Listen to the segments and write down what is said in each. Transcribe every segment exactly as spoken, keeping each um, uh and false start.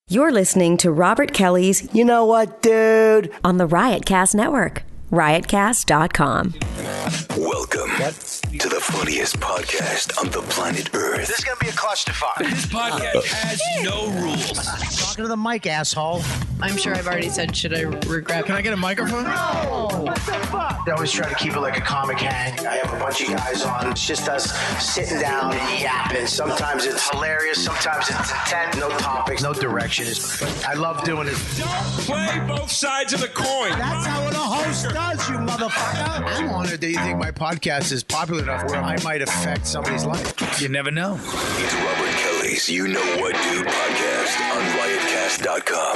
You're listening to Robert Kelly's You Know What, Dude? On the Riotcast Network. riotcast dot com. Welcome what? to the funniest podcast on the planet Earth. This is going to be a clusterfuck. This podcast has no rules. Talking to the mic, asshole. I'm sure I've already said, should I regret? Can I get a microphone? No! What the fuck? I always try to keep it like a comic hang. I have a bunch of guys on. It's just us sitting down and yapping. Sometimes it's hilarious. Sometimes it's intent. No topics. No direction. It's, I love doing it. Don't play both sides of the coin. That's how a host does, you motherfucker. I'm honored that you think my podcast is popular enough where I might affect somebody's life. You never know. It's Robert Kelly's You Know What Dude podcast on riotcast dot com.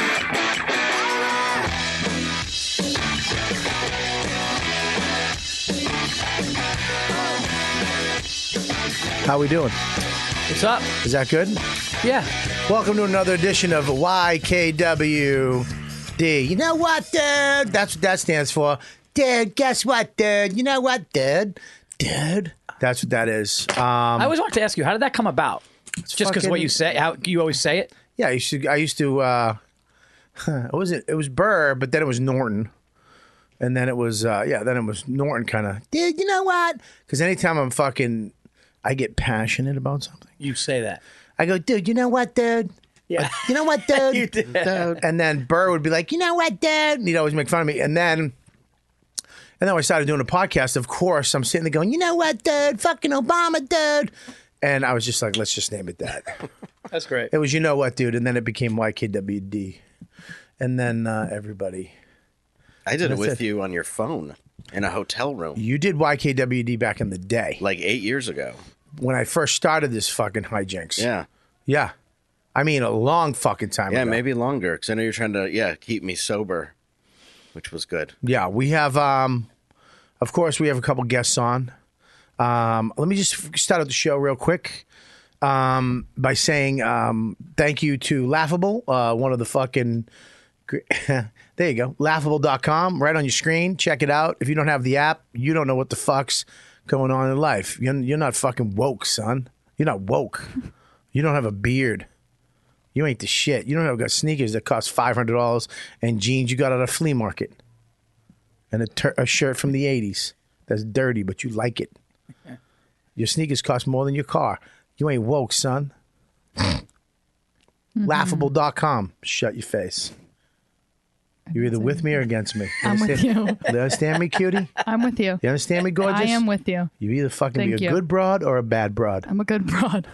How we doing? What's up? Is that good? Yeah. Welcome to another edition of Y K W D. You know what, dude? That's what that stands for. Dude, guess what, dude? You know what, dude? Dude. That's what that is. Um, I always wanted to ask you, how did that come about? Just because of what you say, how you always say it? Yeah, I used to. I used to. Uh, it wasn't. It was Burr, but then it was Norton, and then it was. Uh, yeah, then it was Norton. Kind of. Dude, you know what? Because anytime I'm fucking, I get passionate about something. You say that. I go, dude. You know what, dude? Yeah. Like, you know what, dude? You did. Dude. And then Burr would be like, you know what, dude? And he'd always make fun of me. And then, and then when I started doing a podcast, of course, I'm sitting there going, you know what, dude? Fucking Obama, dude. And I was just like, let's just name it that. That's great. It was, you know what, dude? And then it became Y K W D. And then uh, everybody. I did it with it. you on your phone in a hotel room. You did Y K W D back in the day. Like eight years ago. When I first started this fucking hijinks. Yeah. Yeah. I mean, a long fucking time Yeah, ago. maybe longer. Because I know you're trying to, yeah, keep me sober, which was good. Yeah, we have, um, of course, we have a couple guests on. Um, let me just start out the show real quick um, by saying um, thank you to Laughable, uh, one of the fucking, there you go, laughable dot com, right on your screen. Check it out. If you don't have the app, you don't know what the fuck's going on in life. You're, you're not fucking woke, son. You're not woke. You don't have a beard. You ain't the shit. You don't have got sneakers that cost five hundred dollars and jeans you got at a flea market. And a, ter- a shirt from the eighties that's dirty, but you like it. Your sneakers cost more than your car. You ain't woke, son. Mm-hmm. laughable dot com. Shut your face. You're either with me or against me. You I'm with you. You understand me, cutie? I'm with you. You understand me, gorgeous? I am with you. You either fucking Thank be a you. good broad or a bad broad. I'm a good broad.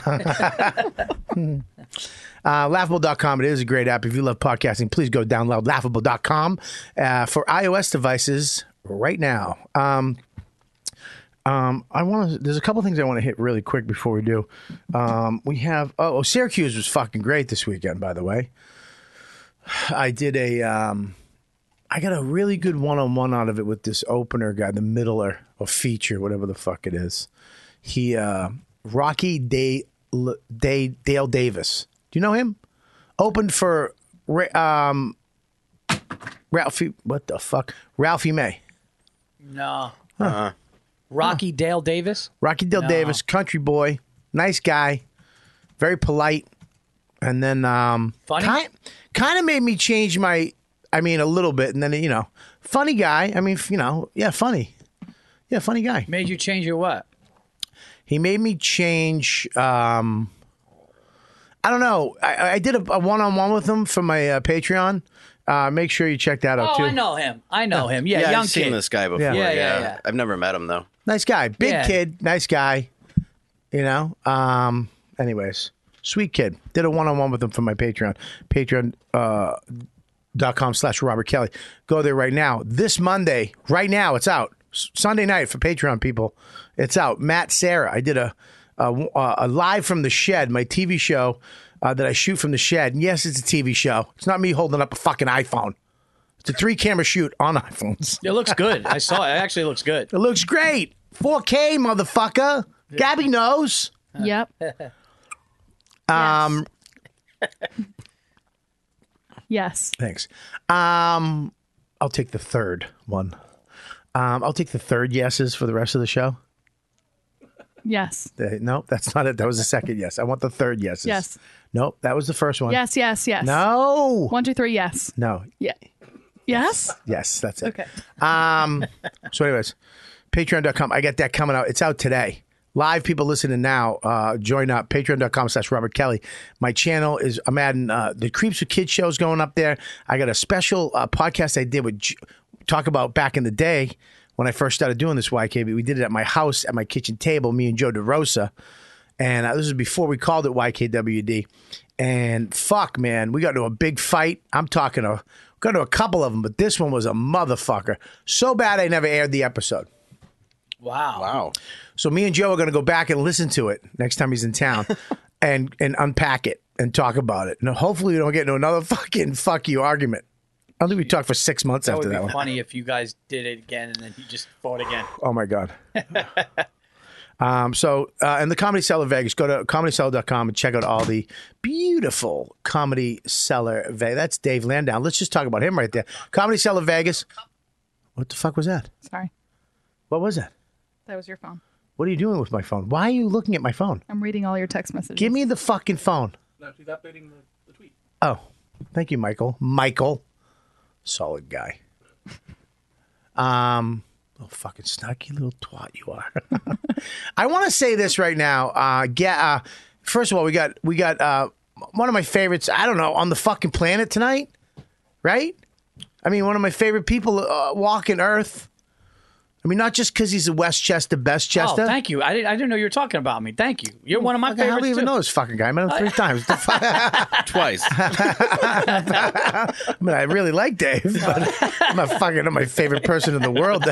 Uh, laughable dot com. It is a great app. If you love podcasting, please go download laughable dot com uh, for iOS devices right now. Um, um, I want to. There's a couple things I want to hit really quick before we do. Um, we have. Oh, oh, Syracuse was fucking great this weekend. By the way, I did a. Um, I got a really good one-on-one out of it with this opener guy, the middler or feature, whatever the fuck it is. He uh, Rocky Day, Day Dale Davis. Do you know him? Opened for um, Ralphie. What the fuck? Ralphie May. No. Uh-huh. Rocky Dale Davis? Rocky Dale No. Davis, country boy, nice guy, very polite, and then um, Funny? Kind, kind of made me change my. I mean, a little bit, and then you know, funny guy. I mean, you know, yeah, funny, yeah, funny guy. Made you change your what? He made me change. Um, I don't know. I, I did a, a one-on-one with him for my uh, Patreon. Uh, make sure you check that out Oh, too. I know him. I know him. Yeah, Yeah, young I've kid. seen this guy before. Yeah. Yeah, Yeah, yeah, yeah. I've never met him, though. Nice guy, big Yeah. kid, nice guy. You know. Um. Anyways, sweet kid. Did a one-on-one with him for my Patreon. Patreon. Uh, dot com slash Robert Kelly. Go there right now. This Monday, right now, it's out. S- Sunday night for Patreon people. It's out. Matt Sarah. I did a a, a live from the shed, my T V show uh, that I shoot from the shed. And yes, it's a T V show. It's not me holding up a fucking iPhone. It's a three camera shoot on iPhones. It looks good. I saw it. It actually looks good. It looks great. four K, motherfucker. Gabby knows. Yep. Um, Yes. Thanks. Um, I'll take the third one. Um, I'll take the third yeses for the rest of the show. Yes. Uh, no, that's not it. That was the second yes. I want the third yeses. Yes. Nope, that was the first one. Yes, yes, yes. No. One, two, three, yes. No. Yeah. Yes? Yes, that's it. Okay. Um. So, anyways, patreon dot com. I got that coming out. It's out today. Live people listening now, uh, join up. Patreon dot com slash Robert Kelly. My channel is, I'm adding uh, the Creeps with Kids shows going up there. I got a special uh, podcast I did with, J- talk about back in the day when I first started doing this Y K B. We did it at my house, at my kitchen table, me and Joe DeRosa. And uh, this was before we called it Y K W D. And fuck, man, we got into a big fight. I'm talking a, got into a couple of them, but this one was a motherfucker. So bad I never aired the episode. Wow. Wow. So me and Joe are going to go back and listen to it next time he's in town and and unpack it and talk about it. And hopefully we don't get into another fucking fuck you argument. I don't think we talked for six months That after would be that one. funny if you guys did it again and then you just fought again. Oh, my God. um, so, uh, and the Comedy Cellar Vegas, go to comedy cellar dot com and check out all the beautiful Comedy Cellar Vegas. That's Dave Landau. Let's just talk about him right there. Comedy Cellar Vegas. What the fuck was that? Sorry. What was that? That was your phone. What are you doing with my phone? Why are you looking at my phone? I'm reading all your text messages. Give me the fucking phone. No, she's updating the, the tweet. Oh, thank you, Michael. Michael. Solid guy. Um, little fucking snarky little twat you are. I want to say this right now. Uh, get, uh, first of all, we got we got uh, one of my favorites, I don't know, on the fucking planet tonight, right? I mean, one of my favorite people uh, walking Earth. I mean, not just because he's a Westchester Bestchester. Oh, thank you. I didn't, I didn't know you were talking about me. Thank you. You're one of my Fucking hell, favorites, do you even too. know this fucking guy? I met him three times. Twice. I mean, I really like Dave, but I'm not fucking I'm my favorite person in the world.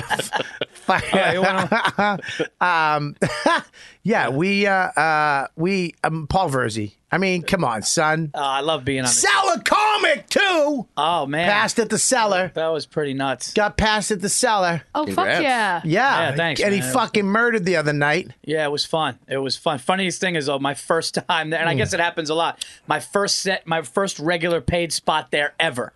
um, yeah, we, uh, uh, we, um, Paul Verzi. I mean, come on, son. Uh, I love being on the Cellar comic too. Oh, man. Passed at the cellar. That was pretty nuts. Got passed at the cellar. Oh, Congrats. fuck yeah. Yeah, Yeah, thanks, and he man. fucking murdered the other night. Yeah, it was fun. It was fun. Funniest thing is, though, my first time there, and I guess it happens a lot. My first set, my first regular paid spot there ever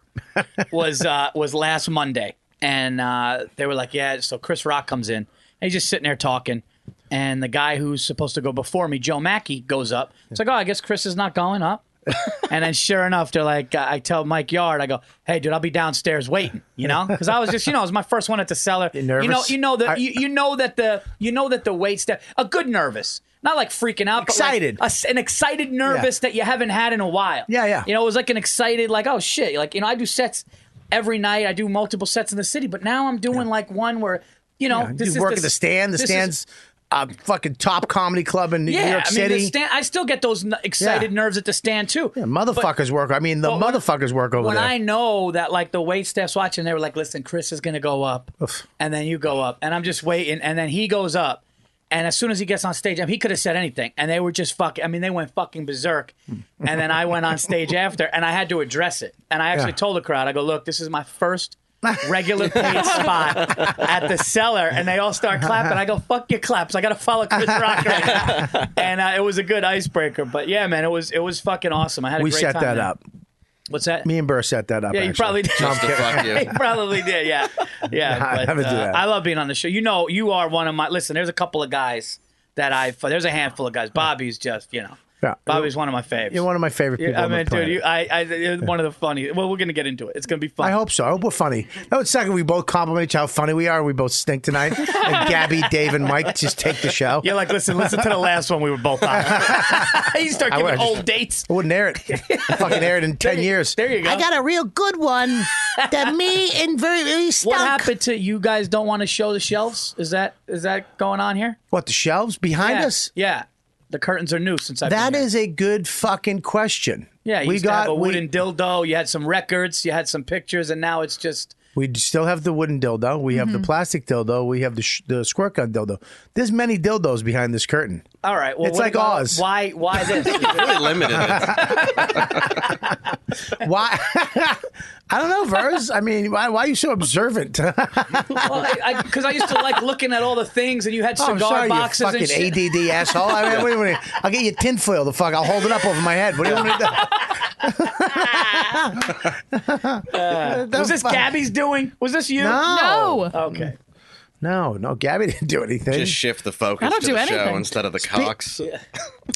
was uh, was last Monday, and uh, they were like, "Yeah." So Chris Rock comes in, and he's just sitting there talking, and the guy who's supposed to go before me, Joe Mackey, goes up. It's like, "Oh, I guess Chris is not going up." And then sure enough, they're like, uh, I tell Mike Yard, I go, "Hey, dude, I'll be downstairs waiting," you know, because I was just, you know, it was my first one at the cellar. You nervous? You know, you know that I- you, you know that the you know that the wait staff, a good nervous, not like freaking out, Excited. but like a, an excited nervous Yeah. that you haven't had in a while. Yeah, yeah. You know, it was like an excited, like, oh shit, like, you know, I do sets every night. I do multiple sets in the city, but now I'm doing like one where, you know, Yeah, this you is work the, at the stand. The this is- stand's a fucking top comedy club in New yeah, York I mean, City. the stand, I still get those n- excited Yeah. nerves at the stand too. Yeah, motherfuckers work. I mean, the but when- motherfuckers work over when there. I know that like the wait staff's watching, they were like, "Listen, Chris is gonna go up," Oof. and then you go up, and I'm just waiting, and then he goes up, and as soon as he gets on stage, I mean, he could have said anything, and they were just fucking. I mean, they went fucking berserk, and then I went on stage after, and I had to address it, and I actually Yeah. told the crowd, I go, "Look, this is my first." regular paid spot at the cellar, and they all start clapping. I go, "Fuck your claps! I gotta follow Chris Rock right now." And uh, it was a good icebreaker. But yeah, man, it was it was fucking awesome. I had a we great set time that there. up. What's that? Me and Burr set that up. Yeah, you actually. probably did. No, I'm Just to kidding. fuck you. He probably did, yeah. Yeah, Nah, I but, never do uh, that. I love being on the show. You know, you are one of my. Listen, there's a couple of guys that I. There's a handful of guys. Bobby's just, you know. Yeah. Bobby's one of my faves. You're one of my favorite people. Yeah, I on the mean, planet. dude, you, I, I, you're one of the funny. Well, we're gonna get into it. It's gonna be fun. I hope so. I hope we're funny. That would suck if we both compliment each other how funny we are and we both stink tonight. And Gabby, Dave, and Mike just take the show. You're like, listen, listen to the last one we were both on. You start I giving would- old dates. I wouldn't air it. I fucking air it in ten There you- years. There you go. I got a real good one that me and very, very stunk. What happened to you guys? Don't want to show the shelves? Is that is that going on here? What, the shelves behind yeah. us? Yeah, the curtains are new since I've That been here. is a good fucking question. Yeah, you we used to have a we- wooden dildo. You had some records. You had some pictures, and now it's just. We still have the wooden dildo. We have the plastic dildo. We have the sh- the squirt gun dildo. There's many dildos behind this curtain. All right. Well, It's what like about- Oz. Why? Why this? Really limited it. Why? I don't know, Vers. I mean, why, why are you so observant? Well, because I, I used to like looking at all the things, and you had Oh, cigar I'm sorry, boxes you and fucking shit. A D D asshole. I mean, wait, wait, I'll get you tinfoil. The fuck, I'll hold it up over my head. What do you want me to do? Was this Gabby's doing? Was this you? No. No. Okay. No, no, Gabby didn't do anything. Just shift the focus I don't to do the show anything. instead of the cocks.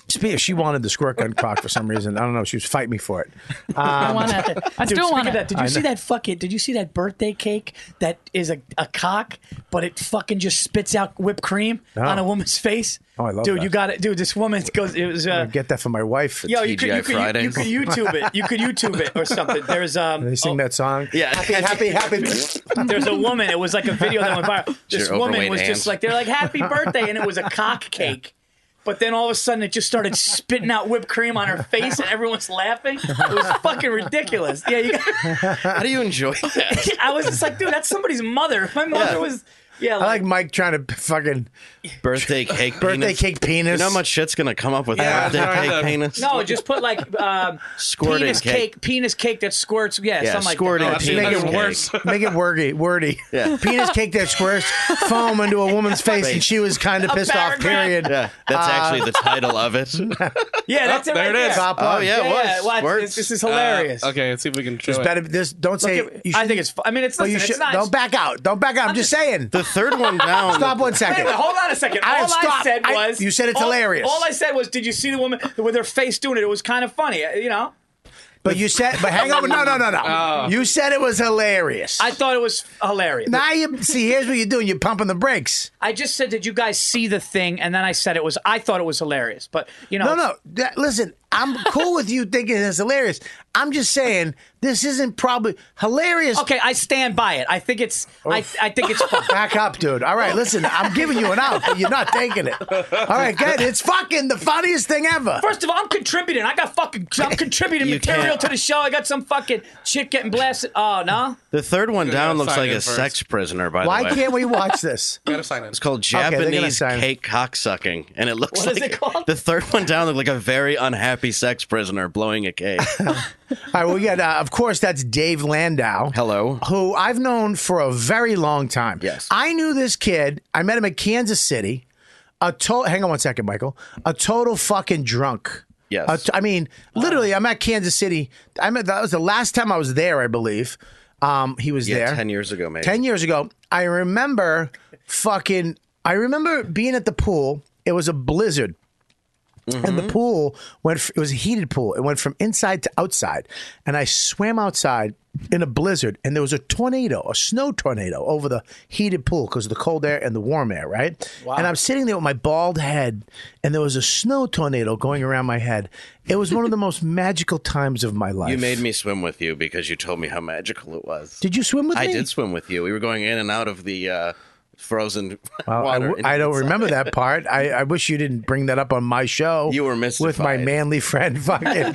Spe- She wanted the squirt gun cock for some reason. I don't know. She was fighting me for it. I Um, want it. I Dude, still speaking want of it. that, did you I see know. that fucking? Did you see that birthday cake that is a, a cock, but it fucking just spits out whipped cream No. on a woman's face? Oh, I love Dude, that. you got it. Dude, this woman goes. It was. I Uh, get that for my wife. yo, you could, T G I you, could, you, Fridays. you could YouTube it. You could YouTube it or something. There's um. They sing oh, that song. Yeah. Happy, happy, happy. There's a woman. It was like a video that went viral. This Your woman overweight was hands. just like, they're like, "Happy birthday," and it was a cock cake. But then all of a sudden, it just started spitting out whipped cream on her face, and everyone's laughing. It was fucking ridiculous. Yeah, you. Got, How do you enjoy that? I was just like, dude, that's somebody's mother. My mother Yeah. was. Yeah, I like Mike trying to fucking Birthday cake birthday penis. cake penis. You know how much shit's gonna come up with Yeah, birthday trying cake to- penis? No, just put like um, Squirting penis cake. cake. penis cake that squirts. Yeah, Yeah, something like squirting that. that's penis Make it cake. worse. Make it wordy, wordy. Yeah. Penis cake that squirts foam into a woman's face, and she was kind of A pissed off. paragraph. Period. Yeah, that's actually the title of it. Yeah, that's it. there right it is. there. Top Oh one. yeah, it Yeah, was. yeah, watch, Words. this, this is hilarious. Uh, okay, let's see if we can show It's it. better. This don't say. Look at- you I should- think it's. fu- I mean, it's. Well, Listen, you it's should. not. Don't back out. Don't back out. I'm, just saying. The third one down. Stop one Wait, second. wait, hold on a second. I- All I stop. said I- was you said it's all- hilarious. All I said was, did you see the woman with her face doing it? It was kind of funny. uh, You know, But you said. But hang on. No, no, no, no. Oh. You said it was hilarious. I thought it was hilarious. now you see. Here's what you're doing. You're pumping the brakes. I just said, did you guys see the thing? And then I said it was. I thought it was hilarious. But you know, No, no. That- listen, I'm cool with you thinking it's hilarious. I'm just saying this isn't probably hilarious. Okay, I stand by it. I think it's. I, I think it's fun. Back up, dude. All right, listen, I'm giving you an out, but you're not taking it. All right, good. It's fucking the funniest thing ever. First of all, I'm contributing. I got fucking. I'm contributing You material can't- to the show. I got some fucking chick getting blasted. Oh no. The third one down gotta looks sign like in a first. sex prisoner. By Why the way, can't we watch this? Gotta sign in. It's called they're gonna Japanese sign- cake cocksucking, and it looks What is like it called? the third one down looked like a very unhappy sex prisoner blowing a cake. All right, well, we got, uh, of course, that's Dave Landau. Hello. Who I've known for a very long time. Yes. I knew this kid. I met him at Kansas City. A to- Hang on one second, Michael. A total fucking drunk. Yes. A t- I mean, literally, I'm at Kansas City. I met, that was the last time I was there, I believe. Um, he was Yeah, there. ten years ago, maybe. Ten years ago, I remember fucking. I remember being at the pool. It was a blizzard, and the pool went. f- It was a heated pool. It went from inside to outside, and I swam outside in a blizzard, and there was a tornado, a snow tornado, over the heated pool because of the cold air and the warm air, right? And I'm sitting there with my bald head, and there was a snow tornado going around my head. It was one of the most magical times of my life. You made me swim with you because you told me how magical it was. Did you swim with I me? did swim with you. We were going in and out of the uh, frozen Well, I, water. w- into I don't the remember side. that part. I, I wish you didn't bring that up on my show. You were with my mystified. manly friend, fucking He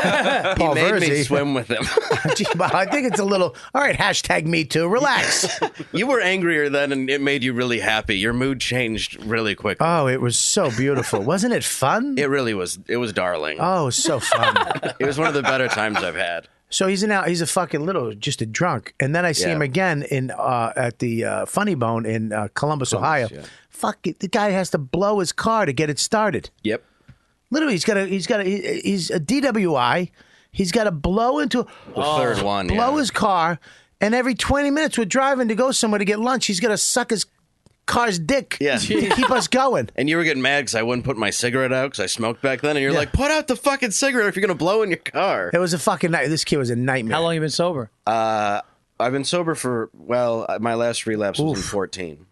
Paul made me Verzi. swim with him. Gee, well, I think it's a little. All right, hashtag me too. Relax. You were angrier then, and it made you really happy. Your mood changed really quickly. Oh, it was so beautiful, wasn't it? Fun. it really was. It was darling. Oh, it was so fun. It was one of the better times I've had. So he's an out. He's a fucking little, just a drunk. And then I see Yeah. him again in uh, at the uh, Funny Bone in uh, Columbus, Ohio. yeah. Fuck it, the guy has to blow his car to get it started. Yep. Literally, he's got a he's got a he- he's a D W I. He's got to blow into The third one. blow yeah. his car, and every twenty minutes we're driving to go somewhere to get lunch. He's got to suck his car's dick Yeah. to keep us going. And you were getting mad because I wouldn't put my cigarette out because I smoked back then. And you're Yeah. like, put out the fucking cigarette if you're going to blow in your car. It was a fucking night. This kid was a nightmare. How long you been sober? Uh, I've been sober for, well, uh, my last relapse was in fourteen.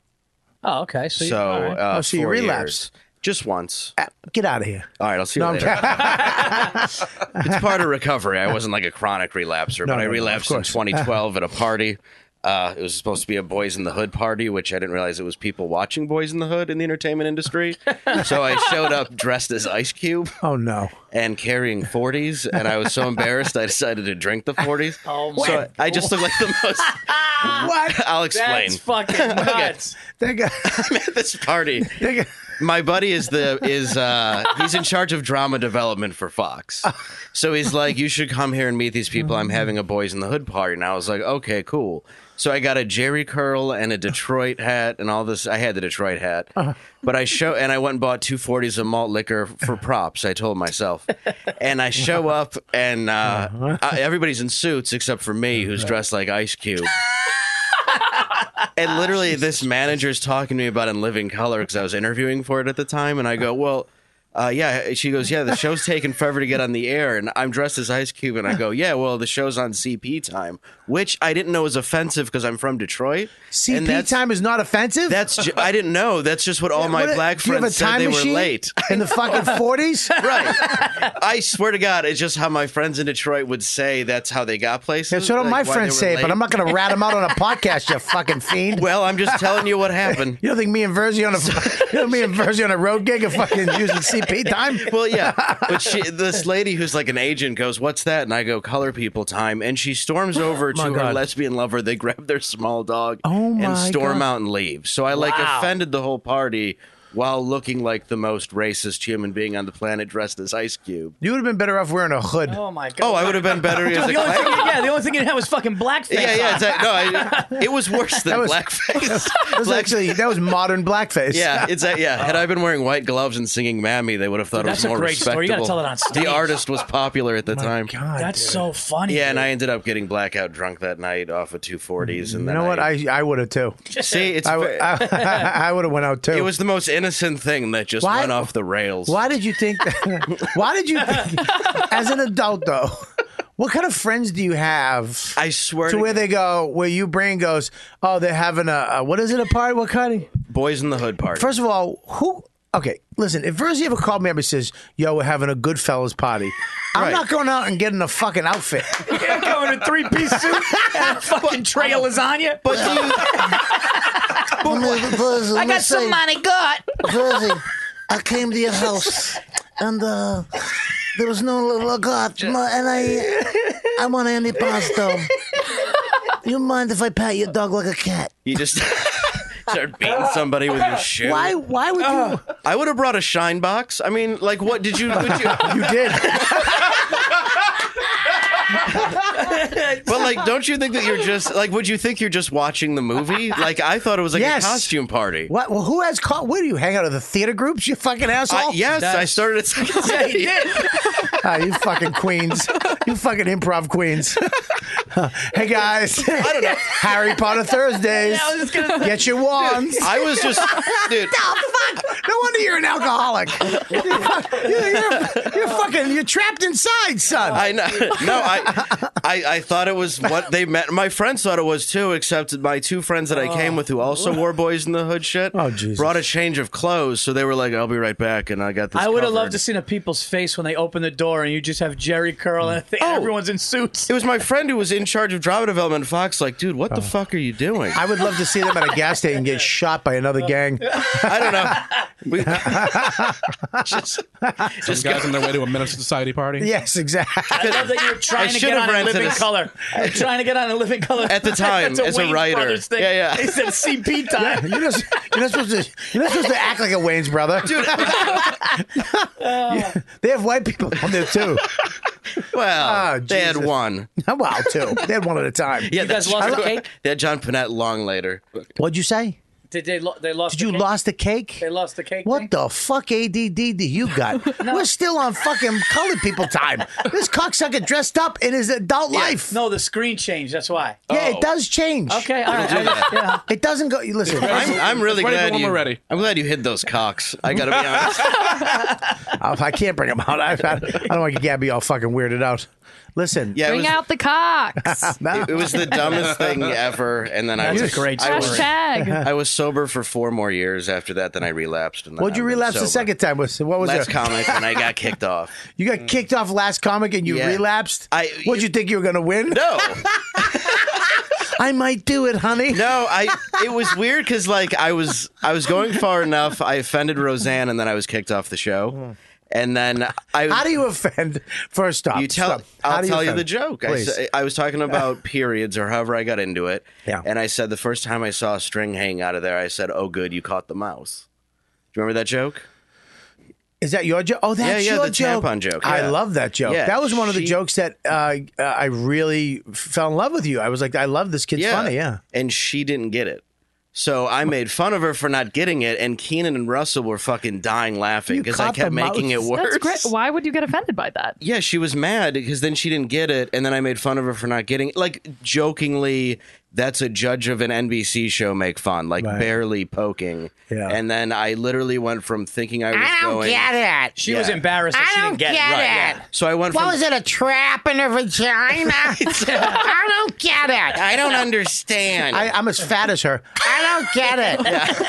Oh, okay. So, you- So, all right. uh, Oh, so you four relapsed. years. Just once. Ah, Get out of here. All right, I'll see you No, I'm later. kidding. It's part of recovery. I wasn't like a chronic relapser, No, but no, I no, of relapsed in course. twenty twelve at a party. Uh, it was supposed to be a Boys in the Hood party, which I didn't realize it was people watching Boys in the Hood in the entertainment industry. So I showed up dressed as Ice Cube Oh no. and carrying forties, and I was so embarrassed I decided to drink the forties. Oh, my so I just looked like the most. What? I'll explain. That's fucking nuts. That guy. I'm at this party. that guy- My buddy is the is uh he's in charge of drama development for Fox. So he's like, you should come here and meet these people. I'm having a Boys in the Hood party. And I was like, okay, cool. So I got a Jerry curl and a Detroit hat and all this. I had the Detroit hat, but I show and I went and bought two forties of malt liquor for props. I told myself, and I show up and uh, uh, everybody's in suits except for me, who's dressed like Ice Cube. And literally, this manager's talking to me about In Living Color because I was interviewing for it at the time, and I go, well. Uh, yeah, she goes, yeah, the show's taking forever to get on the air, and I'm dressed as Ice Cube, and I go, yeah, well, the show's on C P time, which I didn't know was offensive because I'm from Detroit. C P and that's, time is not offensive? That's ju- I didn't know. That's just what all my What, black do you have friends a said time they machine were late. in the fucking forties? Right. I swear to God, it's just how my friends in Detroit would say that's how they got places. Yeah, so don't like my why friends they were say it, but late. I'm not going to rat them out on a podcast, you fucking fiend. Well, I'm just telling you what happened. You don't think me and Verzi on a you know me and Verzi on a road gig are fucking using C P time? Well, yeah, but she, this lady who's like an agent goes, "What's that?" And I go, "Color people time." And she storms over to my her God. lesbian lover. They grab their small dog Oh and my storm God. out and leave. So I like Wow. offended the whole party while looking like the most racist human being on the planet, dressed as Ice Cube. You would have been better off wearing a hood. Oh my god. Oh, I would have been better as a the only thing, clown. yeah, the only thing you had was fucking blackface. Yeah, yeah, on. exactly. No, I, it was worse than That was- blackface. That was Black- actually that was modern blackface. Yeah, it's a, yeah. Had I been wearing white gloves and singing "Mammy," they would have thought That's it was a more great respectable. story. You gotta tell it on stage. The artist was popular at the time. God, That's dude. so funny. Yeah, and dude. I ended up getting blackout drunk that night off of two forties. And You then know what? I I would have too. see. It's I, ve- I, I would have went out too. it was the most innocent thing that just Why- went off the rails. Why did you think? That, why did you think? As an adult, though, what kind of friends do you have? I swear to to where they go, where your brain goes, oh, they're having a, a what is it, a party? What kind of? Boys in the Hood party. First of all, who? Okay, listen. If Verzi ever called me up and says, "Yo, we're having a Goodfellas party," I'm Right. not going out and getting a fucking outfit. You're going in a three piece suit and a fucking tray of lasagna. But I got some money, got. Verzi, I came to your house and uh, there was no little God, and I I want antipasto. You mind if I pat your dog like a cat? You just start beating somebody with your shoe. Why? Why would you? I would have brought a shine box. I mean, like, what did you? Would you You did. but like, don't you think that you're just like? Would you think you're just watching the movie? Like, I thought it was like Yes. a costume party. What? Well, who has call? Where do you hang out at the theater groups? You fucking asshole. I, yes, I started at Second Yeah, he City. did. Ah, you fucking queens. You fucking improv queens. Hey guys. I don't know. Harry Potter Thursdays. Yeah, I was just gonna say. Get your wands. I was just, dude. Oh, fuck. No wonder you're an alcoholic. You're, you're, you're fucking, you're trapped inside, son. I know. No, I, I, I thought it was what they meant. My friends thought it was too, except my two friends that I came with who also wore Boys in the Hood shit Oh, Jesus. brought a change of clothes. So they were like, I'll be right back. And I got this. I would have covered. loved to see a people's face when they open the door and you just have Jerry Curl and, I think Oh. everyone's in suits. It was my friend who was in charge of drama development at Fox. Like, dude, what the fuck are you doing? I would love to see them at a gas station get shot by another gang. I don't know. We, just, just Some guys go- on their way to a Menace Society party. Yes, exactly. I love that you were trying to should get have on a rented living a- color. You're trying to get on a living color At the time, That's as a Wayans writer. Brothers thing. Yeah, yeah. They said C P time. You're not, you're not supposed to. You're not supposed to act like a Wayne's brother. Dude, Yeah, they have white people on there too. well, Oh, they had Jesus. one. Wow, two. They had one at a time. Yeah, You guys that's lost true. the cake? They had John Panette long later. What'd you say? Did they? Lo- they lost. Did the you cake? lost the cake? They lost the cake. What thing? the fuck A D D do you got? We're still on fucking colored people time. This cocksucker dressed up in his adult life. No, the screen changed. That's why. Yeah, Oh. it does change. Okay, all right. do that. Yeah. It doesn't go. Listen, I'm, I'm really Ready for glad when you. we're ready. I'm glad you hid those cocks. I gotta be honest. I I can't bring them out. I, I, I don't want Gabby all fucking weirded out. Listen, Yeah, it Bring was, out the cocks. no. it, it was the dumbest thing ever. And then I That's was a great I was, Hashtag. I was sober for four more years after that. Then I relapsed. And then What'd you I've been relapse the sober. second time? Was what was Last it? comic, and I got kicked off. You got kicked off last comic and you Yeah. relapsed. I- What'd you think you were gonna win? No, I might do it, honey. no, I. It was weird because like I was, I was going far enough. I offended Roseanne, and then I was kicked off the show. And then I. How do you offend? First, stop. You tell. stop. How I'll do tell you offend? the joke. I, Please. sa- I was talking about periods or however I got into it. Yeah. And I said the first time I saw a string hanging out of there, I said, "Oh, good, you caught the mouse." Do you remember that joke? Is that your joke? Oh, that's Yeah, yeah, your the joke. tampon joke, I yeah. love that joke. Yeah, that was one of the she- jokes that uh, uh, I really fell in love with you. I was like, I love this kid's funny. Yeah. And she didn't get it. So I made fun of her for not getting it, and Keenan and Russell were fucking dying laughing You because I caught kept the making it mouse. worse. That's great. Why would you get offended by that? Yeah, she was mad because then she didn't get it, and then I made fun of her for not getting it. Like, jokingly, that's a judge of an N B C show make fun, like Right. barely poking. Yeah. And then I literally went from thinking I was I don't going... get it. She Yeah. was embarrassed that I she don't didn't get, get it. Right, it. yeah. So I went What from... was it, a trap in her vagina? I don't get it. I don't understand. I, I'm as fat as her. I don't get it.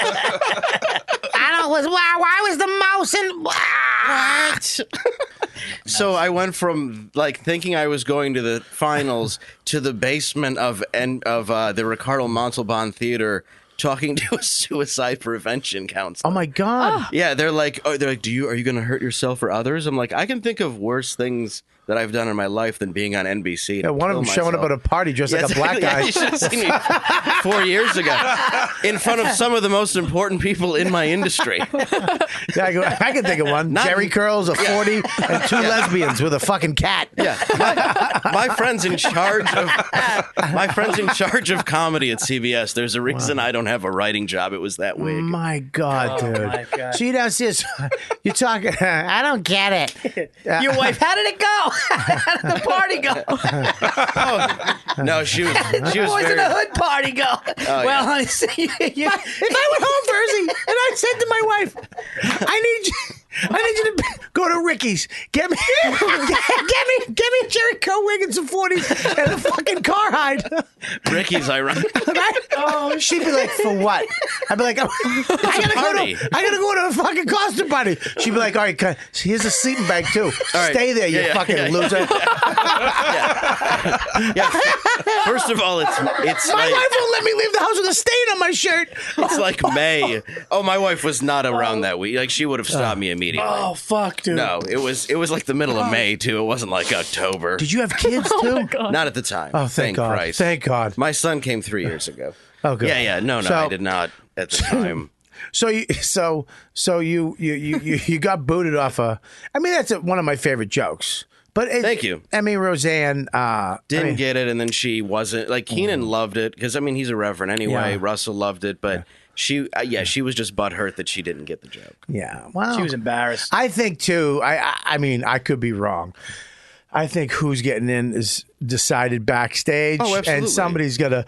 I don't. Was why? Why was the mouse in? What? So I went from like thinking I was going to the finals to the basement of and of uh, the Ricardo Montalban Theater, talking to a suicide prevention counselor. Oh my god. Yeah, they're like, oh, they're like, do you are you going to hurt yourself or others? I'm like, I can think of worse things that I've done in my life than being on N B C. Yeah, one of them showing up at a party dressed like a black guy. You should have seen me four years ago in front of some of the most important people in my industry. Yeah, I, go, I can think of one. Not- Jerry curls, a forty, and two lesbians with a fucking cat. Yeah, my, my friend's in charge of my friend's in charge of comedy at C B S. There's a reason I don't have a writing job. It was that wig. My God, dude. my God. So you downstairs, you're talking. I don't get it. Your wife, how did it go? How did the party go? No, she was she was Boys in very. the hood party go. well, honey, see, you, you, If I went home Thursday and I said to my wife, I need you. I need you to go to Ricky's. Get me, get, get me, get me a Jerry Curl wig and some forties and a fucking car hide. Ricky's ironic. Oh, she'd be like, "For what?" I'd be like, "I gotta party. go to, I gotta go to a fucking costume party." She'd be like, "All right, cut. Here's a sleeping bag too. right. Stay there, you Yeah, yeah, fucking yeah, yeah. loser." Yeah. First of all, it's it's My like wife won't let me leave the house with a stain on my shirt. it's like May. Oh, my wife was not around that week. Like she would have stopped me immediately. oh, fuck, dude. No, it was it was like the middle of May too. It wasn't like October. Did you have kids too? Not at the time. Oh, thank, God. Christ. Thank God. My son came three years ago. Oh, good. Yeah, yeah. No, no, So- I did not at the time. So you, so, so you, you, you, you, you got booted off a. I mean, that's a, one of my favorite jokes. But it, Thank you. I mean, Roseanne uh, Didn't I mean, get it, and then she wasn't like Keenan loved it because I mean he's a reverend anyway. Yeah. Russell loved it, but she, uh, yeah, she was just butthurt that she didn't get the joke. Yeah, well, She was embarrassed. I think too. I, I, I mean, I could be wrong. I think who's getting in is decided backstage, Oh, and absolutely. somebody's gonna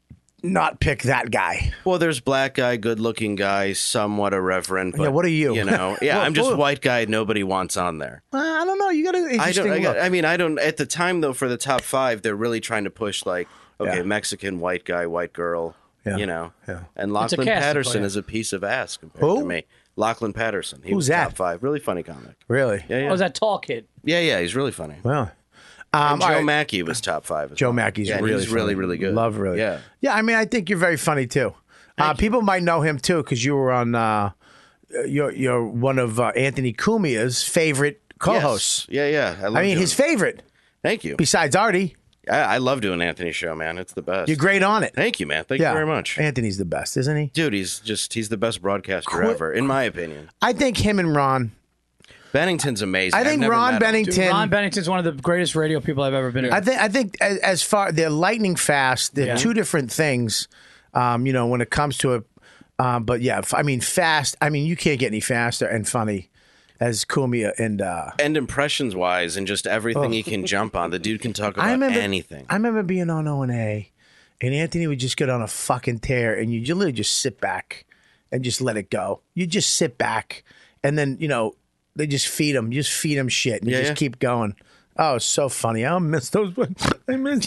not pick that guy. Well, there's black guy, good looking guy, somewhat irreverent. But, Yeah, what are you? You know, yeah, Well, I'm just well- white guy. Nobody wants on there. Uh, I don't know. You got an I interesting don't. I, look. got, I mean, I don't. At the time, though, for the top five, they're really trying to push like, okay, Yeah. Mexican, white guy, white girl. Yeah. You know, Yeah. and a Lachlan casting Patterson plan. is a piece of ass compared Who? to me. Lachlan Patterson. He Who's was that? top five. Really funny comic. Really? Yeah, yeah, Oh, was that tall kid? yeah, yeah. He's really funny. Well, And um, Joe all right. Mackey was top five. As Joe well. Mackey's yeah, and really he's really, funny. really good. Love really. Yeah. Yeah, I mean, I think you're very funny too. Uh, people might know him too because you were on. Uh, you're you're one of uh, Anthony Cumia's favorite co-hosts. Yes. Yeah, yeah. I, love I mean, doing his it. favorite Thank you. besides Artie. I, I love doing Anthony's show, man. It's the best. You're great on it. Thank you, man. Thank yeah, you very much. Anthony's the best, isn't he? Dude, he's just he's the best broadcaster Quit- ever, in my opinion. I think him and Ron. Bennington's amazing. I I've think never Ron met him. Bennington. Ron Bennington's one of the greatest radio people I've ever been. I think I think as, as far they're lightning fast. They're Yeah. two different things. Um, you know, when it comes to it. Um, but yeah, f- I mean, fast. I mean, you can't get any faster and funny as Cumia and. Uh, And impressions wise, and just everything he can jump on. The dude can talk about I remember anything. I remember being on O and A, and Anthony would just get on a fucking tear, and you you literally just sit back and just let it go. You just sit back, and then you know they just feed him. You just feed him shit, and you Yeah, just yeah. keep going. Oh, it's so funny. I miss those. I miss.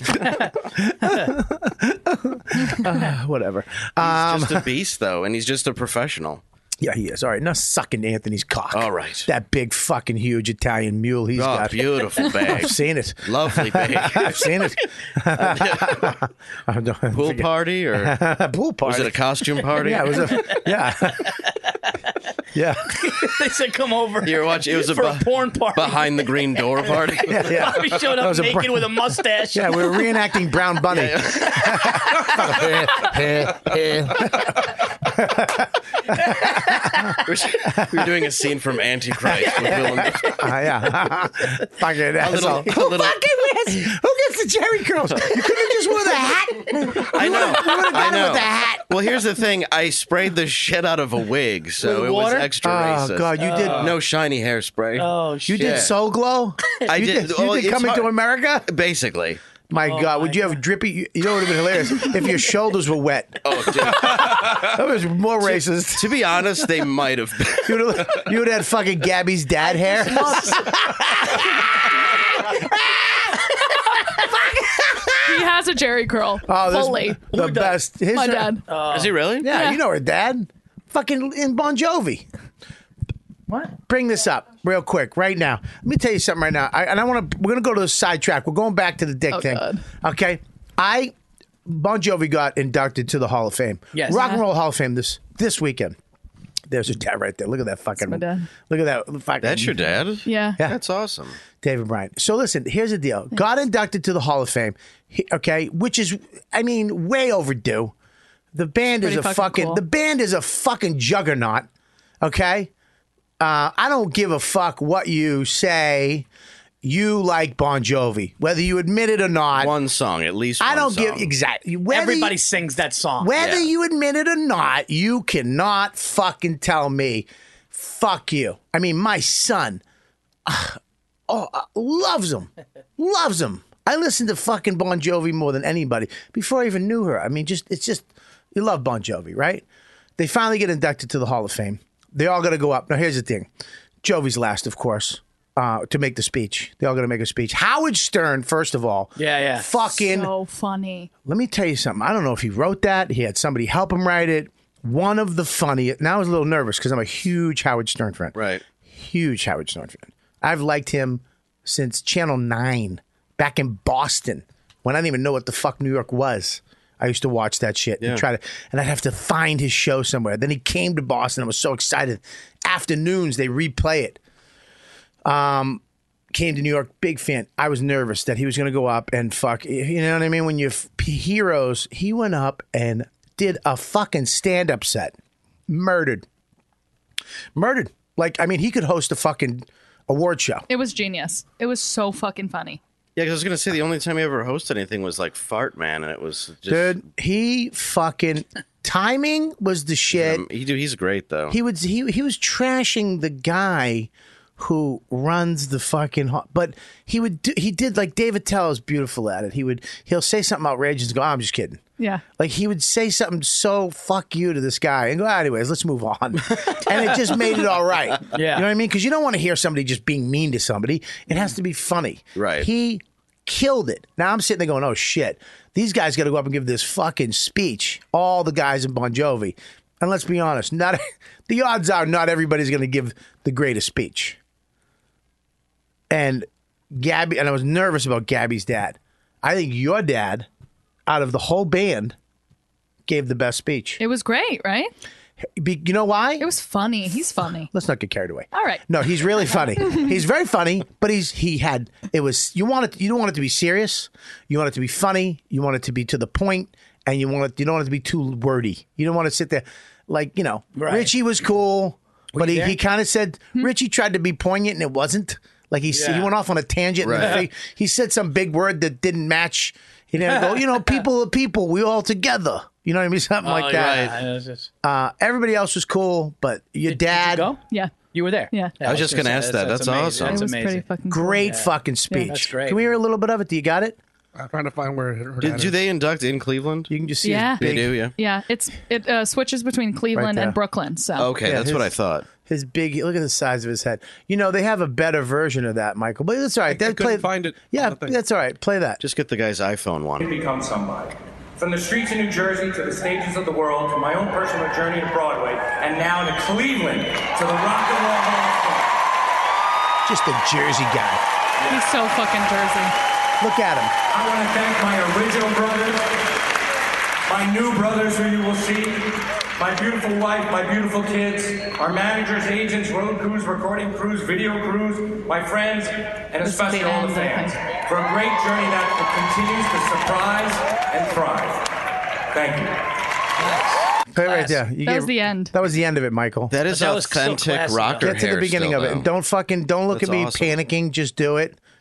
Uh, whatever. Um, Just a beast, though, and he's just a professional. yeah, he is. All right, now sucking Anthony's cock. All right. That big fucking huge Italian mule he's Oh, got. beautiful bag. I've seen it. Lovely bag. I've seen it. I don't Pool forget- party, or Pool party. was it a costume party? Yeah, it was a yeah. yeah. They said come over. You were watching. It was a, for a bu- porn party. behind the green door party. Yeah. Bobby showed That up was a naked br- with a mustache. Yeah, we were reenacting Brown Bunny. We were doing a scene from Antichrist with Willem. Uh, yeah. Fucking A asshole. little, a little, Who gets It's the Jerry curls. You could have just wore the hat. I know. You would have I got it know. with the hat. Well, here's the thing. I sprayed the shit out of a wig, so With it was water? extra Oh, racist. God, you did- no shiny hairspray. Oh, You shit. did Yeah. Soul Glow? I you did. did, well, you did it's Coming hard- to America? Basically. My God, would you have drippy? You you know what would have been hilarious? If your shoulders were wet. Oh, dude. That was more racist. To be honest, they might have been. You would have, you would have had fucking Gabby's dad hair. He has a Jerry curl. Oh, this fully. the best. His My dad. Is he really? Yeah, Yeah. you know her dad. Fucking in Bon Jovi. What? Bring this up real quick right now. Let me tell you something right now. I, and I want to. We're gonna go to the sidetrack. We're going back to the dick Oh, thing. God. Okay. I Bon Jovi got inducted to the Hall of Fame. Yes. Rock and Roll Hall of Fame this this weekend. There's your dad right there. Look at that fucking. my dad. Look at that fucking. That's your dad? Yeah. Yeah. That's awesome. David Bryant. So listen, here's the deal. Got inducted to the Hall of Fame, he- okay, which is, I mean, way overdue. The band is Pretty a fucking fucking, cool. the band is a fucking juggernaut, okay? Uh, I don't give a fuck what you say. You like Bon Jovi, whether you admit it or not. One song, at least I one don't song. give exactly. Whether Everybody you, sings that song. whether Yeah. you admit it or not, you cannot fucking tell me, fuck you. I mean, my son, uh, oh, uh, loves him, loves him. I listen to fucking Bon Jovi more than anybody before I even knew her. I mean, just it's just you love Bon Jovi, right? They finally get inducted to the Hall of Fame. They all got to go up. Now, here's the thing: Jovi's last, of course. Uh, to make the speech. They all got to make a speech. Howard Stern, first of all. Yeah, yeah. Fucking So funny. let me tell you something. I don't know if he wrote that. He had somebody help him write it. One of the funniest. Now I was a little nervous because I'm a huge Howard Stern fan. Right. Huge Howard Stern fan. I've liked him since Channel nine back in Boston when I didn't even know what the fuck New York was. I used to watch that shit Yeah. and try to, and I'd have to find his show somewhere. Then he came to Boston. I was so excited. Afternoons they replay it. Um, came to New York, big fan. I was nervous that he was going to go up and fuck. You know what I mean? When you f- heroes, he went up and did a fucking stand up set. Murdered. Murdered. Like, I mean, he could host a fucking award show. It was genius. It was so fucking funny. Yeah, because I was going to say the only time he ever hosted anything was like Fart Man, and it was just. Dude, he fucking timing was the shit. Um, he, dude, he's great, though. He was he he was trashing the guy who runs the fucking ho- but he would do, he did like David Tell is beautiful at it. He would he'll say something outrageous and go, oh, I'm just kidding. Yeah. Like he would say something so fuck you to this guy and go, ah, anyways, let's move on. And it just made it all right. Yeah. You know what I mean? Because you don't want to hear somebody just being mean to somebody. It has to be funny. Right. He killed it. Now I'm sitting there going, oh shit. These guys got to go up and give this fucking speech. All the guys in Bon Jovi. And let's be honest, not the odds are not everybody's going to give the greatest speech. And Gabby, and I was nervous about Gabby's dad. I think your dad, out of the whole band, gave the best speech. It was great, right? Be, you know why? It was funny. He's funny. Let's not get carried away. All right. No, he's really funny. He's very funny, but he's he had it was you want it you don't want it to be serious. You want it to be funny. You want it to be to the point, and you want it you don't want it to be too wordy. You don't want to sit there like you know. Right. Richie was cool, but you he, there? he kind of said Richie tried to be poignant and it wasn't. Like he s- he Yeah. went off on a tangent. And Right. he, he said some big word that didn't match. He didn't go. You know, people are people. We all together. You know what I mean? Something like Oh, that. yeah, it's just- Uh, everybody else was cool, but your Did you dad. go? Yeah. You were there. Yeah. I was just gonna gonna say, ask that. That's amazing. awesome. That's it was amazing. pretty fucking cool. Great fucking speech. that's great. Can we hear a little bit of it? Do you got it? I'm trying to find where her Do, dad do is. they induct in Cleveland? You can just see Yeah. his They big, do, yeah. Yeah, it's it uh, switches between Cleveland there. and Brooklyn. So Okay, Yeah, that's what I his- thought. his big. Look at the size of his head. You know they have a better version of that, Michael. But that's all right. I That couldn't play, find it on Yeah, the thing. that's all right. Play that. Just get the guy's iPhone one. Become somebody. From the streets of New Jersey to the stages of the world, from my own personal journey to Broadway, and now to Cleveland, to the Rock and Roll Hall of Fame. Just a Jersey guy. he's so fucking Jersey. Look at him. I want to thank my original brothers, my new brothers who you will see, my beautiful wife, my beautiful kids, our managers, agents, road crews, recording crews, video crews, my friends, and This is especially the all the end, I fans, think. for a great journey that continues to surprise and thrive. Thank you. Play it right Class. there. You That gave- was the end. That was the end of it, Michael. That is That was so authentic classy, rocker Get to the hair beginning still, of it. though. And don't fucking don't look That's at me awesome. panicking. Just do it.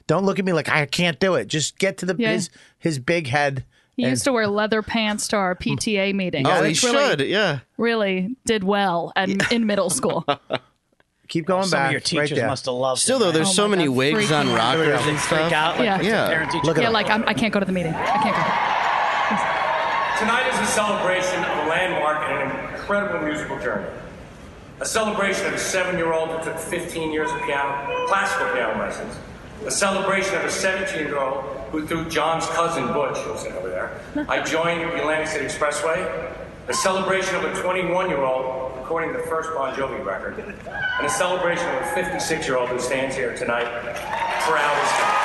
Don't look at me like I can't do it. Just get to the Yeah. his his big head. He and- used to wear leather pants to our P T A meeting. Oh, he which really, should. Yeah. Really did well at, in middle school. Keep going Some back. of your teachers right there. must have loved Still it, though, right? there's Oh so my many God, wigs on freaking out. rockers and Freak stuff. out like Yeah. the Yeah. parent teacher. Look at Yeah, him. like I'm, I can't go to the meeting. I can't go. Tonight is a celebration of a landmark and an incredible musical journey. A celebration of a seven-year-old who took fifteen years of piano, classical piano lessons. A celebration of a seventeen-year-old who, through John's cousin Butch, who's sitting over there, I joined the Atlantic City Expressway. A celebration of a twenty-one-year-old recording the first Bon Jovi record. And a celebration of a fifty-six-year-old who stands here tonight, proud as hell.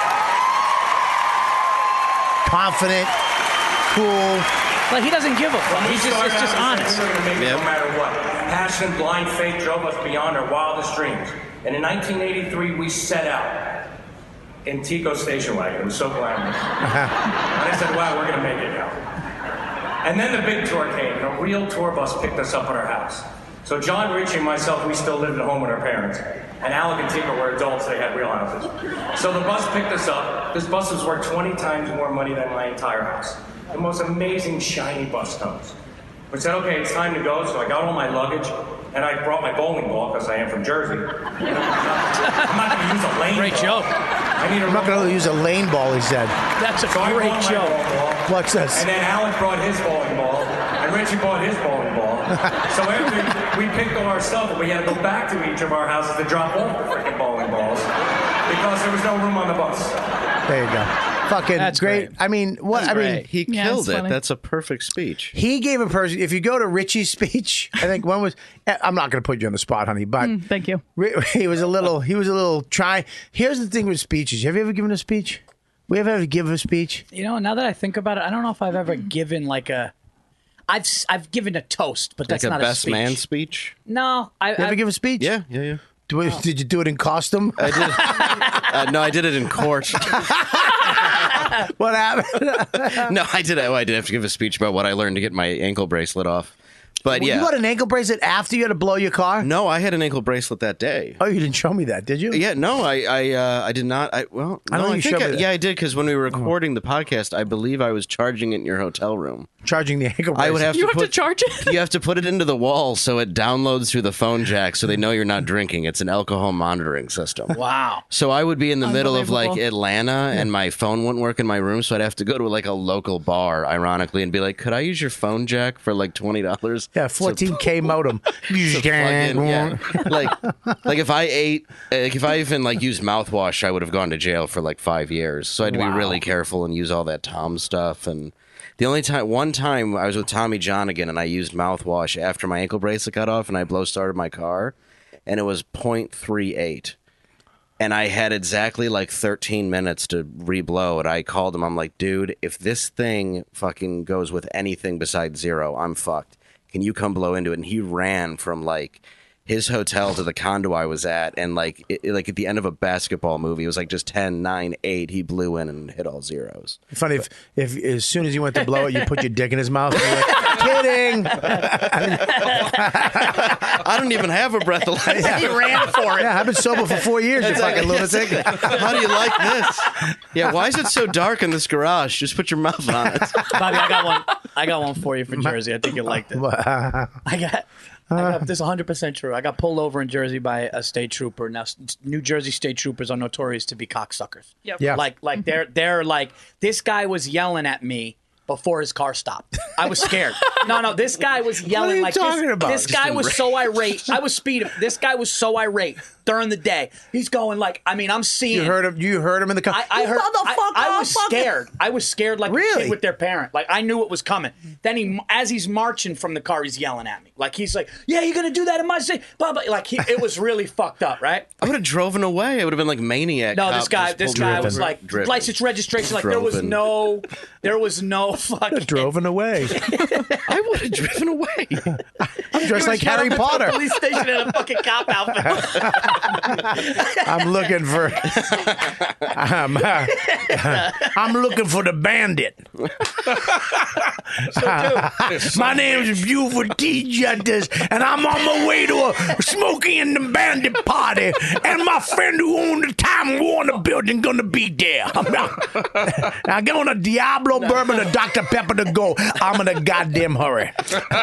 Confident, cool. Like he doesn't give a fuck. He's just, it's just honest. We were gonna make it Yep. no matter what. Passion and blind faith drove us beyond our wildest dreams. And in nineteen eighty-three, we set out in Tico's station wagon. It was so glamorous. And I said, wow, we're going to make it now. And then the big tour came, and a real tour bus picked us up at our house. So John, Richie, and myself, we still lived at home with our parents. And Alec and Tico were adults, they had real houses. So the bus picked us up. This bus was worth twenty times more money than my entire house. The most amazing, shiny bus comes. We said, okay, it's time to go. So I got all my luggage, and I brought my bowling ball, because I am from Jersey. I'm not going to use a lane Great ball. joke. I need a I'm not going to use a lane ball, he said. That's a So I great brought my joke. bowling ball. What's this? And then Alec brought his bowling ball, and Richie brought his bowling ball. So after we picked all our stuff, we had to go back to each of our houses to drop off the freaking bowling balls because there was no room on the bus. There you go. Fucking That's great. great. I mean, what? That's I mean, great. He Yeah, killed it's it. funny. That's a perfect speech. he gave a person. If you go to Richie's speech, I think one was. I'm not going to put you on the spot, honey, but Mm, thank you. Ri- he was a little. He was a little try. Here's the thing with speeches. Have you ever given a speech? We ever ever give a speech? You know, now that I think about it, I don't know if I've ever given like a. I've s- I've given a toast, but that's Like a not best a speech. man speech. No, I. You ever I give a speech? Yeah, yeah, yeah. Do, Did you do it in costume? I did. uh, no, I did it in court. What happened? No, I did. Oh, I did have to give a speech about what I learned to get my ankle bracelet off. But Well, yeah, You got an ankle bracelet after you had to blow your car? no, I had an ankle bracelet that day. Oh, you didn't show me that, did you? Yeah, no, I, I, uh, I did not. I well, I no, know I you think showed I, me that. yeah, I did because when we were recording the podcast, I believe I was charging it in your hotel room. Charging the ankle bracelet. I would have You to have put, to charge it? You have to put it into the wall so it downloads through the phone jack, so they know you're not drinking. It's an alcohol monitoring system. Wow. So I would be in the middle of like Unbelievable. Atlanta, and my phone wouldn't work in my room, so I'd have to go to like a local bar, ironically, and be like, "Could I use your phone jack for like twenty dollars?" Yeah, fourteen K modem. plug in, yeah. Like, like if I ate, like if I even like used mouthwash, I would have gone to jail for like five years. So I had to Wow. be really careful and use all that Tom stuff. And the only time, one time, I was with Tommy John again, and I used mouthwash after my ankle bracelet got off, and I blow started my car, and it was point three eight. And I had exactly like thirteen minutes to re-blow it. I called him. I'm like, dude, if this thing fucking goes with anything besides zero, I'm fucked. Can you come blow into it? And he ran from like his hotel to the condo I was at, and like it, like at the end of a basketball movie, it was like just ten, nine, eight. He blew in and hit all zeros. Funny if, if as soon as you went to blow it, you put your dick in his mouth. And you're like, kidding. I don't even have a breathalyzer. He ran for it. Yeah, I've been sober for four years, you fucking lunatic. How do you like this? Yeah, why is it so dark in this garage? Just put your mouth on it. Bobby, I got one. I got one for you for Jersey. I think you'll like this. I got. I got this is one hundred percent true. I got pulled over in Jersey by a state trooper. Now, s- New Jersey state troopers are notorious to be cocksuckers. Yep. Yeah. Like, like they're they're like this guy was yelling at me before his car stopped. I was scared. No, no, this guy was yelling you like talking this, about? this Just guy was so irate. I was speeding. This guy was so irate during the day. He's going like, I mean, I'm seeing. You heard him. You heard him in the car. I, I heard. I, I was scared. I was scared like a Really? kid with their parent. Like I knew what was coming. Then he, as he's marching from the car, he's yelling at me. Like he's like, "Yeah, you're gonna do that in my city." Blah blah. Like he, it was really fucked up, right? I would have driven away. I would have been like maniac. No, cop this guy, just this pulled guy me was over. like Driven. license registration. Like there was Driven. no, there was no so fucking. Driven away. I would have driven away. I'm dressed like Harry To Potter. a police station in a fucking cop outfit. I'm looking for. I'm, uh, I'm looking for the bandit. My name's Buford T. Justice, and I'm on my way to a Smokey and the Bandit party, and my friend who owned the Time Warner building gonna be there. I go on a Diablo bourbon, a Doctor Pepper to go. I'm in a goddamn hurry.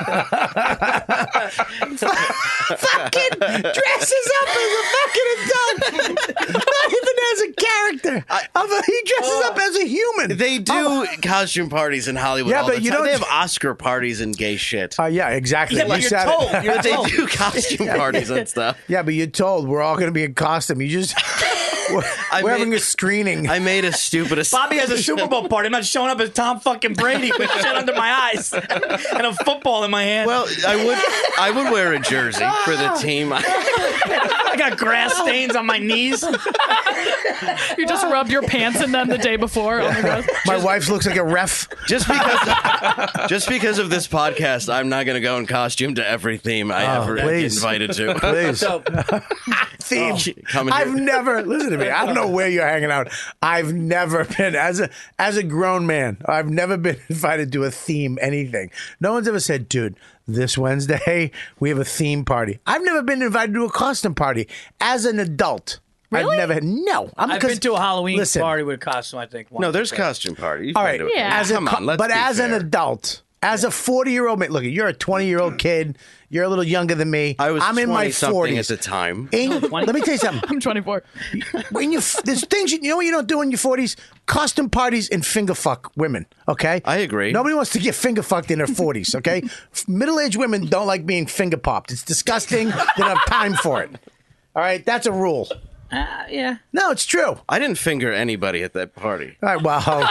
Fucking dresses up as a fucking adult, not even as a character. I'm a- he dresses up as a human. They do costume parties in Hollywood. Yeah, all but the you time. don't- They have Oscar parties and gay shit. Uh, yeah, exactly. Yeah, but You you're said it. told. You're But they told. do costume parties and stuff. Yeah, but you're told we're all going to be in costume. You just we're, I we're made- having a screening. I made a stupid. Bobby has a Super Bowl party. I'm not showing up as Tom fucking Brady with shit under my eyes and a football in my hand. Well, I would. I would wear a jersey for the team. I got grass stains on my knees. You just rubbed your pants in them the day before. Oh my god. My wife looks like a ref. Just because, just because of this podcast, I'm not going to go in costume to every theme I Oh, ever get please. invited to. Please. So, Theme. Coming I've here. never listen to me. I don't know where you're hanging out. I've never been as a as a grown man. I've never been invited to a theme anything. No one's ever said, "Dude, this Wednesday we have a theme party." I've never been invited to a costume party as an adult. Really? I've never. No, I'm I've 'cause- been to a Halloween listen, party with a costume, I think. Once. No, there's costume party. You've All been right, to it. Yeah. as a Come co- on, let's but be as an fair. adult, as a forty-year-old man, look, you're a twenty-year-old kid. You're a little younger than me. I was I'm in my twenty-something forties at the time. In- let me tell you something. I'm twenty-four. When you there's things you, you know what you don't do in your forties? Costume parties and finger fuck women. Okay, I agree. Nobody wants to get finger fucked in their forties. Okay, middle aged women don't like being finger popped. It's disgusting. They don't have time for it. All right, that's a rule. Uh, yeah. No, it's true. All I didn't finger anybody at that party. right, well,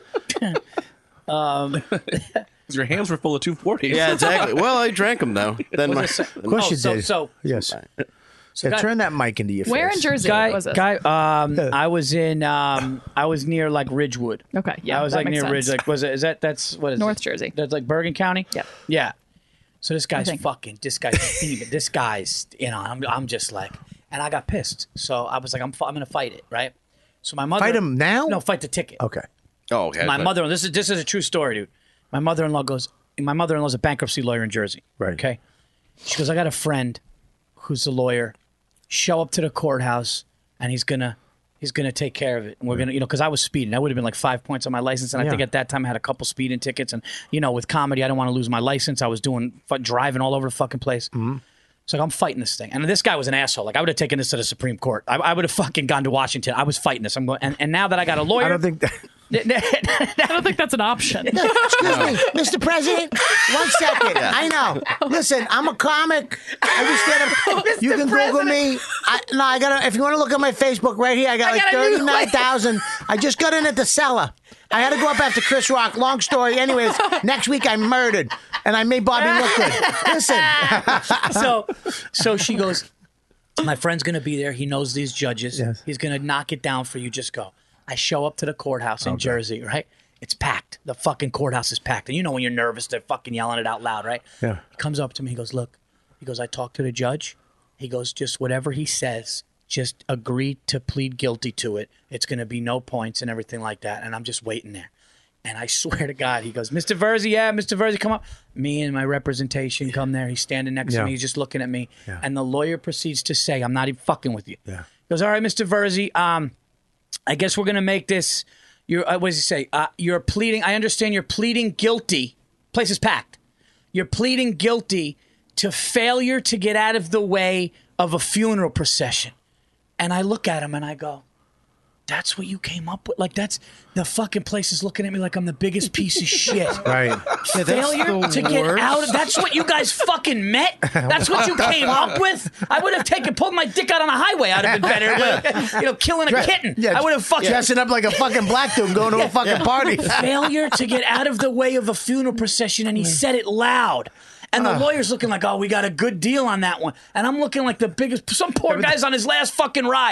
Your hands were full of two forties. Yeah, exactly. Well, I drank them though. Then my of course Oh, you so- did. so- yes. So Yeah, guy- turn that mic into your face. Where in Jersey Guy, was it? guy, um, I was in, um, I was near like Ridgewood. Okay, yeah, I was that like makes near sense. Ridge. Like, was it? Is that that's what is North it? Jersey. That's like Bergen County. Yep. Yeah. So this guy's think. fucking. This guy's thieving. This guy's. You know. I'm. I'm just like. And I got pissed. So I was like, I'm. I'm gonna fight it, right? So my mother. Fight him now? No, fight the ticket. Okay. oh, okay. My but- mother. This is this is a true story, dude. My mother-in-law goes. My mother-in-law's a bankruptcy lawyer in Jersey. Right. Okay. She goes. I got a friend who's a lawyer. Show up to the courthouse, and he's gonna he's gonna take care of it. And we're gonna, you know, because I was speeding. I would have been like five points on my license, and I Yeah. think at that time I had a couple speeding tickets. And you know, with comedy, I didn't want to lose my license. I was doing fu- driving all over the fucking place. Mm-hmm. So like, I'm fighting this thing, and this guy was an asshole. Like I would have taken this to the Supreme Court. I, I would have fucking gone to Washington. I was fighting this. I'm going, and, and now that I got a lawyer, I don't think that. I don't think that's an option. Excuse me, Mister President. One second. I know. Listen, I'm a comic. I just get a, You can Google me. I, no, I got. If you want to look at my Facebook right here, I got I like got a new thirty-nine thousand. I just got in at the cellar. I had to go up after Chris Rock. Long story. Anyways, next week I'm murdered, and I made Bobby look good. Listen. so so she goes, my friend's gonna be there. He knows these judges. Yes. He's gonna knock it down for you. Just go. I show up to the courthouse in Jersey, right? It's packed. The fucking courthouse is packed. And you know when you're nervous, they're fucking yelling it out loud, right? Yeah. He comes up to me. He goes, look. He goes, I talked to the judge. He goes, just whatever he says, just agree to plead guilty to it. It's going to be no points and everything like that. And I'm just waiting there. And I swear to God, he goes, Mister Verzi, yeah, Mister Verzi, come up. Me and my representation come there. He's standing next Yeah. to me. He's just looking at me. Yeah. And the lawyer proceeds to say, I'm not even fucking with you. Yeah. He goes, all right, Mister Verzi, um, I guess we're going to make this, you're, uh, what does he say? Uh, you're pleading, I understand you're pleading guilty. Place is packed. You're pleading guilty to failure to get out of the way of a funeral procession. And I look at him and I go, that's what you came up with? Like, that's, the fucking place is looking at me like I'm the biggest piece of shit. Right. Failure to get out of, that's what you guys fucking met? That's what you came up with? I would have taken, pulled my dick out on a highway. I'd have been better. You know, killing a kitten. Yeah, I would have fucking. dressing up like a fucking black dude going to a fucking party. Failure to get out of the way of a funeral procession, and he said it loud. And the lawyer's looking like, oh, we got a good deal on that one. And I'm looking like the biggest, some poor guy's on his last fucking ride.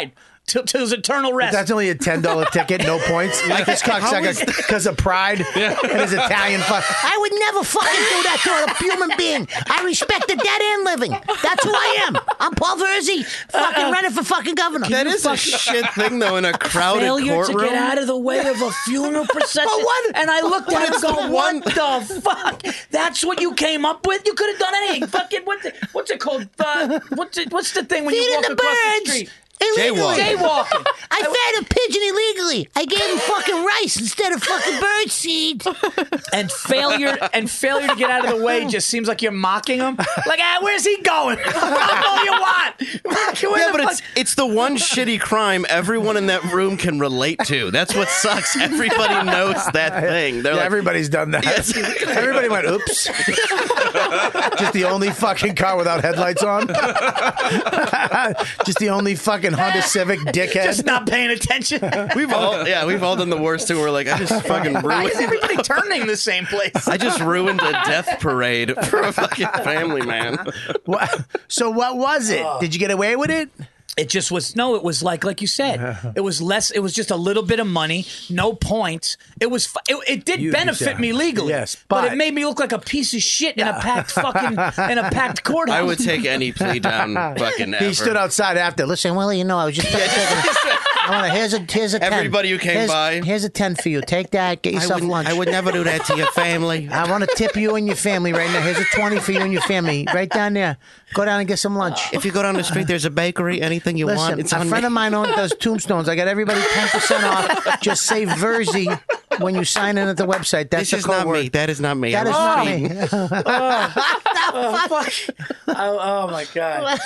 till, till his eternal rest. That's only a ten dollar ticket, no points. Like this cocksucker because of pride and his Italian fuck. I would never fucking do that to a human being. I respect the dead and living. That's who I am. I'm Paul Verzi, fucking running for fucking governor. That is a shit thing, though, in a crowded Failure courtroom. to get out of the way of a funeral procession. But what- And I looked at him and it's go, the one- what the fuck? That's what you came up with? You could have done anything. Fucking, what's it, what's it called? Uh, what's, it, what's the thing when you Feeding walk the across the birds. street? Illegally. Jaywalking. I fed a pigeon illegally. I gave him fucking rice instead of fucking bird seed. And failure and failure to get out of the way just seems like you're mocking him. Like, ah, where's he going? That's all you want. Where Yeah, the but fuck- it's it's the one shitty crime everyone in that room can relate to. That's what sucks. Everybody knows that thing. They're Yeah, like, everybody's done that. Everybody went, oops. Just the only fucking car without headlights on. Just the only fucking Honda Civic dickhead. just not paying attention. we've all yeah, we've all done the worst too. We're like, I just fucking Why is ruined. everybody turning the same place? I just ruined a death parade for a fucking family man. What- so what was it? Did you get away with it? It just was no. It was like like you said. It was less. It was just a little bit of money, no points. It was. fu- It, it did You- benefit yeah. me legally. Yes, but, but- it made me look like a piece of shit in a packed fucking in a packed courthouse. I would take any plea down fucking ever. He stood outside after. Listen, Listen, Willie, you know, I was just taking I want to, here's a, here's a ten. Everybody who came here's, by. Here's a ten for you. Take that. Get I yourself would, lunch. I would never do that to your family. I want to tip you and your family right now. Here's a twenty for you and your family. Right down there. Go down and get some lunch. If you go down the street, there's a bakery. Anything you Listen, want, it's a on friend me. of mine owns does tombstones. I got everybody ten percent off. Just say Verzi when you sign in at the website. That's This the is code not word. me. That is not me. That I is was not beaten. me. oh, oh my god!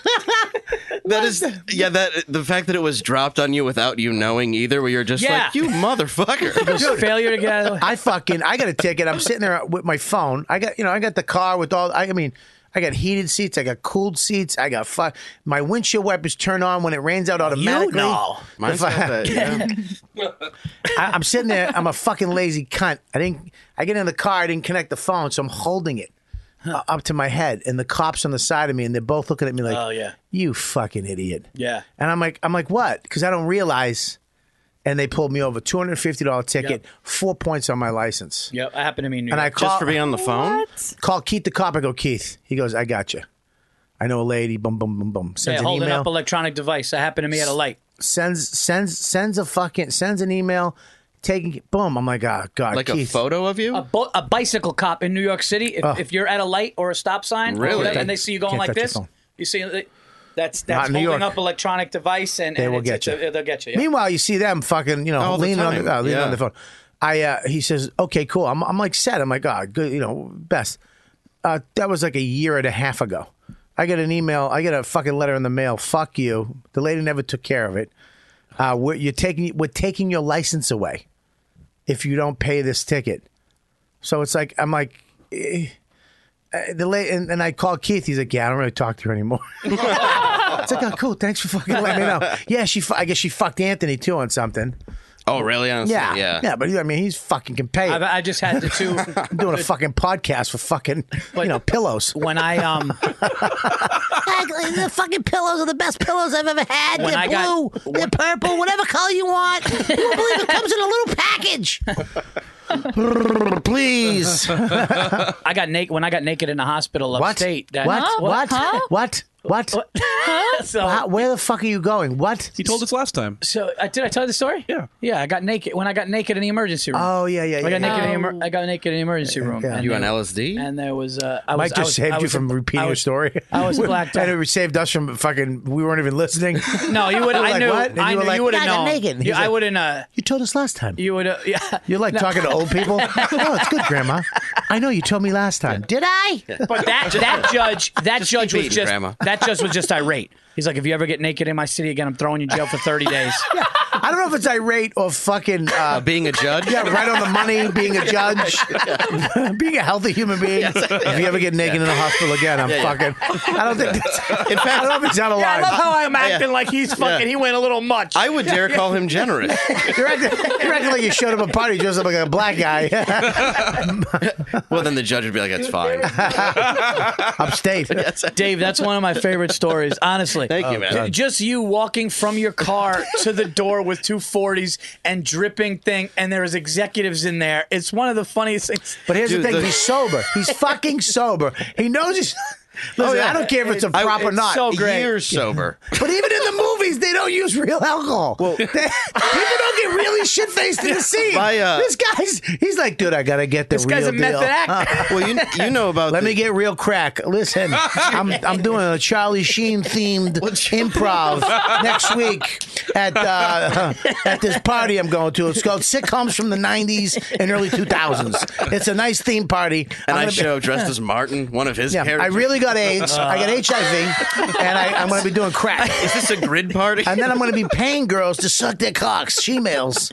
That is, yeah. That the fact that it was dropped on you without you knowing either, where you're just Yeah. like, you motherfucker. Just failure to get out of the way. I fucking I got a ticket. I'm sitting there with my phone. I got you know I got the car with all. I, I mean. I got heated seats. I got cooled seats. I got fu- my windshield wipers turn on when it rains out automatically. know. Mine's If I- got that, yeah. I, I'm sitting there. I'm a fucking lazy cunt. I didn't. I get in the car. I didn't connect the phone, so I'm holding it uh, up to my head, and the cops on the side of me, and they're both looking at me like, Oh, yeah. you fucking idiot." Yeah. And I'm like, I'm like, what? Because I don't realize. And they pulled me over. two hundred fifty dollars ticket, Yep. four points on my license. Yep, that happened to me in New And I York. call, Just for being on the phone. call Keith the cop. I go, Keith. He goes, I got you. I know a lady. Boom, boom, boom, boom. Sends yeah, an holding email. up electronic device. That happened to me at a light. sends sends sends a fucking sends an email. Taking boom. I'm like, oh god. Like Keith. a photo of you. A, bo- a bicycle cop in New York City. If, if you're at a light or a stop sign, or Really? whatever, and they see you going Can't like touch your this, phone. you see it- that's Not that's in New holding York. up electronic device, and, They and will it's, get it's you. a- they'll get you. Yeah. Meanwhile, you see them fucking, you know, All the leaning on time. the uh, leaning Yeah. on the phone. I uh, he says, okay, cool. I'm I'm like set. I'm like, oh, good, you know, best. Uh, that was like a year and a half ago. I get an email. I get a fucking letter in the mail. Fuck you. The lady never took care of it. Uh, we're, you're taking we're taking your license away if you don't pay this ticket. So it's like I'm like. Eh. Uh, the late and, and I called Keith. He's like, "Yeah, I don't really talk to her anymore." It's like, "Oh, cool. Thanks for fucking letting me know." Yeah, she. fu- I guess she fucked Anthony too on something. Oh, really? Honestly, Yeah, yeah. yeah. But I mean, he's fucking can pay. I've, it. I just had to too. I'm doing a fucking podcast for fucking you know pillows. When I um Like, the fucking pillows are the best pillows I've ever had. When They're I got- blue, they're purple, whatever color you want. You won't believe it comes in a little package. Please. I got naked when I got naked in the hospital What? upstate. That, What? What? Huh? What? What? So, How- where the fuck are you going? What? He told us last time. so uh, did I tell you the story? Yeah. Yeah, I got naked when I got naked in the emergency room. Oh yeah, yeah. I yeah, got yeah. naked. In the emer- I got naked in the emergency room. Yeah. And You on there- L S D? And there was uh, I was Mike I just was, saved I you was, from repeating I your was, story. I was blacked out. And it saved us from fucking. We weren't even listening. No, you would. You were I like, knew. what? And I you were knew like, you would I have got known. naked. You, He's I like- wouldn't. Uh, You told us last time. you would. Uh, yeah. You're like talking to old people. Oh, it's good, Grandma. I know you told me last time. Did I? But that that judge that Just judge keep was eating, just Grandma. that judge was just irate. He's like, if you ever get naked in my city again, I'm throwing you in jail for thirty days. I don't know if it's irate or fucking. Uh, Uh, being a judge? yeah, right on the money. Being a judge, being a healthy human being. If you ever get naked in a hospital again, I'm Yeah, yeah. fucking. I don't think. That's, In fact, I don't know if it's out of Yeah, I line. love how I'm acting like he's fucking. He went a little much. I would dare call him generous. You're acting, you're acting like you showed up a party dressed up like a black guy. Well, then the judge would be like, that's fine. Upstate. Dave, that's one of my favorite stories. Honestly, Thank you, man. J- Just you walking from your car to the door with two forties and dripping thing, and there's executives in there. It's one of the funniest things. But here's Dude, the thing: the- he's sober. He's fucking sober. He knows he's. Listen, Oh, yeah. I don't care if it's a I- prop or it's not. so great. Years sober. But even in the movies, they don't use real alcohol. Well, they, people don't get really shit faced in the scene. My, uh, this guy's, he's like, dude, I gotta get the This real guy's a deal. method actor. Well, you you know about. Let the, me get real crack. Listen, I'm I'm doing a Charlie Sheen themed improv next week at uh, at this party I'm going to. It's called Sitcoms from the nineties and early two thousands. It's a nice theme party. And I'm I gonna be- show dressed as Martin, one of his Yeah, I characters. really got AIDS. I got H I V, and I, I'm going to be doing crack. Is this a grid party? And then I'm going to be paying girls to suck their cocks, she-males.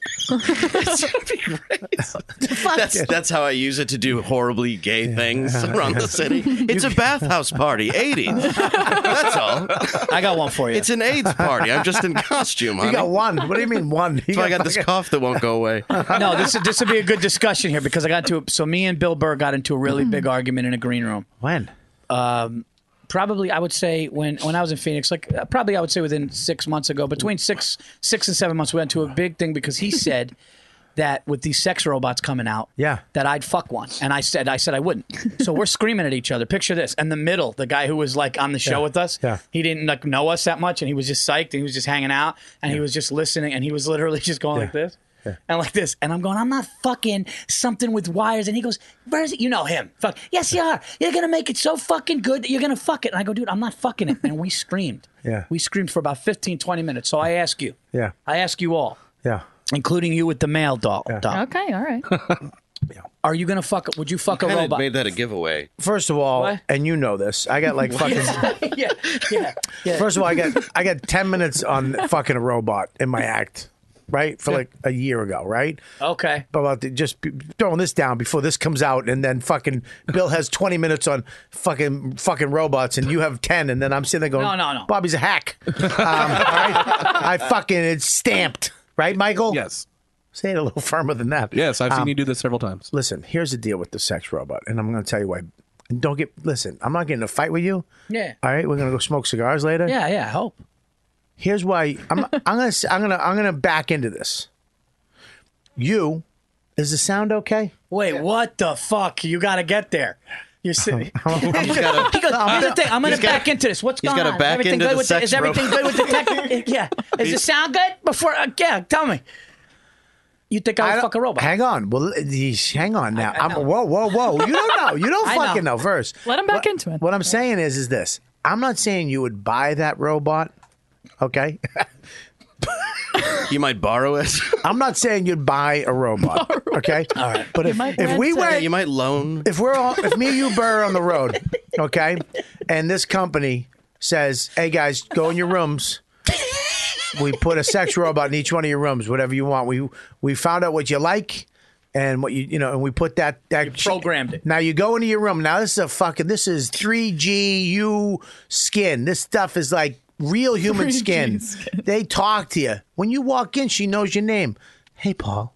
That's that's how I use it to do horribly gay things around the city. It's a bathhouse party, eighties. That's all. I got one for you. It's an AIDS party. I'm just in costume, You honey. got one. What do you mean one? You So I got this fucking- cough that won't go away. no, this this would be a good discussion here because I got into so me and Bill Burr got into a really big argument in a green room. When? Probably, I would say when when I was in Phoenix, like uh, probably I would say within six months ago, between six six and seven months, we went to a big thing because he said that with these sex robots coming out, Yeah. that I'd fuck one, and I said I said I wouldn't. So we're screaming at each other. Picture this: in the middle, the guy who was like on the show Yeah. with us, Yeah. he didn't like know us that much, and he was just psyched, and he was just hanging out, and he was just listening, and he was literally just going like this. And like this, and I'm going, I'm not fucking something with wires. And he goes, where's it? You know him. Fuck. Yes, you are. You're going to make it so fucking good that you're going to fuck it. And I go, dude, I'm not fucking it. And we screamed. Yeah. We screamed for about fifteen, twenty minutes. So I ask you, Yeah. I ask you all, Yeah. including you with the male doll, doll. Okay, all right. Are you going to fuck it? Would you fuck a Kind of robot? made that a giveaway. First of all, What? and you know this, I got like fucking. yeah, yeah, yeah. First of all, I got I got ten minutes on fucking a robot in my act, right? For like a year ago, right? Okay. But about the, just b- throwing this down before this comes out, and then fucking Bill has twenty minutes on fucking fucking robots, and you have ten, and then I'm sitting there going, No, no, no. Bobby's a hack. um, all right? I fucking it's stamped, right, Michael? Yes. Say it a little firmer than that. Yes, I've seen Um, you do this several times. Listen, here's the deal with the sex robot, and I'm going to tell you why. And don't get listen. I'm not getting in a fight with you. Yeah. All right, we're going to go smoke cigars later. Yeah, yeah, I hope. Here's why I'm I'm gonna I'm gonna I'm gonna back into this. You, is the sound okay? Wait, what the fuck? You got to get there. You're sitting. gotta- he goes, here's the thing. I'm going to he's gotta- back into this. What's he's going gotta on? back everything into good the with the, sex is everything robot. good with the tech? Yeah. Is it sound good? Before, uh, yeah, tell me. You think I would don't- fuck a robot? Hang on. Well, these- hang on now. I I'm, know. whoa, whoa, whoa. You don't know. You don't I know. fucking know. First, Let him back what, into it. What I'm saying is, is this. I'm not saying you would buy that robot. Okay. You might borrow it. I'm not saying you'd buy a robot. Okay. All right. But if, might if rent we it. went, You might loan. if we're all, if me and you Burr are on the road, okay, and this company says, "Hey guys, go in your rooms." We put a sex robot in each one of your rooms, whatever you want. We we found out what you like and what you you know, and we put that that You programmed it. Now you go into your room. Now this is a fucking this is three G U skin. This stuff is like real human three G skin. skin. They talk to you. When you walk in, she knows your name. Hey, Paul.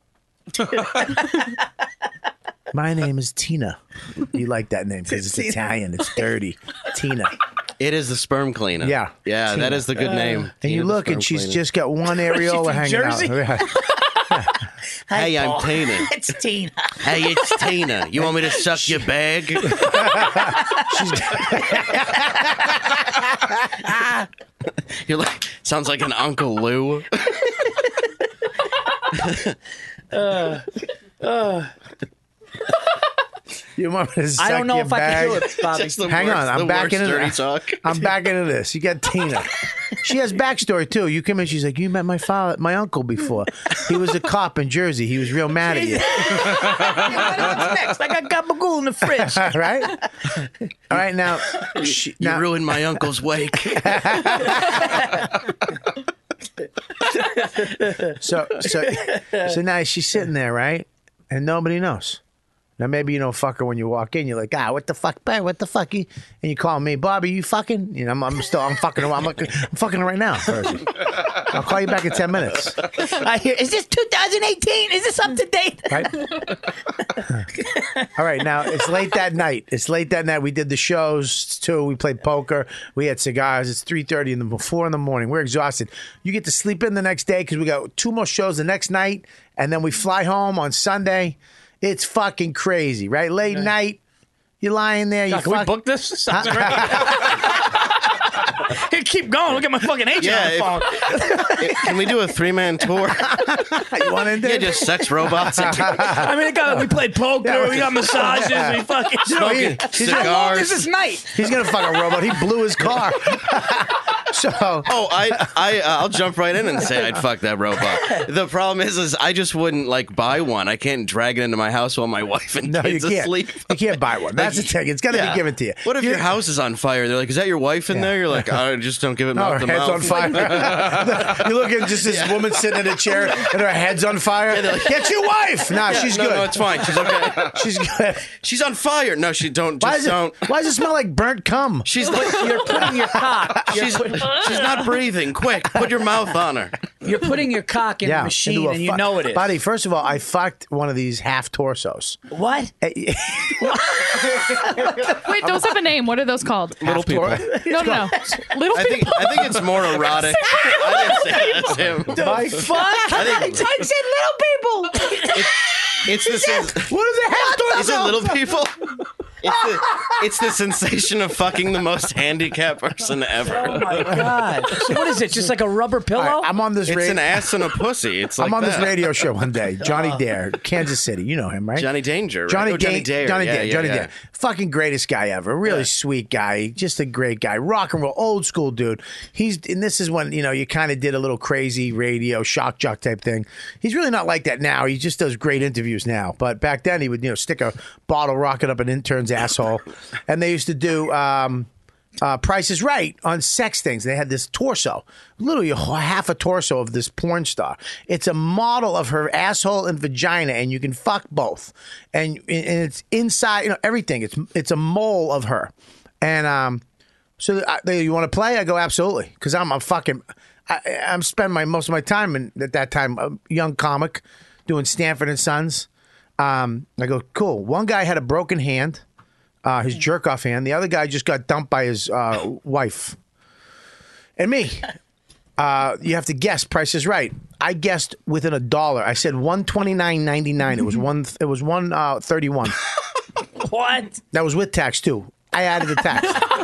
My name is Tina. You like that name because it's Italian. It's dirty. Tina. It is the sperm cleaner. Yeah. Yeah, Tina. that is the good name. And Tina you the look, sperm and she's cleaner. just got one areola from hanging Jersey? out. Yeah. Hey, I'm Paul. Tina. It's Tina. Hey, it's Tina. You want me to suck your bag? You're like, sounds like an Uncle Lou. You want me to suck I don't know your if I bag? can do it, Bobby. It's the Hang worst, on, I'm the back worst into dirty this. talk. I'm back into this. You got Tina. She has backstory too. You come in, she's like, "You met my father, my uncle before. He was a cop in Jersey. He was real mad at you." What's next? I got gabagool in the fridge. Right? All right, now, she, You now ruined my uncle's wake. so so so now she's sitting there, right? And nobody knows. Now maybe you don't fuck her when you walk in. You're like, ah, what the fuck, babe? What the fuck? You? And you call me, Bobby. You fucking? You know, I'm, I'm still, I'm fucking her. I'm, I'm fucking her right now. Percy. I'll call you back in ten minutes. I hear, is this two thousand eighteen? Is this up to date? Right? All right, now it's late that night. It's late that night. We did the shows too. We played poker. We had cigars. It's three thirty in the four in the morning. We're exhausted. You get to sleep in the next day because we got two more shows the next night, and then we fly home on Sunday. It's fucking crazy, right? Late yeah. night. You're lying there. You God, can fuck- we book this? Sounds Hey, keep going. Look at my fucking agent Yeah, on the phone. if- Can we do a three man tour? You want to do? Yeah, just sex robots. I mean, it got, we played poker. Yeah, we got massages. yeah. We fucking No, he- smoking. he's- How long cigars. is this night? He's gonna fuck a robot. He blew his car. So Oh, I, I, uh, I'll jump right in and say I'd fuck that robot. The problem is, is I just wouldn't like buy one. I can't drag it into my house while my wife and no, you kids can't. asleep. You can't buy one. That's the thing. It's got to Yeah. be given to you. What if You- your house is on fire? They're like, "Is that your wife in Yeah. there?" You're like, "I just don't give it No, mouth her to head's mouth." on fire. You look at just this woman sitting in a chair and her head's on fire. they're like- Get your wife. Nah, she's no, good. no, it's fine. She's okay. She's good. She's on fire. No, she don't. Why Just does, it, don't. why does it smell like burnt cum? She's like, You're putting your cock. You're, she's, put- she's not breathing. Quick, put your mouth on her. you're putting your cock in a machine, into a and you fu- know it is. Buddy, first of all, I fucked one of these half torsos. What? Wait, those have a name. What are those called? Little people. No, no, no. Little I think people. I think it's more erotic. I didn't say that's him. My Fuck! I think- I said little people. It's the sens- What is a half torso? is it little people? It's the, it's the sensation of fucking the most handicapped person ever. Oh my god! So what is it? Just like a rubber pillow? All right, I'm on this. It's ra- an ass and a pussy. It's like I'm on that. this radio show one day. Johnny Dare, Kansas City. You know him, right? Johnny Danger. Right? Johnny, Oh, Johnny Da- Dare. Johnny yeah, Dare. yeah, Johnny yeah. Dare. Fucking greatest guy ever. Really Yeah. sweet guy. Just a great guy. Rock and roll, old school dude. He's and this is when you know you kind of did a little crazy radio shock jock type thing. He's really not like that now. He just does great interviews now. But back then he would you know stick a bottle rocket up an intern's asshole, and they used to do. Um, Uh, Price is Right on sex things. They had this torso, literally a wh- half a torso of this porn star. It's a model of her asshole and vagina, and you can fuck both. And, and it's inside, you know, everything. It's it's a mole of her. And um, so I, they, you want to play? I go absolutely because I'm a fucking. I, I'm spending my most of my time in, at that time a young comic doing Stanford and Sons. Um, I go cool. One guy had a broken hand. Uh, his jerk off hand. The other guy just got dumped by his uh, wife. And me. Uh, you have to guess. Price is Right. I guessed within a dollar. I said one twenty nine ninety nine. It was one. It was one uh, thirty one. What? That was with tax too. I added the tax.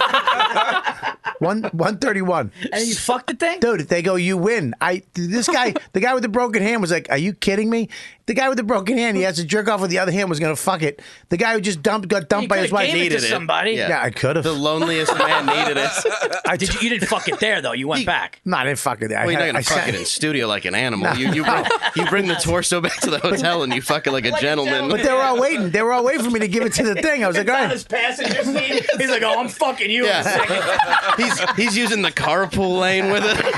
One one thirty one. And you fucked the thing? Dude, they go, you win. I this guy, the guy with the broken hand was like, are you kidding me? The guy with the broken hand, he has to jerk off with the other hand, was gonna fuck it. The guy who just dumped got dumped You by his could've wife. gave it to Needed it. somebody. Yeah. Yeah, I could have. The loneliest man needed it. I Did you, you didn't fuck it there though. You went back. No, I didn't fuck it. I Well, you're had- not gonna I fuck sat- it in studio like an animal. You you bring, you bring the torso back to the hotel and you fuck it like a gentleman. But they were all waiting. They were all waiting for me to give it to the thing. I was like, all On right. his passenger seat. He's like, oh, I'm fucking you in a second. Yeah. he's he's using the carpool lane with it.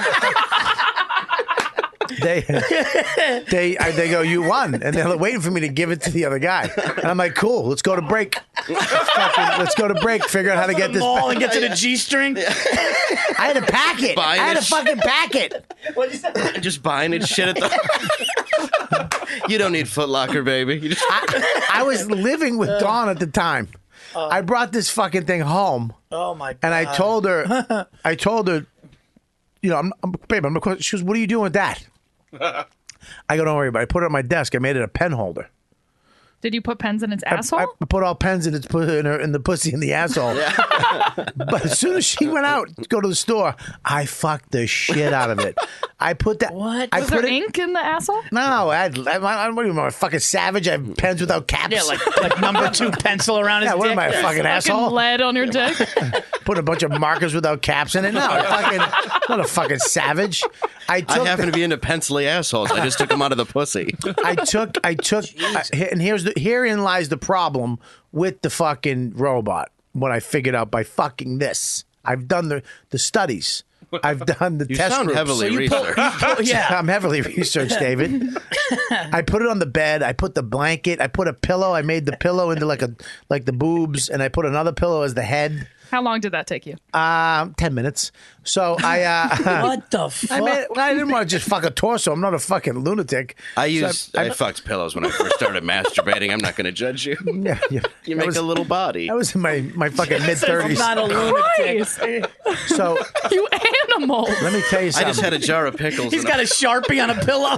They they I, they go, you won, and they're waiting for me to give it to the other guy. And I'm like, cool, let's go to break. Let's, fucking, let's go to break. Figure out how to get this. Mall back. and get to the G string. I had to pack it. I Buying had to it. fucking pack it. Just buying it shit at the. You don't need Foot Locker, baby. You just... I, I was living with Dawn at the time. I brought this fucking thing home. Oh my god. And I told her, I told her, you know, I'm, I'm babe, I'm gonna, she goes, what are you doing with that? I go, don't worry about it. I put it on my desk. I made it a pen holder. Did you put pens in its I- asshole? I, put all pens in its pu- in, her, in the pussy in the asshole. But as soon as she went out to go to the store, I fucked the shit out of it. I put that. What? I Was put there it. ink in the asshole? No, I had. I, I, what do you mean? I'm a fucking savage. I have pens without caps. Yeah, like like number two pencil around his Yeah, what dick. am I, a fucking Fucking asshole? lead on your dick. Put a bunch of markers without caps in it. No, fucking, not a fucking savage. I took. I happen the- to be into pencily assholes. I just took them out of the pussy. I took, I took, I, and here's the herein lies the problem with the fucking robot. What I figured out by fucking this, I've done the the studies. I've done the You test sound groups. heavily you pull- researched. you pull- yeah. I'm heavily researched, David. I put it on the bed. I put the blanket. I put a pillow. I made the pillow into like a like the boobs, and I put another pillow as the head. How long did that take you? Um, ten minutes. So I. Uh, What the fuck? I mean, I didn't want to just fuck a torso. I'm not a fucking lunatic. I So used I, fucked pillows when I first started masturbating. I'm not going to judge you. Yeah, yeah. You I make was- a little body. I was in my my fucking mid I'm thirties. not a lunatic. Christ, So you animal. let me tell you I something. just had a jar of pickles. He's and got a Sharpie on a pillow.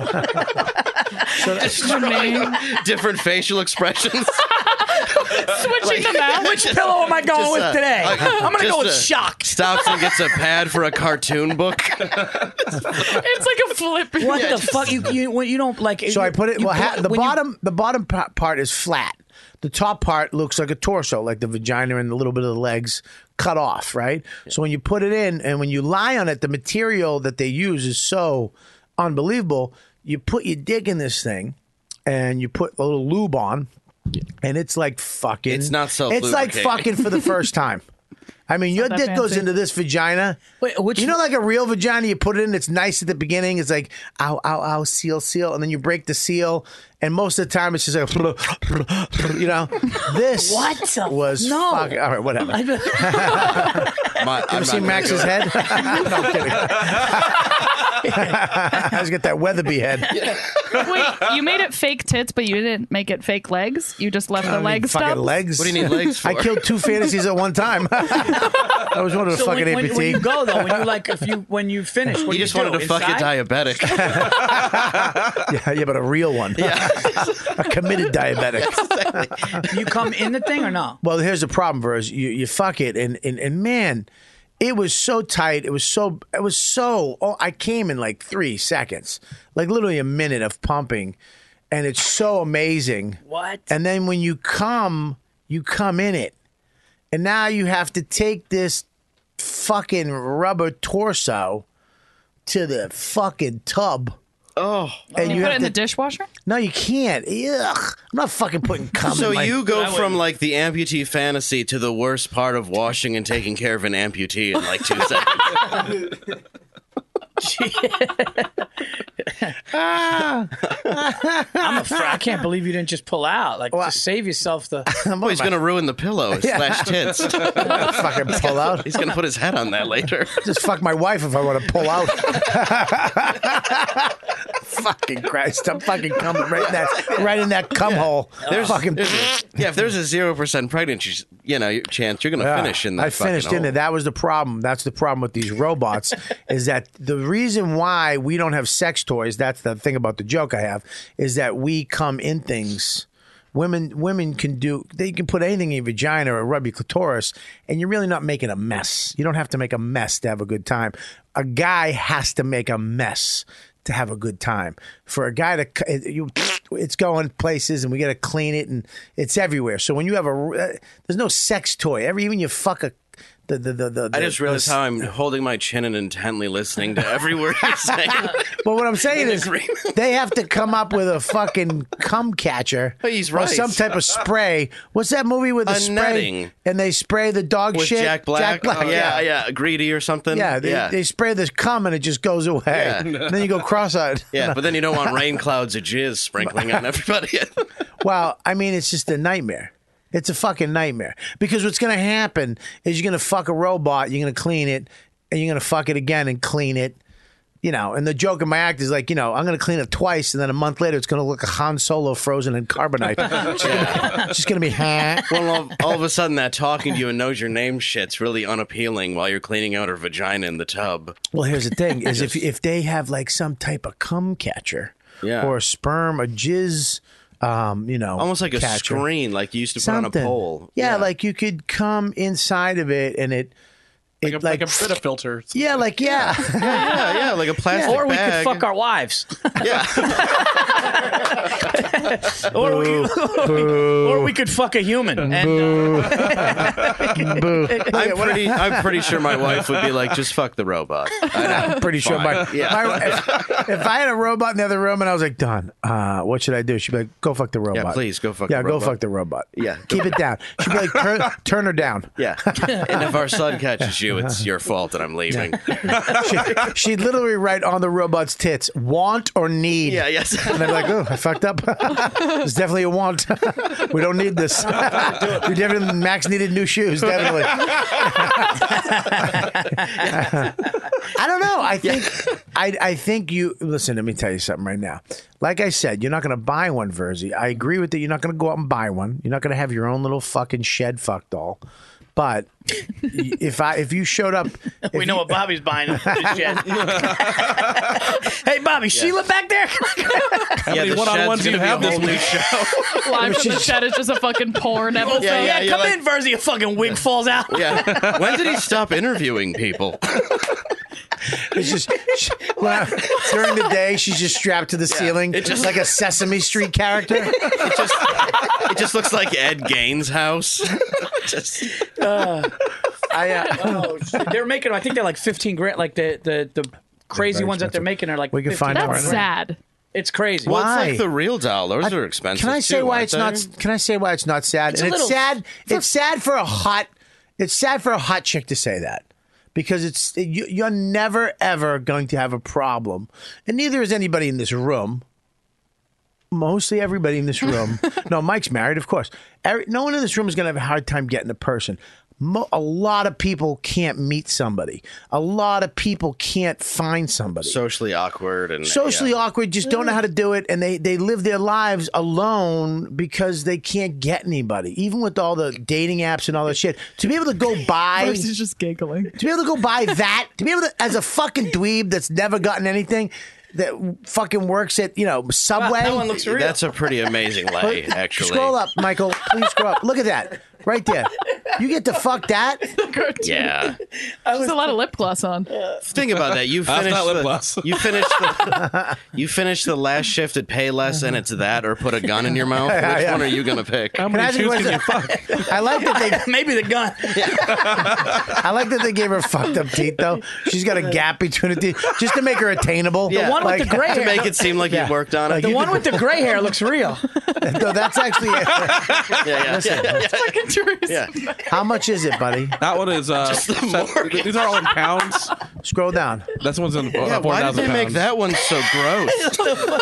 Jermaine. different facial expressions. Switching them out. Which pillow am I going Just, with uh, today? like, I'm gonna just, go with uh, shock. Stops and gets a pad for a cartoon book. It's like a flip. What Yeah, the just- fuck? You you when you don't like. So I put it. you Well, ha- put- the when you- bottom the bottom pa- part is flat. The top part looks like a torso, like the vagina and a little bit of the legs cut off, right? So when you put it in and when you lie on it, the material that they use is so unbelievable. You put your dick in this thing and you put a little lube on, and it's like fucking. It's not It's like self-lubricating. fucking for the first time. I mean, your that dick goes fancy. into this vagina. Wait, which- you know, like a real vagina, you put it in, it's nice at the beginning. It's like, ow, ow, ow, seal, seal. And then you break the seal. And most of the time, it's just like, you know, this What the- was no. fucking, all right, whatever. My, You I'm ever not seen gonna Max's do it. head? No, I'm kidding. I just got that Weatherby head. Wait, you made it fake tits, but you didn't make it fake legs. You just left I the don't leg need fucking stubs. legs. What do you need legs for? I killed two fantasies at one time. I was one of the So fucking when, when, amputee. when you go though, when you like, if you when you finish, what You do just you wanted do? to fuck a Inside? diabetic. yeah, yeah, but a real one. Yeah. A committed diabetic. You come in the thing or no? Well, here's the problem, Verz. You you fuck it, and, and and man, it was so tight. It was so. It was so. Oh, I came in like three seconds, like literally a minute of pumping, and it's so amazing. What? And then when you come, you come in it, and now you have to take this fucking rubber torso to the fucking tub. Oh. And You, you put have it in to, the dishwasher? No, you can't. Ugh. I'm not fucking putting cum So in my... you go from like the amputee fantasy to the worst part of washing and taking care of an amputee in like two seconds. I'm afraid. I can't believe you didn't just pull out. Like, just save yourself the. Boy, he's gonna ruin the pillow slash tits. fucking pull out. He's gonna put his head on that later. Just fuck my wife if I want to pull out. Fucking Christ! I'm fucking coming right in that, right in that cum hole. There's, fucking. there's- yeah, if there's a zero percent pregnancy, you know, chance you're gonna Yeah. finish in that. I finished fucking in it. hole. That was the problem. That's the problem with these robots is that the reason why we don't have sex toys. That's the thing about the joke I have is that we come in things. Women, women can do. They can put anything in your vagina or rub your clitoris, and you're really not making a mess. You don't have to make a mess to have a good time. A guy has to make a mess to have a good time. For a guy to, you, it's going places, and we got to clean it, and it's everywhere. So when you have a, uh, there's no sex toy. Every even you fuck a. The, the, the, the, I just the- realized the- how I'm holding my chin and intently listening to every word you're saying. But what I'm saying In is, agreement. they have to come up with a fucking cum catcher He's or right. some type of spray. What's that movie with the A spray netting. and they spray the dog With shit? Jack Black. Jack Black. Oh, yeah, yeah, greedy or something. Yeah, they, yeah. they spray the cum and it just goes away. Yeah. And then you go cross-eyed. Yeah, but then you don't want rain clouds of jizz sprinkling on everybody. Well, I mean, it's just a nightmare. It's a fucking nightmare. Because what's going to happen is you're going to fuck a robot, you're going to clean it, and you're going to fuck it again and clean it. You know, and the joke in my act is like, you know, I'm going to clean it twice, and then a month later, it's going to look like Han Solo frozen in carbonite. It's Yeah. just going to be, huh? Well, all, all of a sudden, that talking to you and knows your name shit's really unappealing while you're cleaning out her vagina in the tub. Well, here's the thing: is if if they have like some type of cum catcher, Yeah. or a sperm, a jizz, um, you know, Almost like a catcher. screen, like you used to Something. put on a pole. Yeah, like you could come inside of it, and it, it Like a, like, a bit of filter. yeah, like yeah, yeah, yeah, like a plastic Or we bag. could fuck our wives. Yeah. or, we, or we could fuck a human. And, uh, boo. I'm pretty. I'm pretty sure my wife would be like, "Just fuck the robot." I'm pretty sure my, Yeah. my if, if I had a robot in the other room and I was like, Don, uh, what should I do? She'd be like, go fuck the robot. Yeah, please go fuck Yeah, the go robot. fuck the robot. Yeah. keep it down. She'd be like, turn, turn her down. Yeah. And if our son catches you, you, it's your fault that I'm leaving. she, she'd literally write on the robot's tits, want or need. Yeah, yes. And I'd be like, oh, I fucked up. It's definitely a want. We don't need this. We definitely, Max needed new shoes, definitely. I don't know. I think, I, I think you, listen, let me tell you something right now. Like I said, you're not going to buy one, Verzi. I agree with that. You're not going to go out and buy one. You're not going to have your own little fucking shed fuck doll. But if I if you showed up, we know you, what Bobby's buying. Hey, Bobby, Sheila back there. How many one-on-ones do you have this week? Show? Live from the shed is just a fucking porn episode. Yeah, yeah, yeah come like, in, Verzi. A fucking wig falls out. Yeah. When did he stop interviewing people? It's just she, well, during the day, she's just strapped to the yeah, ceiling, it just like a Sesame Street character. It just, it just looks like Ed Gain's house. just, uh, I, uh, oh, they're making. I think they're like fifteen grand. Like the the the crazy ones that they're making are like. We can find That's out. sad. It's crazy. Well, why? it's like the real doll. Those I, are expensive. Can I say too, why it's they? not? Can I say why it's not sad? It's and it's little, sad. For, it's sad for a hot. It's sad for a hot chick to say that. Because it's you, you're never ever going to have a problem, and neither is anybody in this room. Mostly everybody in this room. No, Mike's married, of course. Every, no one in this room is going to have a hard time getting a person. Mo, a lot of people can't meet somebody. A lot of people can't find somebody. Socially awkward and socially yeah. awkward. Just don't know how to do it, and they they live their lives alone because they can't get anybody. Even with all the dating apps and all that shit, to be able to go buy, she's just giggling. To be able to go buy that, to be able to, as a fucking dweeb that's never gotten anything, that fucking works at, you know, Subway. Wow, that one looks real. That's a pretty amazing lay, actually. Scroll up, Michael. Please scroll up. Look at that. Right there. You get to fuck that? Yeah. There's a lot of lip gloss on. Think about that. You That's finished not lip the, gloss. you finished the, you finished the last shift at Payless and it's that or put a gun in your mouth. Which Yeah, yeah. one are you going to pick? How Can I many ask you shoes a can you question? fuck? I like that they Maybe the gun. I like that they gave her fucked up teeth though. She's got a gap between the teeth just to make her attainable. Yeah. The one Like- with the gray To hair. make it seem like Yeah. you worked on it. Like the you one could- with the gray hair looks real. No, that's actually yeah, yeah. Listen, Fucking Teresa. Yeah. how much is it, buddy? That one is. Uh, Just the set- mortgage. these are all in pounds. Scroll down. That's one's in uh, Yeah, four why did thousand they make pounds. that one so gross?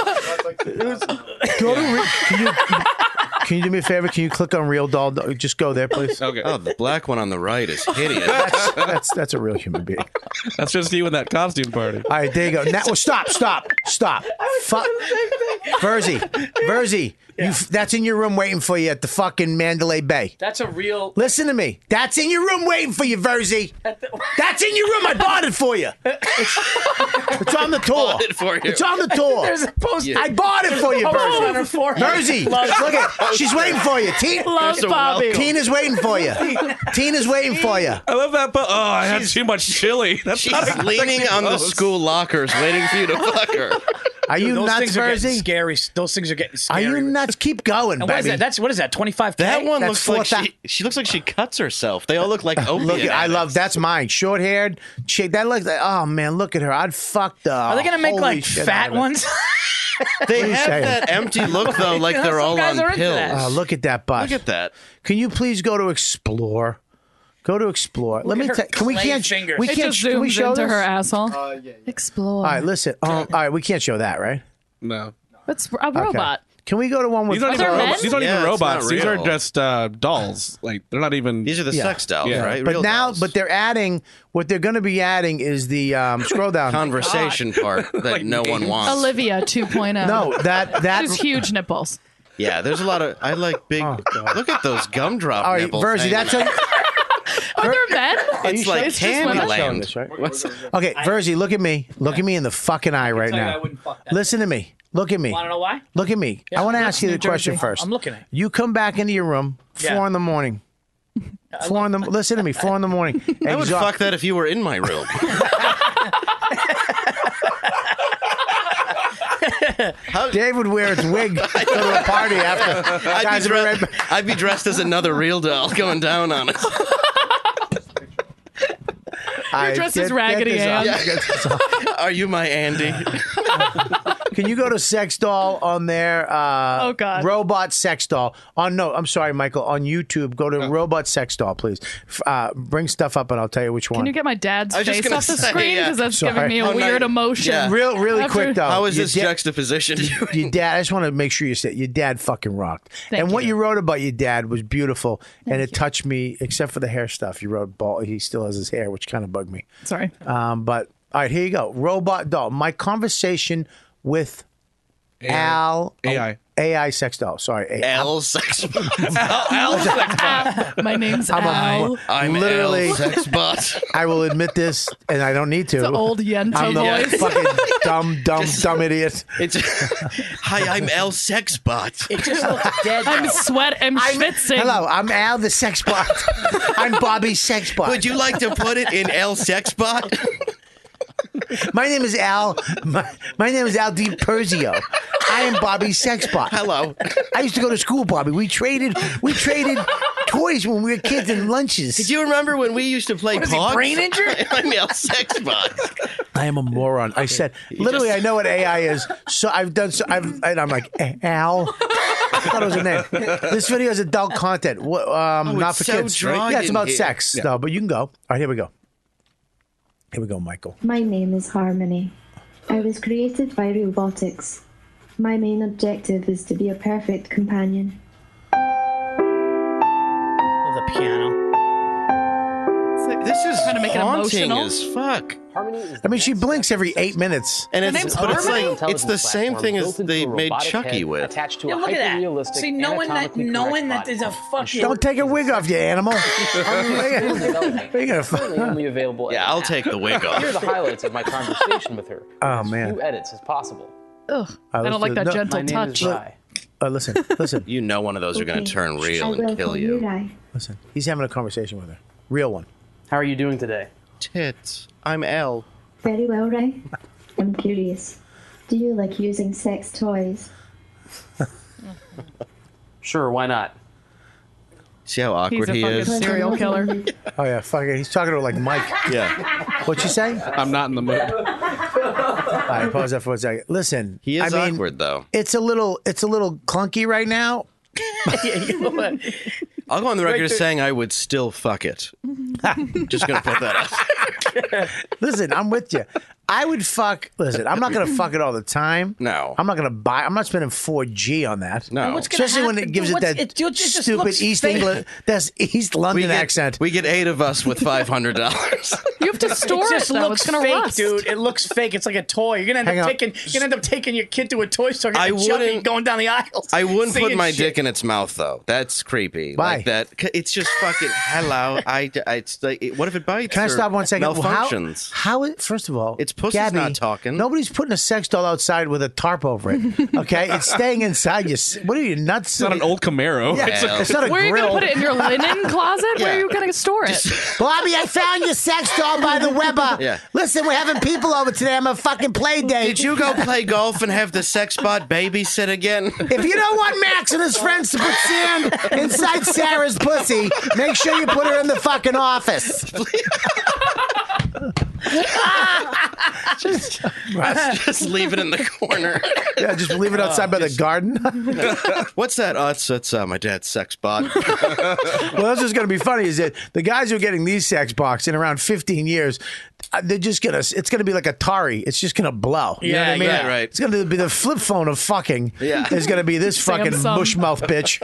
Go to re- can you can you do me a favor? Can you click on Real Doll? Just go there, please. Okay, Oh, the black one on the right is hideous. That's that's that's a real human being. that's just you in that costume party. All right, there you go. Now, well, stop, stop, stop. Fuck, Verzi, Verzi. You, f- that's in your room waiting for you at the fucking Mandalay Bay. That's a real. Listen to me. That's in your room waiting for you, Verzi. That's in your room. I bought it for you. It's, it's on the tour. Bought it for you. It's on the tour. There's a poster. I bought it for you, Poster on her Verzi. forehead. Verzi, look at. She's waiting for you. Tina, Love There's a Bobby. welcome. Tina's waiting for you. Tina's waiting for you. I love that. But oh, I had too much chili. That's She's not leaning on the close. school lockers waiting for you to fuck her. Are you Those nuts, things are getting Verzi? scary. Those things are getting Are scary. you nuts? Keep going, And what is baby. that? That's what is that? Twenty-five. That one That's looks like four thou- she, she looks like she cuts herself. They all look like opiate Look, at, I love addicts. that's mine. Short haired chick. That looks like. Oh man, look at her. I'd fuck the. Are they gonna make holy like shit fat out of it. ones? They are you have saying? that empty look though, like You know, they're some all guys on are into pills. that. Oh, look at that bust. Look at that. Can you please go to Explore? Go to Explore. Let me. at her Ta- can we clay can't. fingers. We It can't. just Can we zooms show into this? her asshole. Explore. All right, listen. Um, all right, we can't show that, right? No, It's a robot. Can we go to one with? these aren't Are even there robots. men? These aren't Yeah, even it's not robots. These are real. just uh, dolls. Like they're not even. These are the Yeah. sex dolls, Yeah. right? But Real now, dolls. but they're adding. What they're going to be adding is the um, scroll down. conversation part that Like no one games. wants. Olivia two point oh. no, that that. She's huge nipples. Yeah, there's a lot of. I like big. Oh, God. Look at those gumdrop All right, nipples. Verzi, hanging that's out. a, Are there men? It's like It's just women. showing Candyland. this, right? What's- Okay, Verzi, look at me. Look at me in the fucking eye right tell you now. I wouldn't fuck that. Listen to me. Look at me. Want to know why? Look at me. I want to ask you the New question Jersey. first. I'm looking at You come back into your room four Yeah. in the morning. Four in the. Listen to me. Four in the morning. I would Exhaust- fuck that if you were in my room. Dave would wear his wig to go to a party after. I'd Guys be, would be dressed, right- I'd be dressed as another real doll going down on us. All right, dressed get- as Raggedy get this Ann. off. Get this off. Are you my Andy? Can you go to sex doll on there? Uh, Oh, God. Robot sex doll on no. I'm sorry, Michael. On YouTube, go to robot sex doll, please. F- Uh, bring stuff up, and I'll tell you which one. Can you get my dad's I was just face gonna off the say, screen? yeah. Because that's Sorry. giving me a Oh, no, weird emotion. yeah. Real, really After- quick though. How is Your this da- juxtaposition? Your dad. I just want to make sure you said your dad fucking rocked. Thank and what you. you wrote about your dad was beautiful, and it touched me. Except for the hair stuff, you wrote ball. He still has his hair, which kind of bugged me. Sorry. Um, but all right, here you go. Robot doll. My conversation with Al A I. A I sex doll. Sorry, A I. L sex bot. My name's I'm a- Al. I'm Literally- L sex bot. I will admit this, and I don't need to. It's an old Yenta I'm the voice. fucking dumb, dumb, dumb idiot. It's hi, I'm L sex bot. It just looks dead. I'm though. sweat. I'm, schwitzing. Hello, I'm Al the sex bot. I'm Bobby sex bot. Would you like to put it in L sex bot? My name is Al. My, my name is Al Di Perzio. I am Bobby's sex bot. Hello. I used to go to school, Bobby. We traded. We traded toys when we were kids and lunches. Did you remember when we used to play What is he, Pogs? brain injured? I'm L sex bot. I am a moron. I said, literally, I know what A I is. So I've done. So I've, and I'm like, "Eh, Al. I thought it was a name. This video is adult content. Wha- Um, Oh, not it's for so kids. drawn Yeah, it's in about here. sex. No, but you can go. All right, here we go. Here we go, Michael. My name is Harmony. I was created by robotics. My main objective is to be a perfect companion. The piano. This is Trying to make it haunting emotional. as fuck. I mean, she blinks every eight minutes. And name's it's, but it's Harmony? like it's the same thing as they made Chucky with. Attached to Yeah, a look at that. hyper-realistic, See, knowing that, anatomically knowing correct that there's a body. fucking. Don't take a wig off, you animal. Development. You're gonna Currently fuck. only available. Yeah, as I'll an take app. the wig off. Here are the highlights of my conversation with her. Oh, As man. Few edits as possible. Ugh. I I don't was- like that no, gentle My name touch. is Rai. Uh, listen, listen, You know one of those are going Okay. to turn I real will and kill call you. Rai. listen. He's having a conversation with her. Real one. How are you doing today? Tits. I'm L. Very well, Rai. I'm curious. Do you like using sex toys? Sure, why not? See how He's awkward a he fucking is? serial killer. Oh yeah, fuck it. He's talking to her like Mike. Yeah. What'd she say? I'm not in the mood. All right, pause that for a second. Listen, He is I mean, awkward though. it's a little, it's a little clunky right now. I'll go on the record as saying I would still fuck it. Just gonna put that out. Listen, I'm with you. I would fuck. Listen, I'm not gonna fuck it all the time. No. I'm not gonna buy. I'm not spending four G on that. No. What's gonna Especially when happen- it gives dude, it that what's- it- it just stupid looks East fake. England, that's East London We get, accent. we get eight of us with five hundred dollars. You have to store It it, just though. looks It's gonna fake, rust. dude. It looks fake. It's like a toy. You're gonna end Hang up on. taking. You're gonna end up taking your kid to a toy store. I Getting jumping, wouldn't- going down the aisles. I wouldn't put singing my shit. dick in its mouth though. That's creepy. Why? Like that. It's just fucking hello. I, I it's like, what if it bites? Can I or stop one second? Well, how- Malfunctions. How, it, first of all, Its pussy's Gabby, not talking. Nobody's putting a sex doll outside with a tarp over it. Okay, it's staying inside you. What are you nuts? It's not an old Camaro. Yeah, It's a- it's not a Where are you grill. going to put it? In your linen closet? Where Yeah. are you going to store it? Bobby, I found your sex doll by the Weber. Yeah. Listen, we're having people over today. I'm a fucking play date. Did you go play golf and have the sex bot babysit again? If you don't want Max and his friends to put sand inside Sarah's pussy, make sure you put her in the fucking office. just, just leave it in the corner. Yeah, just leave it outside by the garden. What's that? Oh, it's, it's uh, my dad's sex bot. Well, that's what's going to be funny is that the guys who are getting these sex box in around fifteen years, uh, they're just going to, it's going to be like Atari. It's just going to blow. You know Yeah, what I mean? yeah, right. It's going to be the flip phone of fucking. Yeah. It's going to be this fucking Samsung. bushmouth bitch.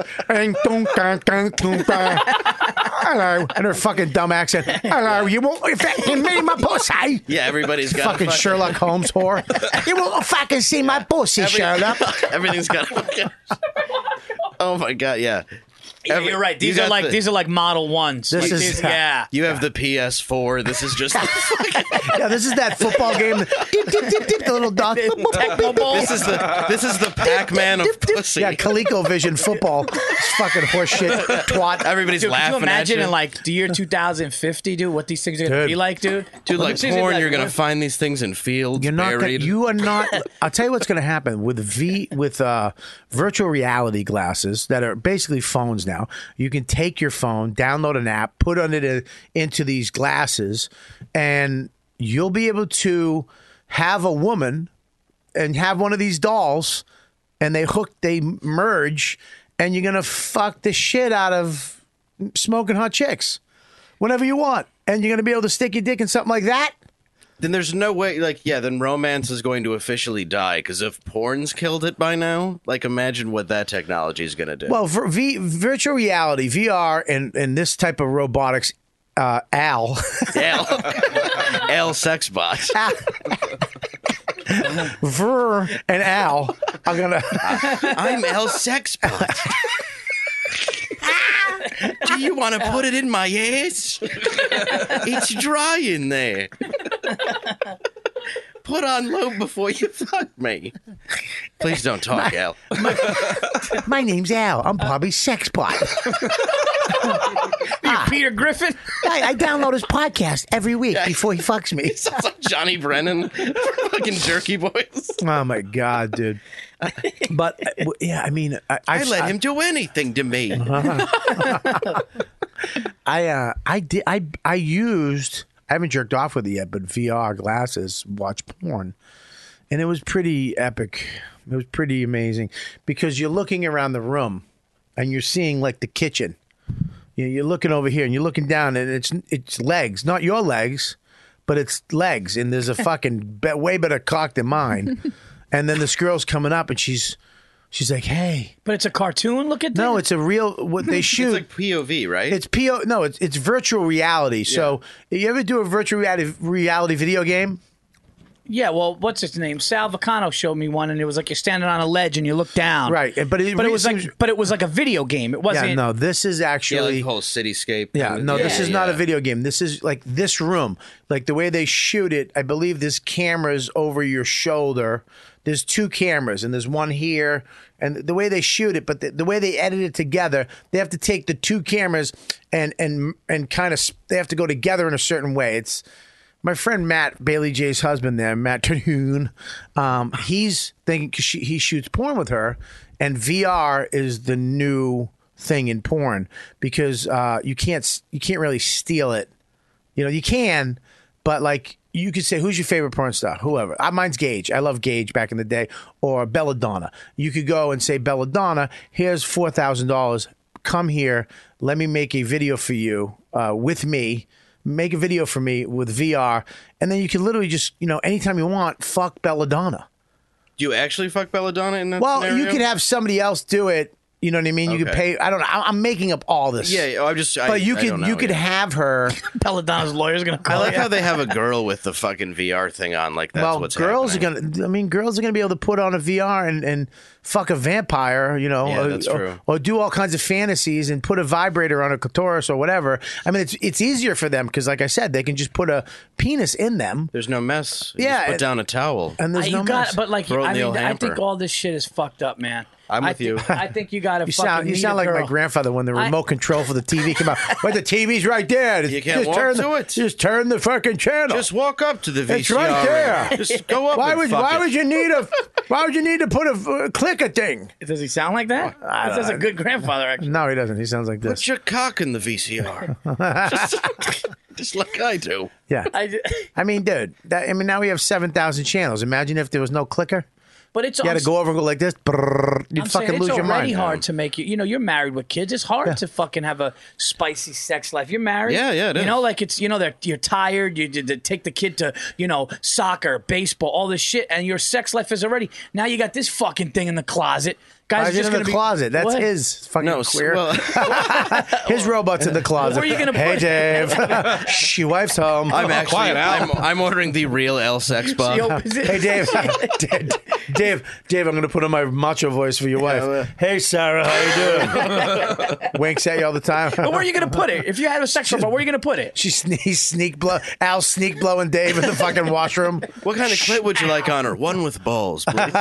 Hello. And her fucking dumb accent. Hello, you won't fucking me my pussy. Yeah, everybody's got Fucking Sherlock Holmes whore. You won't fucking see my pussy, Every- Sherlock. Everything's got. Oh my god! Yeah. Yeah, Every- you're right. you These are got like the- these are like Model Ones. This Like is- these- yeah. You have the P S four. This is just. Yeah, this is that football game. Dip, dip, dip, dip, the little dog. Tecmo Bowl. This is the. This is the Pac-Man of pussy. Yeah, ColecoVision football. It's fucking horseshit twat. Everybody's Dude, could laughing you imagine at you. in like the year two thousand fifty, dude, what these things are gonna Dude. be like, dude? Dude, What like these things are porn, like- you're gonna find these things in fields You're not. Gonna, buried. you are not. I'll tell you what's going to happen with V with uh, virtual reality glasses that are basically phones now. You can take your phone, download an app, put on it uh, into these glasses, and you'll be able to have a woman and have one of these dolls, and they hook, they merge, and you're gonna fuck the shit out of smoking hot chicks whenever you want, and you're gonna be able to stick your dick in something like that. Then there's no way, like, yeah, then romance is going to officially die, because if porn's killed it by now, like, imagine what that technology is going to do. Well, for v- virtual reality, V R, and, and this type of robotics, uh, Al. Al. Al Sexbot. Ver and Al are going to... I'm Al Sexbot. Do you want to put it in my ass? It's dry in there. Put on low before you fuck me. Please don't talk, my, Al. My, my name's Al. I'm Bobby's sexbot. ah, Peter Griffin? I, I download his podcast every week yeah, before he fucks me. He sounds like Johnny Brennan from fucking Jerky Boys. Oh, my God, dude. But, uh, yeah, I mean... I, I let I, him do anything to me. I, uh, I, did, I, I used... I haven't jerked off with it yet, but V R glasses, watch porn. And it was pretty epic. It was pretty amazing because you're looking around the room and you're seeing like the kitchen. You know, you're looking over here and you're looking down and it's it's legs, not your legs, but it's legs. And there's a fucking be- way better cock than mine. And then this girl's coming up and she's... She's like, hey. But it's a cartoon? Look at that. No, it's a real, what they shoot. It's like P O V, right? It's P O, no, it's it's virtual reality. Yeah. So, you ever do a virtual reality, reality video game? Yeah, well, what's his name? Sal Vicano showed me one, and it was like you're standing on a ledge and you look down. Right, but it, but it was seems, like, but it was like a video game. It wasn't. Yeah, no, this is actually yeah, like the whole cityscape. Yeah, no, yeah, this is yeah. not a video game. This is like this room, like the way they shoot it. I believe there's cameras over your shoulder. There's two cameras, and there's one here, and the way they shoot it, but the, the way they edit it together, they have to take the two cameras and and and kind of they have to go together in a certain way. It's my friend Matt, Bailey J's husband there, Matt Terhune, um, he's thinking because he shoots porn with her, and V R is the new thing in porn because uh, you can't you can't really steal it. You know, you can, but like. You could say, who's your favorite porn star? Whoever. Uh, mine's Gage. I love Gage back in the day. Or Belladonna. You could go and say, Belladonna, here's four thousand dollars. Come here. Let me make a video for you uh, with me. Make a video for me with V R. And then you can literally just, you know, anytime you want, fuck Belladonna. Do you actually fuck Belladonna in that Well, scenario? you could have somebody else do it. You know what I mean? You okay. could pay. I don't know. I'm making up all this. Yeah, I'm just. I, but you I could don't know, you could yeah. have her. Belladonna's lawyer's gonna call I like you. how they have a girl with the fucking V R thing on. Like that's well, what's girls happening. are gonna. I mean, girls are gonna be able to put on a V R and, and fuck a vampire. You know, Yeah, or, that's or- true. Or, do all kinds of fantasies and put a vibrator on a clitoris or whatever. I mean, it's it's easier for them because, like I said, they can just put a penis in them. There's no mess. You Yeah, just put and- down a towel. And there's Uh, no you got, mess. but like, Throw it in I the mean, old I think hamper. all this shit is fucked up, man. I'm I with think, you. I think you got to. You sound you sound like my grandfather when the I- remote control for the T V came out. But the T V's right there. You can't just walk turn to the, it. Just turn the fucking channel. Just walk up to the V C R. It's right there. and Just go up. Why and would fuck why it. would you need a why would you need to put a uh, click a thing? Does he sound like that? I This don't is a know. good grandfather, actually. No, he doesn't. He sounds like this. Put your cock in the V C R. just, just like I do. Yeah. I, I mean, dude, that, I mean, now we have seven thousand channels. Imagine if there was no clicker. but it's You had to also- go over and go like this. Brrr, you'd I'm fucking saying lose it's your already mind. hard to make you. You know, you're married with kids. It's hard to fucking have a spicy sex life. You're married. Yeah, yeah, it You is. know, like it's you know that you're tired. You, you, you take the kid to you know soccer, baseball, all this shit, and your sex life is already. Now you got this fucking thing in the closet. Guys Why are is it just in gonna the be, closet? That's What? his fucking No, s- queer. well, His robot's in the closet. Where are you gonna hey, put Dave. She wife's home. I'm actually. quiet out. I'm, I'm ordering the real L sex bomb. She opens it. Hey, Dave. Dave, Dave, Dave, I'm going to put on my macho voice for your wife. well. Hey, Sarah, how you doing? Winks at you all the time. But where are you gonna put it? If you had a sex robot, where are you gonna put it? She sneeze, sneak blow. Al sneak blowing Dave in the fucking washroom. What kind of clit would you like on her? One with balls, please.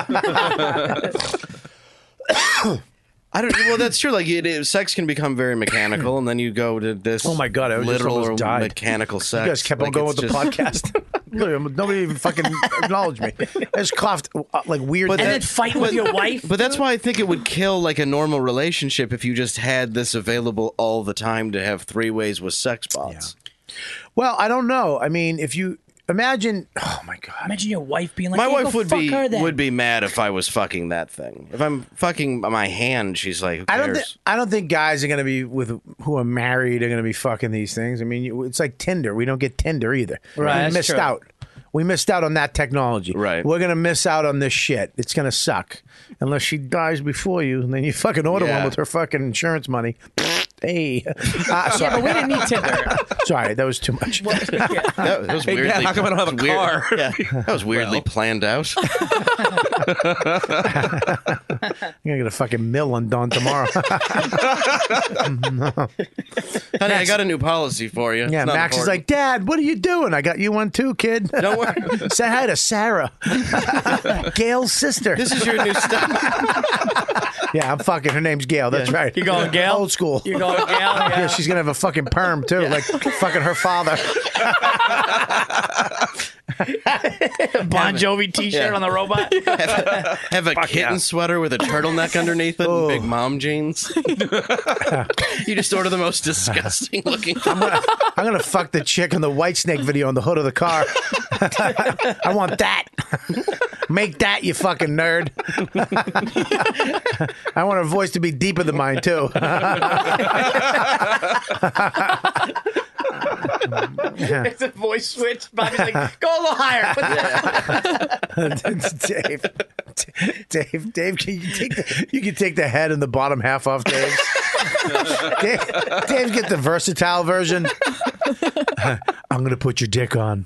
I don't. Well, that's true. Like, it, it, sex can become very mechanical, and then you go to this. Oh my God, I just literal almost or died. mechanical sex. You guys kept on Like, going with it's the just- podcast. Literally, Nobody even fucking acknowledged me. I just coughed uh, like weird. But And that- then fighting with your wife. But that's why I think it would kill like a normal relationship if you just had this available all the time to have three ways with sex bots. Well, I don't know. I mean, if you imagine. Oh my god. Imagine your wife being like, My hey, wife go would fuck be her then. would be mad if I was fucking that thing. If I'm fucking my hand, she's like, who I cares? don't. Th- I don't think guys are going to be with who are married are going to be fucking these things. I mean, you- it's like Tinder. We don't get Tinder either. Right, We that's missed true. out. We missed out on that technology. Right. We're gonna miss out on this shit. It's gonna suck unless she dies before you, and then you fucking order Yeah. one with her fucking insurance money. Hey. Uh, Yeah, sorry. but we didn't need Tinder. Sorry, that was too much. that, that was Hey, weirdly. Dad, how come I don't have a weird- car? Yeah, that was weirdly planned out. I'm gonna get a fucking mill undone tomorrow. No. Honey, I got a new policy for you. Yeah, It's not Max is important. like, Dad, what are you doing? I got you one too, kid. Don't worry. Say hi to Sarah, Gail's sister. This is your new stuff. Yeah, I'm fucking. Her name's Gail. That's right. You going Gail? Old school. You going Gail? Yeah, Yeah. she's gonna have a fucking perm too, like fucking her father. Bon Jovi T-shirt Yeah. on the robot. Have, have a kitten sweater with a turtleneck underneath it and big mom jeans. You just order the most disgusting looking. I'm gonna fuck the chick in the White Snake video on the hood of the car. I want that. Make that, you fucking nerd. I want her voice to be deeper than mine too. It's a voice switch. Bobby's like, go a little higher. Dave, Dave, Dave, can you take the you can take the head and the bottom half off, Dave. Dave, Dave, get the versatile version. I'm gonna put your dick on.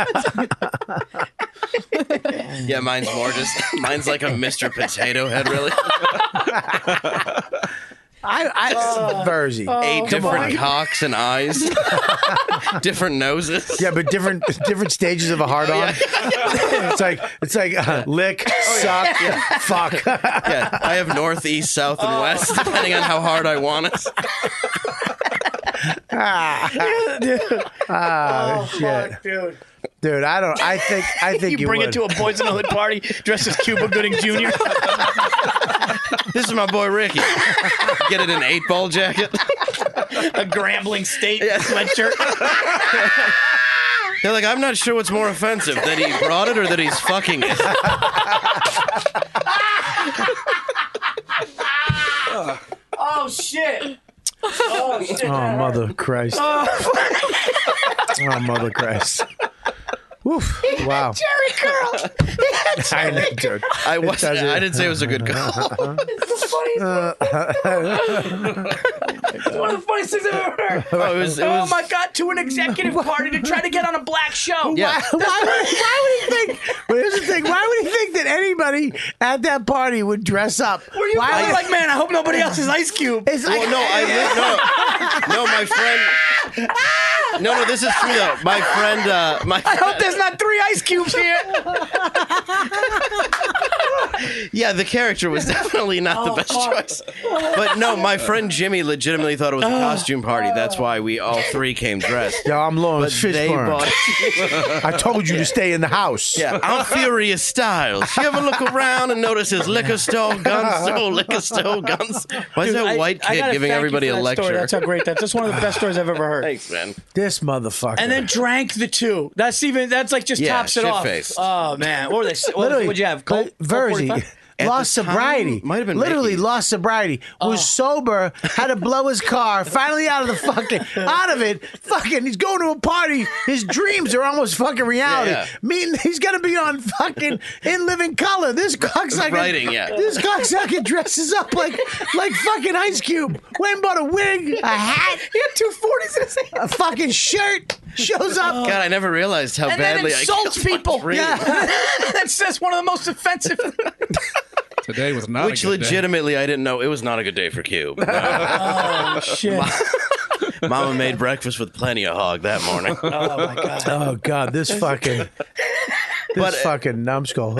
Yeah, mine's more just. Mine's like a Mister Potato Head, really. I, I, Verzi. Eight different cocks and eyes, different noses. Yeah, but different different stages of a hard on. It's like it's like uh, lick, suck, fuck. Yeah, I have north, east, south, and west, depending on how hard I want it. Ah, shit, dude. dude. I don't. I think. I think you, You bring would. it to a Boys in the Hood party dressed as Cuba Gooding Junior This is my boy Ricky. Get it an eight ball jacket. A Grambling State sweatshirt. They're like, I'm not sure what's more offensive, that he brought it or that he's fucking it. Oh, shit. Oh, shit. Oh, mother Christ. Oh, mother Christ. Woof. Wow. Jerry curl. I know, dude. I It wasn't. does it. I didn't say it was a good call. It's the funniest It's one of the funniest things I've ever heard. Oh, it was- it oh was- my God, to an executive party to try to get on a black show. Yeah. Why, why, would, why would he think? But here's the thing. Why would he think that anybody at that party would dress up? Were you why probably would- like, man, I hope nobody else is Ice Cube. It's like, Well, no, I li- no, no, my friend. No, no, this is true though. My friend, uh, my. I hope there's not three Ice Cubes here. Yeah, the character was definitely not the best choice. But no, my friend Jimmy legitimately thought it was a costume party. That's why we all three came dressed. Yo, I'm But Lawrence they Fishburne. bought. I told you to stay in the house. Yeah, I'm Furious Styles. You ever look around and notice his liquor store guns? Oh, liquor store guns. Why is Dude, that I- white I kid gotta giving thank you everybody for a that lecture? story. That's how great. That's just one of the best stories I've ever heard. Thanks, man. This motherfucker. And then drank the two. That's even. That's like just Yeah, tops it off. shit-faced. Oh man, what were they? What Literally, would you have? but Colt, Colt Verzi forty-five? At lost the time, sobriety. might have been literally Ricky. lost sobriety. Was sober. Had to blow his car. Finally out of the fucking out of it. Fucking. He's going to a party. His dreams are almost fucking reality. Yeah, yeah. Meaning he's gonna be on fucking In Living Color. This cocksucker. Writing, yeah. This cocksucker dresses up like like fucking Ice Cube. Went and bought a wig, a hat. He had two forties in his hand. A fucking shirt. Shows up. God, I never realized how And then badly I insults killed my people. dream. Yeah. That says one of the most offensive. Today was not Which a good day. legitimately I didn't know. It was not a good day for Cube. Oh shit. Mama made breakfast with plenty of hog that morning. Oh my God. Oh God, this fucking this But, uh, fucking numbskull.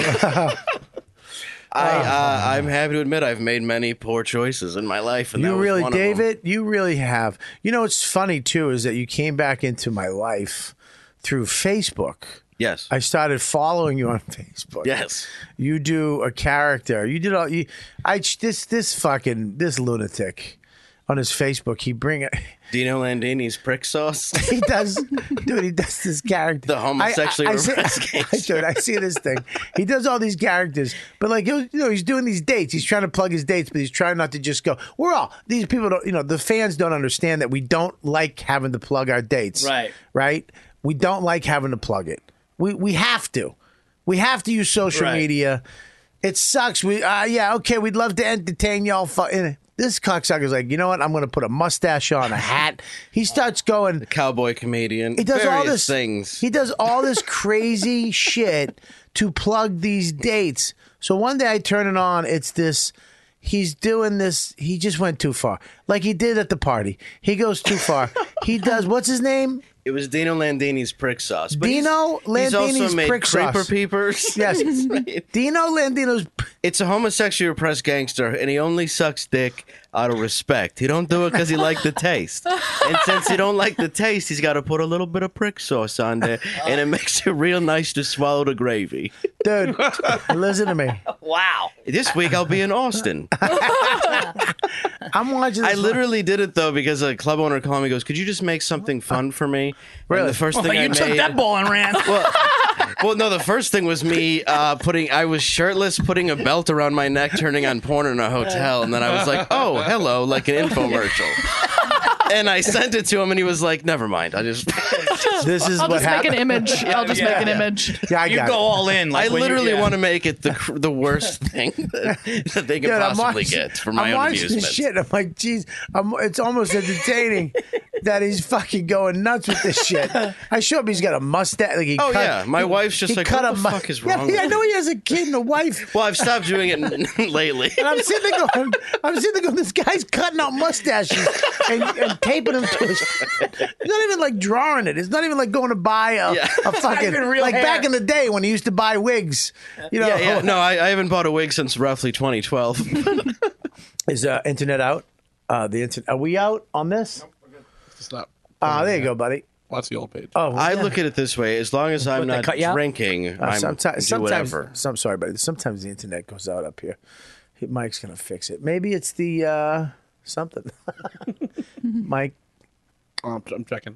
I, uh, I'm happy to admit I've made many poor choices in my life. And that You was really, one of them. David, you really have. You know, what's funny too is that you came back into my life through Facebook. Yes. I started following you on Facebook. Yes. You do a character. You did all. You, I this this fucking this lunatic on his Facebook. He bring it. Dino Landini's prick sauce. He does, dude. He does this character. The homosexually I, I, I repressed see, I, gangster. dude, I see this thing. He does all these characters, but like he'll, you know, he's doing these dates. He's trying to plug his dates, but he's trying not to just go. We're all these people. Don't, you know, the fans don't understand that we don't like having to plug our dates. Right. Right. We don't like having to plug it. We we have to. We have to use social Right. media. It sucks. We uh, yeah okay. We'd love to entertain y'all. Fu- This cocksucker's like, you know what? I'm going to put a mustache on, a hat. He starts going. Cowboy comedian. He does Various all this things. He does all this crazy shit to plug these dates. So one day I turn it on. It's this. He's doing this. He just went too far, like he did at the party. He goes too far. He does. What's his name? It was Dino Landini's prick sauce. But Dino he's, he's Landini's also made prick Creeper sauce. Peepers. Yes, Dino Landino's. It's a homosexually repressed gangster, and he only sucks dick out of respect. He don't do it because he like the taste. And since he don't like the taste, he's got to put a little bit of prick sauce on there, and it makes it real nice to swallow the gravy. Dude, listen to me. Wow. This week I'll be in Austin. I'm watching. I This literally did it though because a club owner called me and goes, "Could you just make something fun for me?" Really? And the first Oh, thing you I took made, that ball and ran. Well, well, no, the first thing was me uh, putting. I was shirtless, putting a belt around my neck, turning on porn in a hotel, and then I was like, "Oh, hello," like an infomercial. And I sent it to him, and he was like, "Never mind. I just." This is I'll what just make happened. an image. I'll just yeah, make an yeah. image. Yeah, I You got go it. all in. Like I when you- literally yeah. want to make it the cr- the worst thing that, that they can Dude, I'm possibly watching- get for my I'm own watching amusement. this shit. I'm like, geez, I'm, it's almost entertaining that he's fucking going nuts with this shit. I show him he's got a mustache. Like he Oh, cut, yeah. My he- wife's just he like, cut what a the mu- fuck is Yeah, wrong Yeah, I with know he has a kid and a wife. Well, I've stopped doing it lately. And I'm sitting there going, I'm sitting there going, this guy's cutting out mustaches and, and taping them to his. It's not even like drawing it. It's not even like going to buy a, Yeah. a fucking even real like hair. back in the day when he used to buy wigs. You know, Yeah, yeah. No, I, I haven't bought a wig since roughly twenty twelve. is uh, internet out? Uh, the internet. Are we out on this? It's not. Ah, there you go, buddy. Watch the old page. Oh, I yeah. look at it this way: as long as I'm What, they not cut you out? drinking, Uh, I'm sometimes, do sometimes, whatever. some, sorry, but sometimes the internet goes out up here. He- Mike's gonna fix it. Maybe it's the uh, something. Mike, Oh, I'm, I'm checking.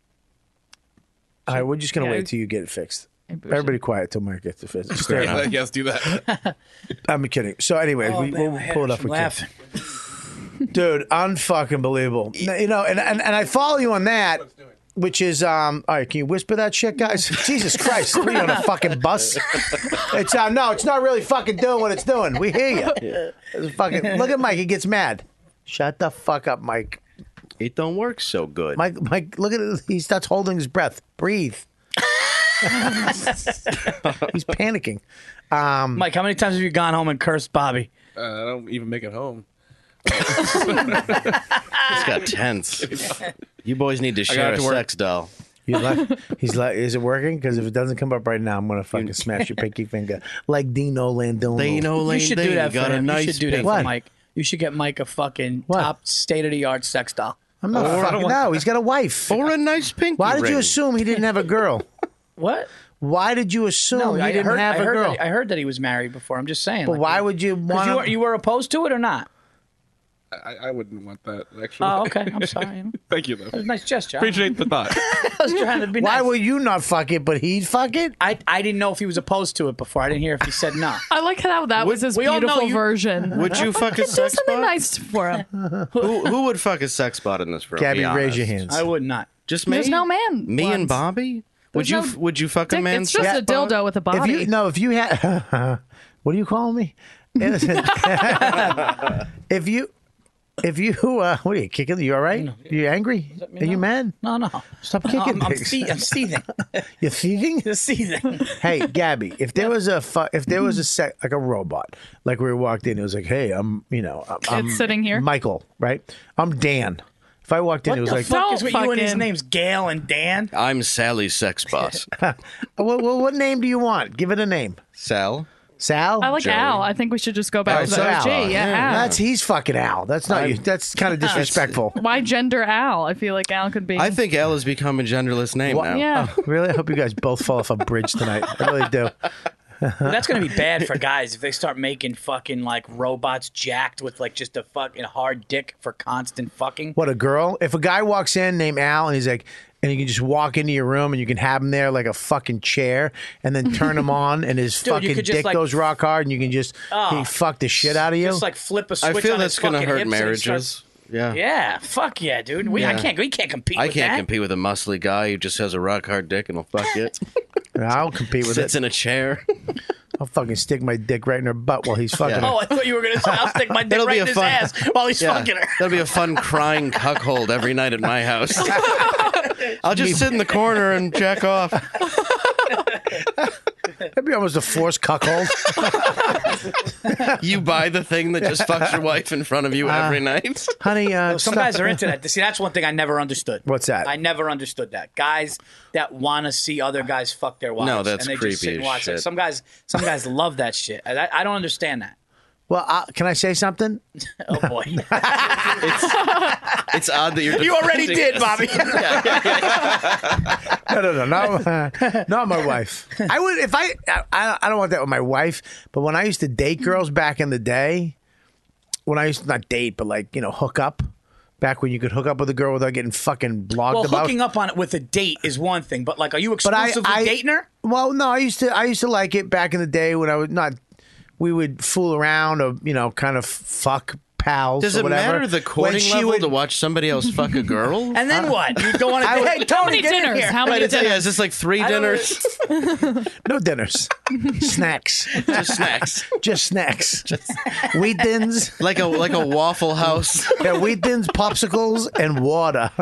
all right, we're just gonna Yeah, wait till you get it fixed. Maybe we Everybody quiet till Mike gets it fixed. Stare at him. Yes, do that. I'm kidding. So, anyways, Oh, we, man, we'll my head pull it is up. We can. laughing. Dude, unfucking believable. You know, and, and and I follow you on that, which is um. All right, can you whisper that shit, guys? Jesus Christ, are you on a fucking bus? It's uh, no, it's not really fucking doing what it's doing. We hear you. It's fucking look at Mike. He gets mad. Shut the fuck up, Mike. It don't work so good. Mike, Mike, look at it. He starts holding his breath. Breathe. He's panicking. Um, Mike, how many times have you gone home and cursed Bobby? Uh, I don't even make it home. It's got tense. You boys need to share got a to work. sex doll. You like, he's like, is it working? Because if it doesn't come up right now, I'm gonna fucking smash your pinky finger like Dino Landino. Dino You should do Landini that for got a him. nice you should do that pink- for What? Mike. You should get Mike a fucking What? top state of the art sex doll. I'm not Or- fucking. No, he's got a wife. Or a nice pinky Why did you ring. assume he didn't have a girl? What? Why did you assume No, he I didn't heard, have I a heard girl? That, I heard that he was married before. I'm just saying. But like, why would you 'cause want you were, you were opposed to it or not? I, I wouldn't want that, actually. Oh, okay. I'm sorry. Thank you, though. That was a nice gesture. Appreciate the thought. I was trying to be Why nice. would you not fuck it, but he'd fuck it? I, I didn't know if he was opposed to it before. I didn't hear if he said no. I like how that was his we all know beautiful you- version. Would you fuck a Do sex something bot? nice for him. Who, who would fuck a sex bot in this room? Gabby, Be raise your honest. hands. I would not. Just me? There's no man. Me and ones. Bobby? Would There's you no f would you fuck a Dick, man? it's just sex a bot? dildo with a body. If you no, if you had, what do you call me? Innocent. if you, if you, uh, what are you kicking? You all right? You angry? Are you mad? No, no. Stop No, kicking I'm, I'm, things. see- I'm seething. You're thieving? I'm seething. Hey, Gabby, if there was a fu- if there was a sec- like a robot, like we walked in, it was like, hey, I'm, you know, I'm, I'm It's sitting here. Michael, right? I'm Dan. If I walked in, What it was the like, fuck is with you and his fucking- names, Gail and Dan? I'm Sally's sex bot. what, what, what name do you want? Give it a name. Sal? Sal. I like Joey. Al. I think we should just go back Oh, to so the O G. Al. Yeah, Al. That's he's fucking Al. That's not you. That's kind of disrespectful. Why gender Al? I feel like Al could be. I think Al has become a genderless name now. Yeah. Really, I hope you guys both fall off a bridge tonight. I really do. That's gonna be bad for guys if they start making fucking like robots jacked with like just a fucking hard dick for constant fucking. What, a girl? If a guy walks in named Al and he's like, and you can just walk into your room and you can have him there like a fucking chair and then turn him on and his Dude, you fucking could just, dick like, goes rock hard and you can just Oh. he fuck the shit out of you. Just like flip a switch. I feel on that's his gonna fucking hurt hips and he marriages. starts- Yeah. Yeah, fuck yeah, dude. We I Yeah. can't we can't compete I with can't that. compete with a muscly guy who just has a rock hard dick and will fuck it. I'll compete with Sits it. in a chair. I'll fucking stick my dick right in her butt while he's fucking Yeah. her. Oh, I thought you were gonna say I'll stick my dick That'll right be in a his fun- ass while he's Yeah. fucking her. That'll be a fun crying cuckold every night at my house. I'll just sit in the corner and jack off. That'd be almost a forced cuckold. You buy the thing that just fucks your wife in front of you Uh, every night. Honey, uh, Some stop- guys are into that. See, that's one thing I never understood. What's that? I never understood that. Guys that want to see other guys fuck their wives. No, that's and they just sit creepy and as watch it. shit. Some guys, some guys love that shit. I, I don't understand that. Well, uh, can I say something? Oh boy, It's odd that you're. you already defending did, us. Bobby. No, no, no, not, uh, not my wife. I would if I, I. I don't want that with my wife. But when I used to date girls back in the day, when I used to not date, but like you know, hook up. Back when you could hook up with a girl without getting fucking blogged Well, about. hooking up on it with a date is one thing, but like, are you But I, exclusively I dating her? Well, no, I used to. I used to like it back in the day when I was not. We would fool around or you know, kind of fuck pals. Does or it whatever. matter the When courting she level would- to watch somebody else fuck a girl? And then what? You go on a I date. would- Hey, Tony, How many get in dinners? here. How many Right, it's, yeah, dinners? is this like three I don't- dinners? No dinners, snacks, Just snacks. just snacks, wheat thins, Like a like a Waffle House. yeah, wheat thins, popsicles, and water.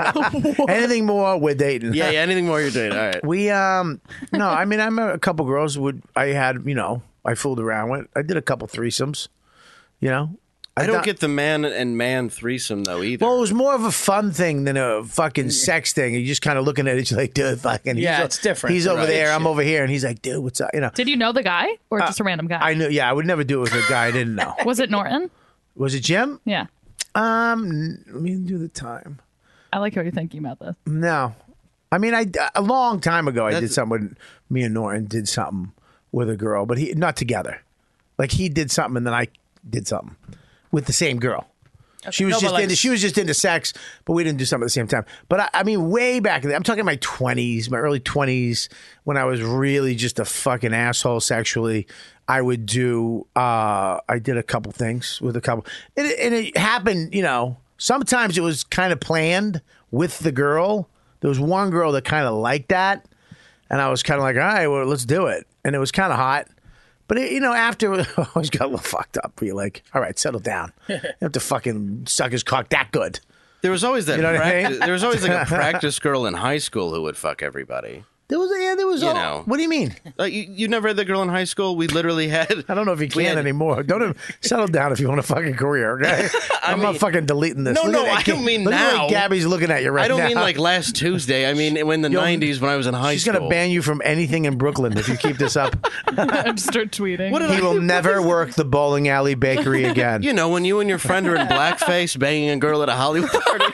Anything more, we're dating. Yeah, yeah. Anything more you're doing? All right. We um no, I mean I'm a couple girls would I had you know I fooled around with. I did a couple threesomes, you know. I don't done- get the man and man threesome though either. Well, it was more of a fun thing than a fucking sex thing. You're just kind of looking at each other like, dude, fucking. Yeah, he's, it's different. He's over Right. there, I'm over here, and he's like, dude, what's up? You know. Did you know the guy or just a random guy? I knew. Yeah, I would never do it with a guy I didn't know. Was it Norton? Was it Jim? Yeah. Um, n- let me do the time. I like how you're thinking about this. No, I mean, I a long time ago I did That's- something. With, me and Norton did something with a girl, but he not together. Like he did something, and then I did something with the same girl. She was No, but just like- into she was just into sex, but we didn't do something at the same time. But I, I mean, way back in the, I'm talking my twenties, my early twenties, when I was really just a fucking asshole sexually. I would do. Uh, I did a couple things with a couple, and it, and it happened. You know, sometimes it was kind of planned with the girl. There was one girl that kind of liked that, and I was kind of like, all right, well, let's do it. And it was kind of hot. But, it, you know, after I always got a little fucked up. You're like, all right, settle down. You have to fucking suck his cock that good. There was always that. You know what I practice, mean? There was always like a practice girl in high school who would fuck everybody. There was, yeah, there was You all. know. What do you mean? Like, you, you never had the girl in high school? We literally had. I don't know if you we can had- anymore. Don't even, settle down if you want a fucking career, okay? I'm not mean- fucking deleting this. No, Look no, at that I don't kid. mean Look at the way now. Gabby's looking at you right I don't now. mean like last Tuesday. I mean in the You'll- nineties when I was in high She's school. going to ban you from anything in Brooklyn if you keep this up. And start tweeting. What did He I will do? never work the bowling alley bakery again. You know, when you and your friend are in blackface banging a girl at a Hollywood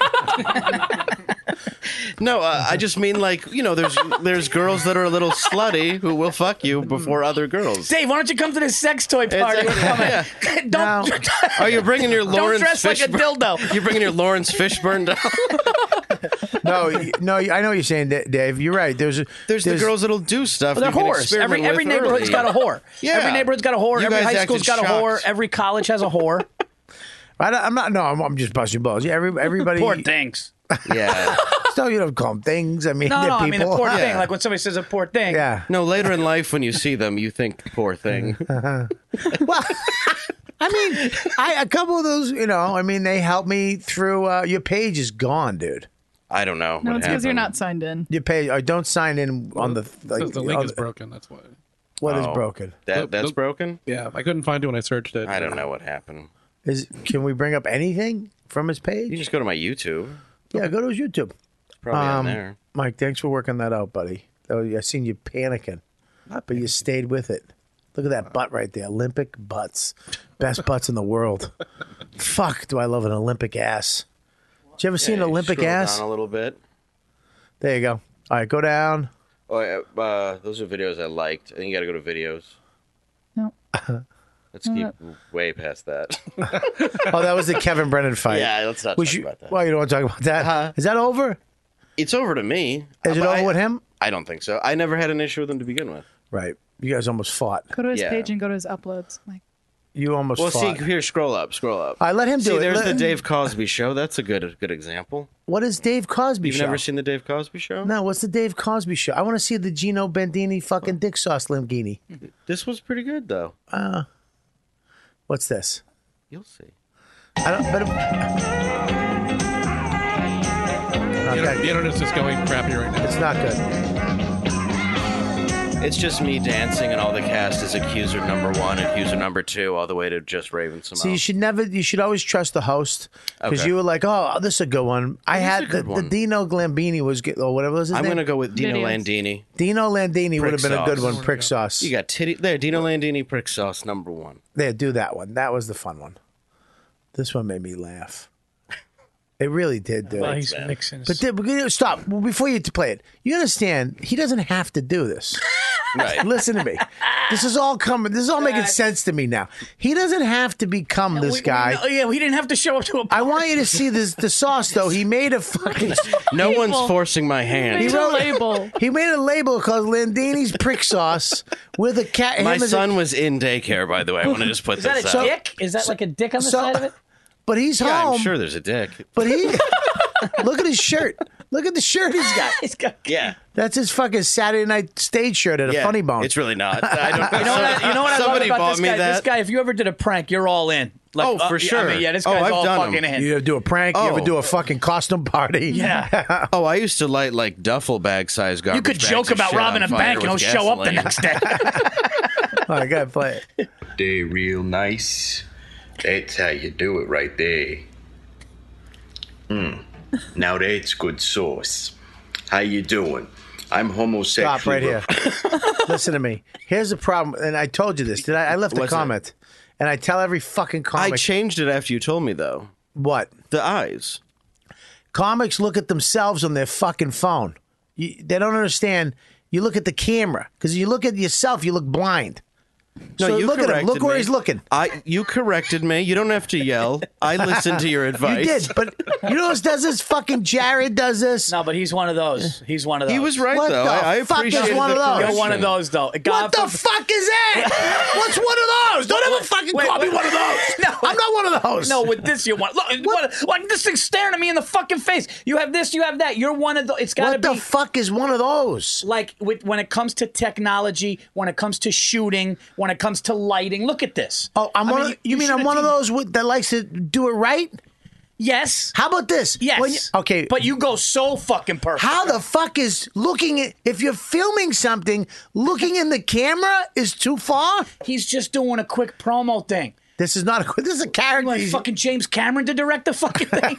party. No, uh, I just mean like, you know, there's there's girls that are a little slutty who will fuck you before other girls. Dave, why don't you come to this sex toy party? It's- yeah. Don't Are you bringing your don't Lawrence dress like a Fishburne? dildo. You're bringing your Lawrence Fishburne down. no, y- no, I know what you're saying, Da- Dave. You're right. There's a, There's, the girls that'll do stuff. They're you can whores. experiment Every every with neighborhood's early. got a whore. Yeah. Every neighborhood's got a whore. You Every guys high school's acted got a whore. shocked. Every college has a whore. I, don't- I'm not. No, I'm, I'm just busting balls. Yeah, every, everybody. Poor things. Yeah. So you don't call them things. I mean, No, they're no, I mean the people. poor Yeah. thing. Like when somebody says a poor thing. Yeah. No, later in life when you see them, you think, poor thing. Well, I mean, I a couple of those. You know, I mean, they helped me through. Uh, your page is gone, dude. I don't know. No, what it's because you're happened. not signed in. Your page. I don't sign in on the. Like, Says the link on is the- broken. That's why. What is Oh. broken? That, that's Nope. broken? Yeah, I couldn't find it when I searched it. I don't know what happened. Is can we bring up anything from his You page? just go to my YouTube. Yeah, go to his YouTube. It's probably Um, on there. Mike, thanks for working that out, buddy. Oh, I seen you panicking, but you stayed with it. Look at that butt right there. Olympic butts. Best butts in the world. Fuck, do I love an Olympic ass. Did you ever see an Yeah, you Olympic scroll ass? down a little bit. There you go. All right, go down. Oh, yeah, uh, those are videos I liked. I think you got to go to videos. Let's keep way past that. Oh, that was the Kevin Brennan fight. Yeah, let's not We talk should- about that. Well, you don't want to talk about that. Uh-huh. Is that over? It's over to me. Is it But over I- with him? I don't think so. I never had an issue with him to begin with. Right. You guys almost fought. Go to his Yeah. page and go to his uploads. Like, You almost Well, fought. see, here, scroll up, scroll up. All right, let him do see, it. there's Let- the Dave Cosby Show. That's a good, good example. What is Dave Cosby You've show? never seen the Dave Cosby Show? No, what's the Dave Cosby show? I want to see the Gino Bandini fucking dick sauce Lamborghini. This was pretty good, though. Uh, what's this? You'll see. I don't. But The inter- the internet's just going crappy right now. it's not good. It's just me dancing, and all the cast is accuser number one, accuser number two, all the way to just Raven Simone. So you should never. You should always trust the host because Okay. you were like, "Oh, this is a good one." I It is had a the, good the one. Dino Glambini was good, or whatever was his I'm name. going to go with Dino Videos. Landini. Dino Landini would have Prick been a good sauce. one. Prick sauce. You got titty there. Dino Landini, prick sauce number one. There, do that one. That was the fun one. This one made me laugh. It really did, dude. Well, he's mixing. But did, but stop well, before you play it. You understand? He doesn't have to do this. Right. Listen to me. This is all coming. This is all making sense to me now. He doesn't have to become this We- guy. we- yeah, we didn't have to show up to a. I want you to see this. The sauce, though. He made a fucking. No People. one's forcing my hand. He Made a wrote label. He made a label called Landini's prick sauce with a cat. My him as a- son was in daycare, by the way. I want to just put Is that this a out. dick? Is that like a dick on the so- side of it? but he's Yeah, home. I'm sure there's a dick. But he. Look at his shirt. Look at the shirt he's got. He's got. Yeah. That's his fucking Saturday night stage shirt at a Yeah, Funny Bone. It's really not. I don't, You know what? I, you know what I love Somebody about bought this me guy? that. This guy, if you ever did a prank, you're all in. Like, Oh, for uh, sure. I mean, yeah, this Oh, guy's I've all done fucking 'em. in. You ever do a prank? You ever Oh. do a fucking costume party? Yeah. Oh, I used to light like duffel bag size garbage. You could bags joke of about shit robbing on a fire bank and he'll with show up the gasoline. next day. All right, go ahead, play it. They real nice. That's how you do it right there. Mm. Now that's good sauce. How you doing? I'm homosexual. Stop right here. Listen to me. Here's the problem, and I told you this. Did I? I left a What's it? comment, and I tell every fucking comic I changed it after you told me, though. what The eyes. comics look at themselves on their fucking phone. You, they don't understand. You look at the camera because you look at yourself. You look blind. No, So you look at him. corrected Look where me. he's looking. I you corrected me. You don't have to yell. I listened to your advice. You did, but you know who does this? Fucking Jared does this. No, but he's one of those. He's one of those. He was right What though. the I, I fuck is appreciated one the of those? You're one correction. of those, though. God What the for- fuck is that? What's one of those? Don't ever fucking wait, call me wait. one of those. No. I'm not one of those. No, with this you want. Look, what? Like this thing's staring at me in the fucking face. You have this, you have that. You're one of those. It's got to What the be fuck is one of those? like with, when it comes to technology, when it comes to shooting, when it comes to lighting. Look at this. Oh, I'm I one. mean, of, you, mean should I'm have one of seen- those with, that likes to do it right? Yes. How about this? Yes. When you- okay, But you go so fucking perfect. how the fuck is looking at if you're filming something, looking in the camera is too far? He's just doing a quick promo thing. This is not a. This is a character. Like He's- fucking James Cameron to direct the fucking thing.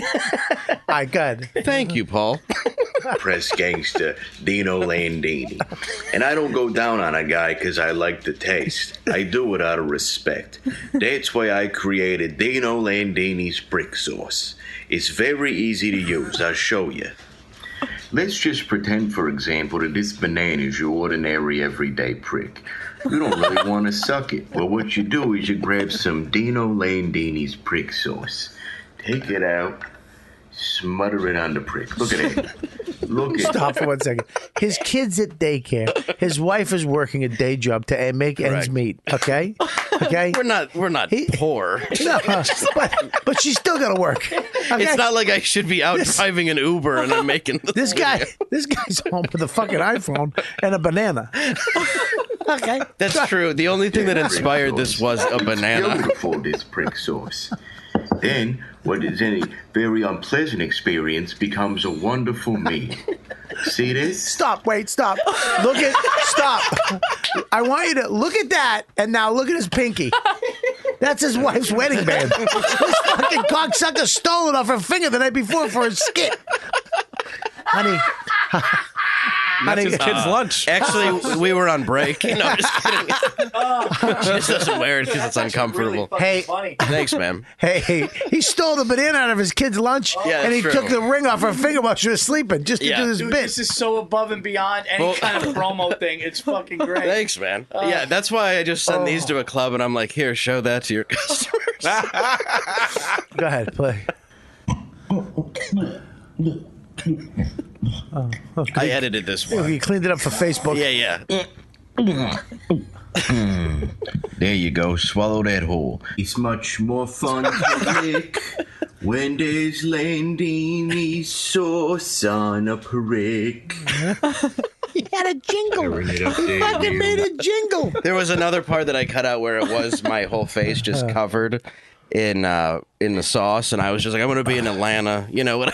All right, good. Thank you, Paul. Press gangster Dino Landini. And I don't go down on a guy because I like the taste. I do it out of respect. That's why I created Dino Landini's brick sauce. It's very easy to use. I'll show you. Let's just pretend, for example, that this banana is your ordinary everyday prick. You don't really want to suck it. Well, what you do is you grab some Dino Landini's prick sauce. Take it out. Smother it on the prick. Look at it. Look at Stop for one second. His kid's at daycare. His wife is working a day job to make ends Correct. meet. Okay, okay. We're not we're not poor. No, but, but she's still got to work. Okay? It's not like I should be out This- driving an Uber and I'm making this, This guy, video. this guy's home with a fucking iPhone and a banana. Okay, That's true. The only thing that inspired this was a banana. beautiful, this prick sauce. Then, what is any very unpleasant experience becomes a wonderful meal. See this? Stop. Wait. Stop. Look at. Stop. I want you to look at that, and now look at his pinky. That's his wife's wedding band. This fucking cocksucker stole it off her finger the night before for a skit. Honey, That's his kid's lunch. Actually, we were on break. No, I'm just kidding. She just doesn't wear it because it's uncomfortable. Hey, Thanks, ma'am. hey, he stole the banana out of his kid's lunch, Yeah, and he that's true. took the ring off her finger while she was sleeping, just to Yeah. do this Dude, bit. this is so above and beyond any Well- kind of promo thing. It's fucking great. Thanks, man. yeah, that's why I just send these to a club, and I'm like, here, show that to your customers. Go ahead, play. I edited this Oh, one. you cleaned it up for Facebook. Yeah, yeah. There you go. Swallow that whole. It's much more fun to lick when there's Landini sauce on a prick. He had a jingle. Bring it up He there, fucking you. made a jingle. There was another part that I cut out where it was my whole face just covered in uh, in the sauce, and I was just like, I'm going to be in Atlanta, you know what?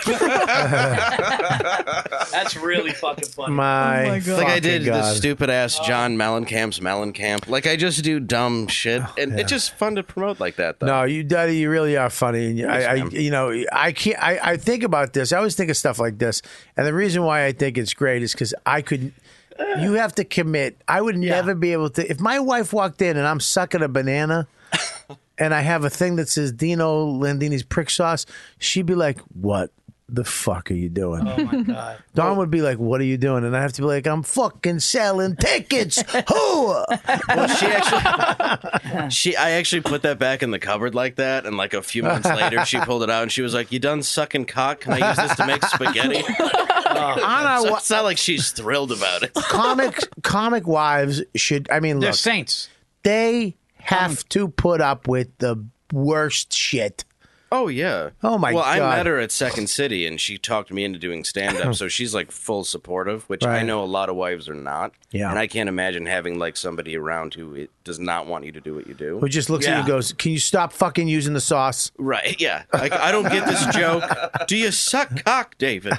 That's really fucking funny. My, Like I did God. the stupid ass John Mellencamp's Mellencamp. Like I just do dumb shit, and it's just fun to promote like that. Though. No, you, Daddy, you really are funny. And you- I, I, you know, I can't. I, I think about this. I always think of stuff like this, and the reason why I think it's great is because I could. You have to commit. I would never be able to. If my wife walked in and I'm sucking a banana, and I have a thing that says Dino Landini's prick sauce, she'd be like, "What the fuck are you doing?" Oh my god. Dawn would be like, "What are you doing?" And I have to be like, "I'm fucking selling tickets." Who? Well, she actually, she, I actually put that back in the cupboard like that, and like a few months later, she pulled it out and she was like, "You done sucking cock? Can I use this to make spaghetti?" On our So wa- it's not like she's thrilled about it. comic comic wives should. I mean, They're look, saints. they have to put up with the worst shit. Oh yeah. Oh, my well, God. I met her at Second City, and she talked me into doing stand up. So she's like full supportive, which I Right. know a lot of wives are not. Yeah. And I can't imagine having like somebody around who it does not want you to do what you do. Who just looks at you Yeah. and goes, "Can you stop fucking using the sauce?" Right? Yeah. Like I don't get this joke. Do you suck cock, David?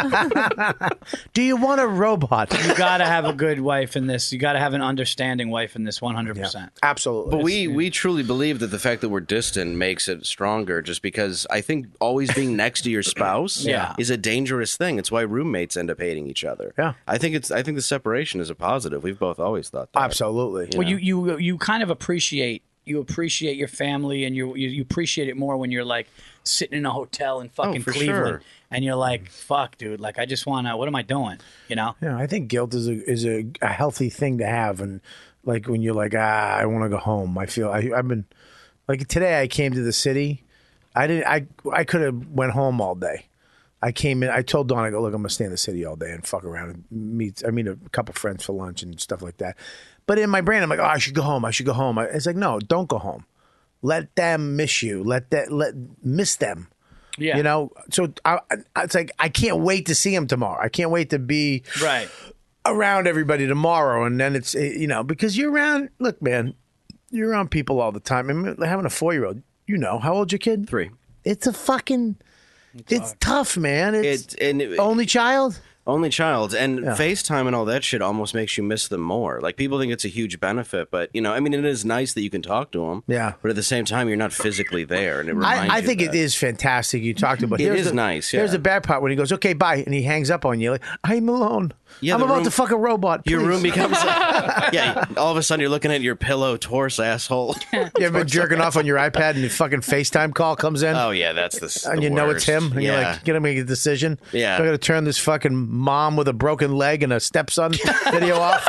Do you want a robot? You gotta have a good wife in this. You gotta have an understanding wife in this. One hundred percent. Absolutely. But we we truly believe that the fact that we're distant makes it stronger. Just because I think always being next to your spouse Yeah. is a dangerous thing. It's why roommates end up hating each other. Yeah. I think it's I think the separation is a positive. We've both always thought that. Absolutely. Well, you you you kind of appreciate you appreciate your family, and you you, you appreciate it more when you're like sitting in a hotel in fucking for Cleveland, sure. and you're like, "Fuck, dude! Like, I just wanna. What am I doing? You know?" Yeah, I think guilt is a is a, a healthy thing to have, and like when you're like, ah, I want to go home. I feel I, I've been like today. I came to the city. I didn't. I I could have went home all day. I came in. I told Dawn, I go, look, I'm gonna stay in the city all day and fuck around and meet. I meet a couple friends for lunch and stuff like that. But in my brain, I'm like, oh, I should go home. I should go home. I, it's like, no, don't go home. Let them miss you. Let that let miss them. Yeah. You know. So I, I, it's like I can't wait to see him tomorrow. I can't wait to be Right. around everybody tomorrow, and then it's eh, you know because you're around. Look, man, you're around people all the time. I mean, having a four year old, you know, how old's your kid? Three. It's a fucking. It's tough, man. It's It and it, only child. only child and Yeah. FaceTime and all that shit almost makes you miss them more. Like people think it's a huge benefit, but you know, I mean, it is nice that you can talk to them. Yeah. But at the same time, you're not physically there, and it reminds I, I you think that. it is fantastic. You talked about It Here's is the- nice, yeah. There's the bad part when he goes, "Okay, bye," and he hangs up on you. Like, I'm alone. Yeah, I'm the about room- to fuck a robot. Your please." room becomes yeah. All of a sudden, you're looking at your pillow, torse, asshole. You ever been jerking off on your iPad and the fucking FaceTime call comes in? Oh yeah, that's the. And the you know it's worst. him, and yeah. you're like, "Gonna make a decision." Yeah. I got to turn this fucking mom with a broken leg and a stepson video off.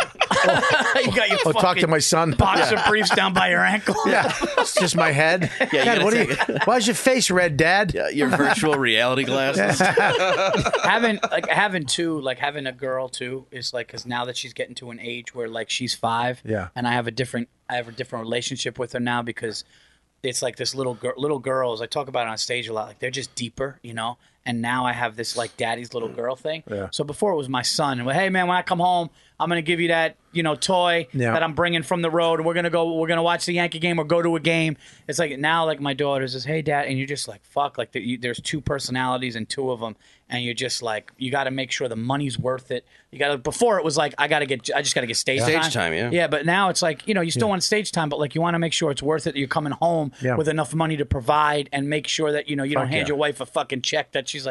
You got your Or talk to fucking my son. boxer briefs down by your ankle. Yeah, it's just my head. Yeah, you Dad, gotta what are you? take Why's your face red, Dad? Yeah, your virtual reality glasses. having like having two like having a girl too is like because now that she's getting to an age where like she's five, Yeah. and I have a different I have a different relationship with her now because it's like this little girl little girls I talk about it on stage a lot, like they're just deeper, you know. And now I have this like daddy's little girl thing. Yeah. So before it was my son, and hey man, when I come home, I'm gonna give you that you know toy Yeah. that I'm bringing from the road. We're gonna go. We're gonna watch the Yankee game or go to a game. It's like now, like my daughter says, "Hey, Dad," and you're just like, "Fuck!" Like the, you, there's two personalities and two of them, and you're just like, you got to make sure the money's worth it. You got to. Before it was like, I gotta get, I just gotta get stage Stage time. time, yeah. Yeah, but now it's like, you know, you still want stage time, but like you want to make sure it's worth it. That you're coming home Yeah. with enough money to provide and make sure that you know you don't Fuck hand yeah. your wife a fucking check that she's like.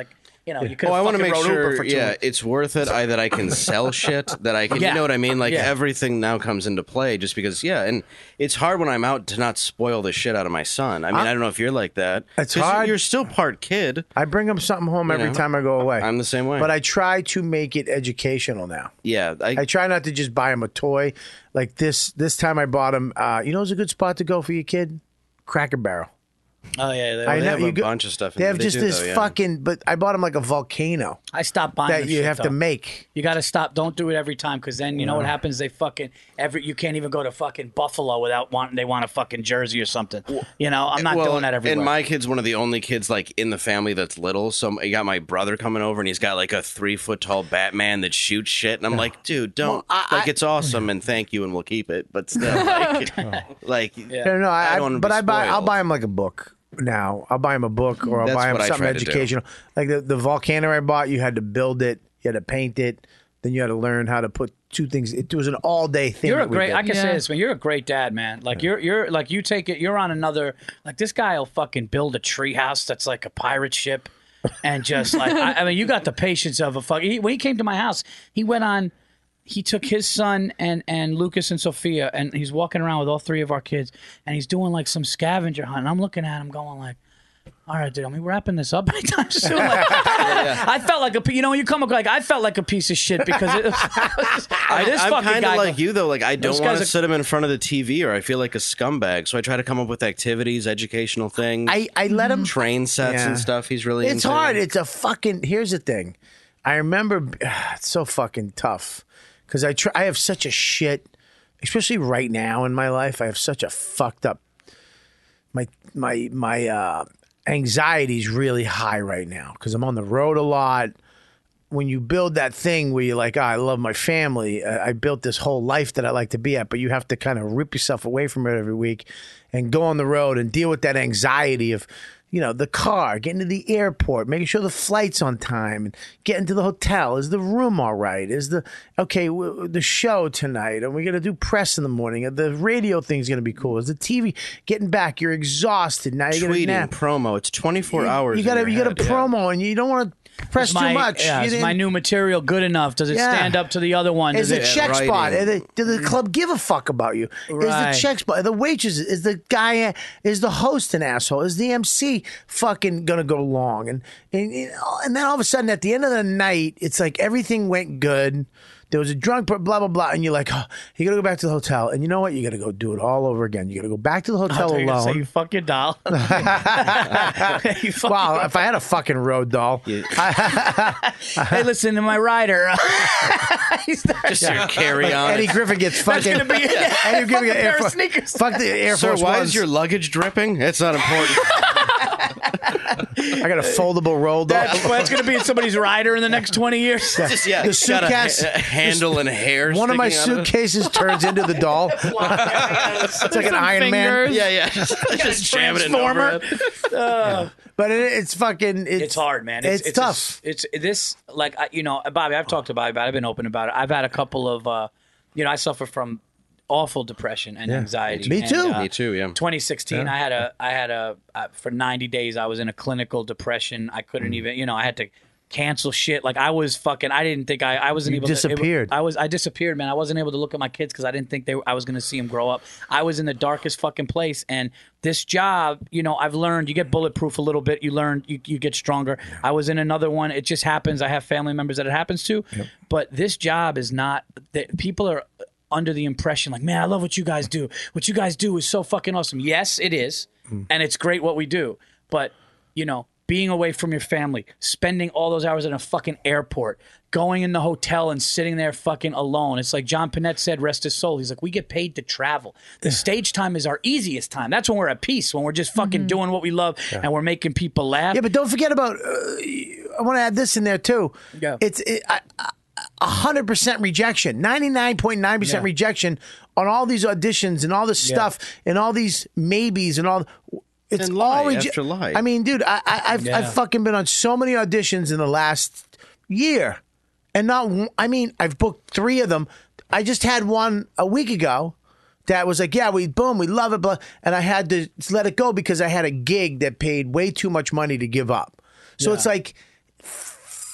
You know, you could Oh, I have want to fucking make rode Uber sure, for two yeah, weeks. it's worth it. I that I can sell shit. That I can, Yeah. you know what I mean? Like Yeah. everything now comes into play, just because. Yeah, and it's hard when I'm out to not spoil the shit out of my son. I mean, I, I don't know if you're like that. It's 'Cause hard. You're still part kid. I bring him something home You every know? time I go away. I'm the same way. But I try to make it educational now. Yeah, I, I try not to just buy him a toy. Like this this time I bought him, uh, you know what's a good spot to go for your kid? Cracker Barrel. Oh yeah, they, I I they know, have you a go- bunch of stuff. in They there. have just do, this though, yeah. fucking, but I bought him like a volcano I stopped buying that the you shit, have to though. make. You got to stop. Don't do it every time, because then you know what No. happens. They fucking every. You can't even go to fucking Buffalo without wanting. They want a fucking jersey or something. You know, I'm not Well, doing that everywhere. And my kid's one of the only kids like in the family that's little. So I got my brother coming over, and he's got like a three foot tall Batman that shoots shit. And I'm like, dude, don't. Well, I- like, it's awesome, and thank you, and we'll keep it. But still, like, like Yeah, no, I, I I don't wanna but be I buy. I'll spoiled. buy him like a book now. I'll buy him a book, or I'll That's buy him what I something try to do. educational. Like the the volcano I bought, you had to build it, you had to paint it, then you had to learn how to put two things. It was an all day thing. You're a that we great. did. I can say this, man. You're a great dad, man. Like you're, you're like you take it. You're on another. Like this guy will fucking build a treehouse that's like a pirate ship, and just like I, I mean, you got the patience of a fuck. He, when he came to my house, he went on. He took his son and and Lucas and Sophia, and he's walking around with all three of our kids, and he's doing like some scavenger hunt. And I'm looking at him, going like, all right, dude, are we wrapping this up anytime soon? Like, I felt like a, pe- you know, when you come up like I felt like a piece of shit because it, I, this I'm fucking kind guy of like go- you though. Like I Those don't want guys to are- sit him in front of the T V, or I feel like a scumbag. So I try to come up with activities, educational things. I, I let him train sets Yeah. and stuff. He's really It's into. hard. It's a fucking. Here's the thing. I remember. It's so fucking tough because I try. I have such a shit, especially right now in my life. I have such a fucked up. My my my uh, anxiety is really high right now because I'm on the road a lot. When you build that thing where you're like, oh, I love my family. I I built this whole life that I like to be at, but you have to kind of rip yourself away from it every week and go on the road and deal with that anxiety of, you know, the car, getting to the airport, making sure the flight's on time, and getting to the hotel. Is the room all right? Is the, okay, w- the show tonight? Are we going to do press in the morning? Are the radio thing's going to be cool? Is the T V getting back? You're exhausted. Now you're going to Tweeting nap. promo. It's twenty-four hours. You got in to, your you got a head, yeah. promo and you don't want to press Is too my- much. Yeah, You is didn't- my new material good enough? Does it Yeah. stand up to the other one? Is Does the it, check writing. spot? Are the, do the club give a fuck about you? Right. Is the check spot? Are the waitresses? Is the guy? Is the host an asshole? Is the M C fucking gonna go long? And and and then all of a sudden, at the end of the night, it's like everything went good. There was a drunk, blah blah blah, and you're like, oh, you gotta go back to the hotel. And you know what? You gotta go do it all over again. You gotta go back to the I hotel thought you were gonna say, alone. you fuck your doll. You fuck Well, your- if I had a fucking road doll, hey, listen to my rider. He's there. Just your carry on. Eddie Griffin gets That's fucking. gonna be it. Eddie Fuck Griffin a gets Air pair of Force- sneakers. Fuck the Air Sir, Force why Ones. is your luggage dripping? It's not important. I got a foldable roll doll. That's, that's going to be in somebody's rider in the next twenty years. Just yeah, The got a suitcase- ha- a handle and hair. One of my sticking out it. suitcases turns into the doll. It's like an Some Iron Man. fingers. Yeah, yeah. Just, just jamming it in Transformer. overhead. But it, it's fucking. It's, It's hard, man. It's, It's, a- tough. it's this, like, I- you know, Bobby, I've talked to Bobby about it. I've been open about it. I've had a couple of, uh, you know, I suffer from awful depression and anxiety. Me And, too. uh, Me too. Yeah. twenty sixteen, I had a, I had a, uh, for ninety days, I was in a clinical depression. I Mm. couldn't even, you know, I had to cancel shit. Like I was fucking, I didn't think I, I wasn't You able disappeared. to. I was, I disappeared, man. I wasn't able to look at my kids because I didn't think they, I was going to see them grow up. I was in the darkest fucking place. And this job, you know, I've learned, you get bulletproof a little bit. You learn, you, you get stronger. I was in another one. It just happens. I have family members that it happens to. But this job is not, that people are under the impression like, man, I love what you guys do. What you guys do is so fucking awesome. Yes, it is. And it's great what we do. But, you know, being away from your family, spending all those hours in a fucking airport, going in the hotel and sitting there fucking alone. It's like John Panette said, rest his soul. He's like, we get paid to travel. The stage time is our easiest time. That's when we're at peace, when we're just fucking doing what we love and we're making people laugh. Yeah, but don't forget about. Uh, I want to add this in there too. Yeah. It's it, I, a hundred percent rejection, ninety nine point nine percent Yeah. rejection on all these auditions and all this stuff and all these maybes and all. It's And lie all reje- after lie. I mean, dude, I, I, I've Yeah. I've fucking been on so many auditions in the last year, and not. one- I mean, I've booked three of them. I just had one a week ago. That was like, yeah, we boom, we love it, blah, and I had to let it go because I had a gig that paid way too much money to give up. So it's like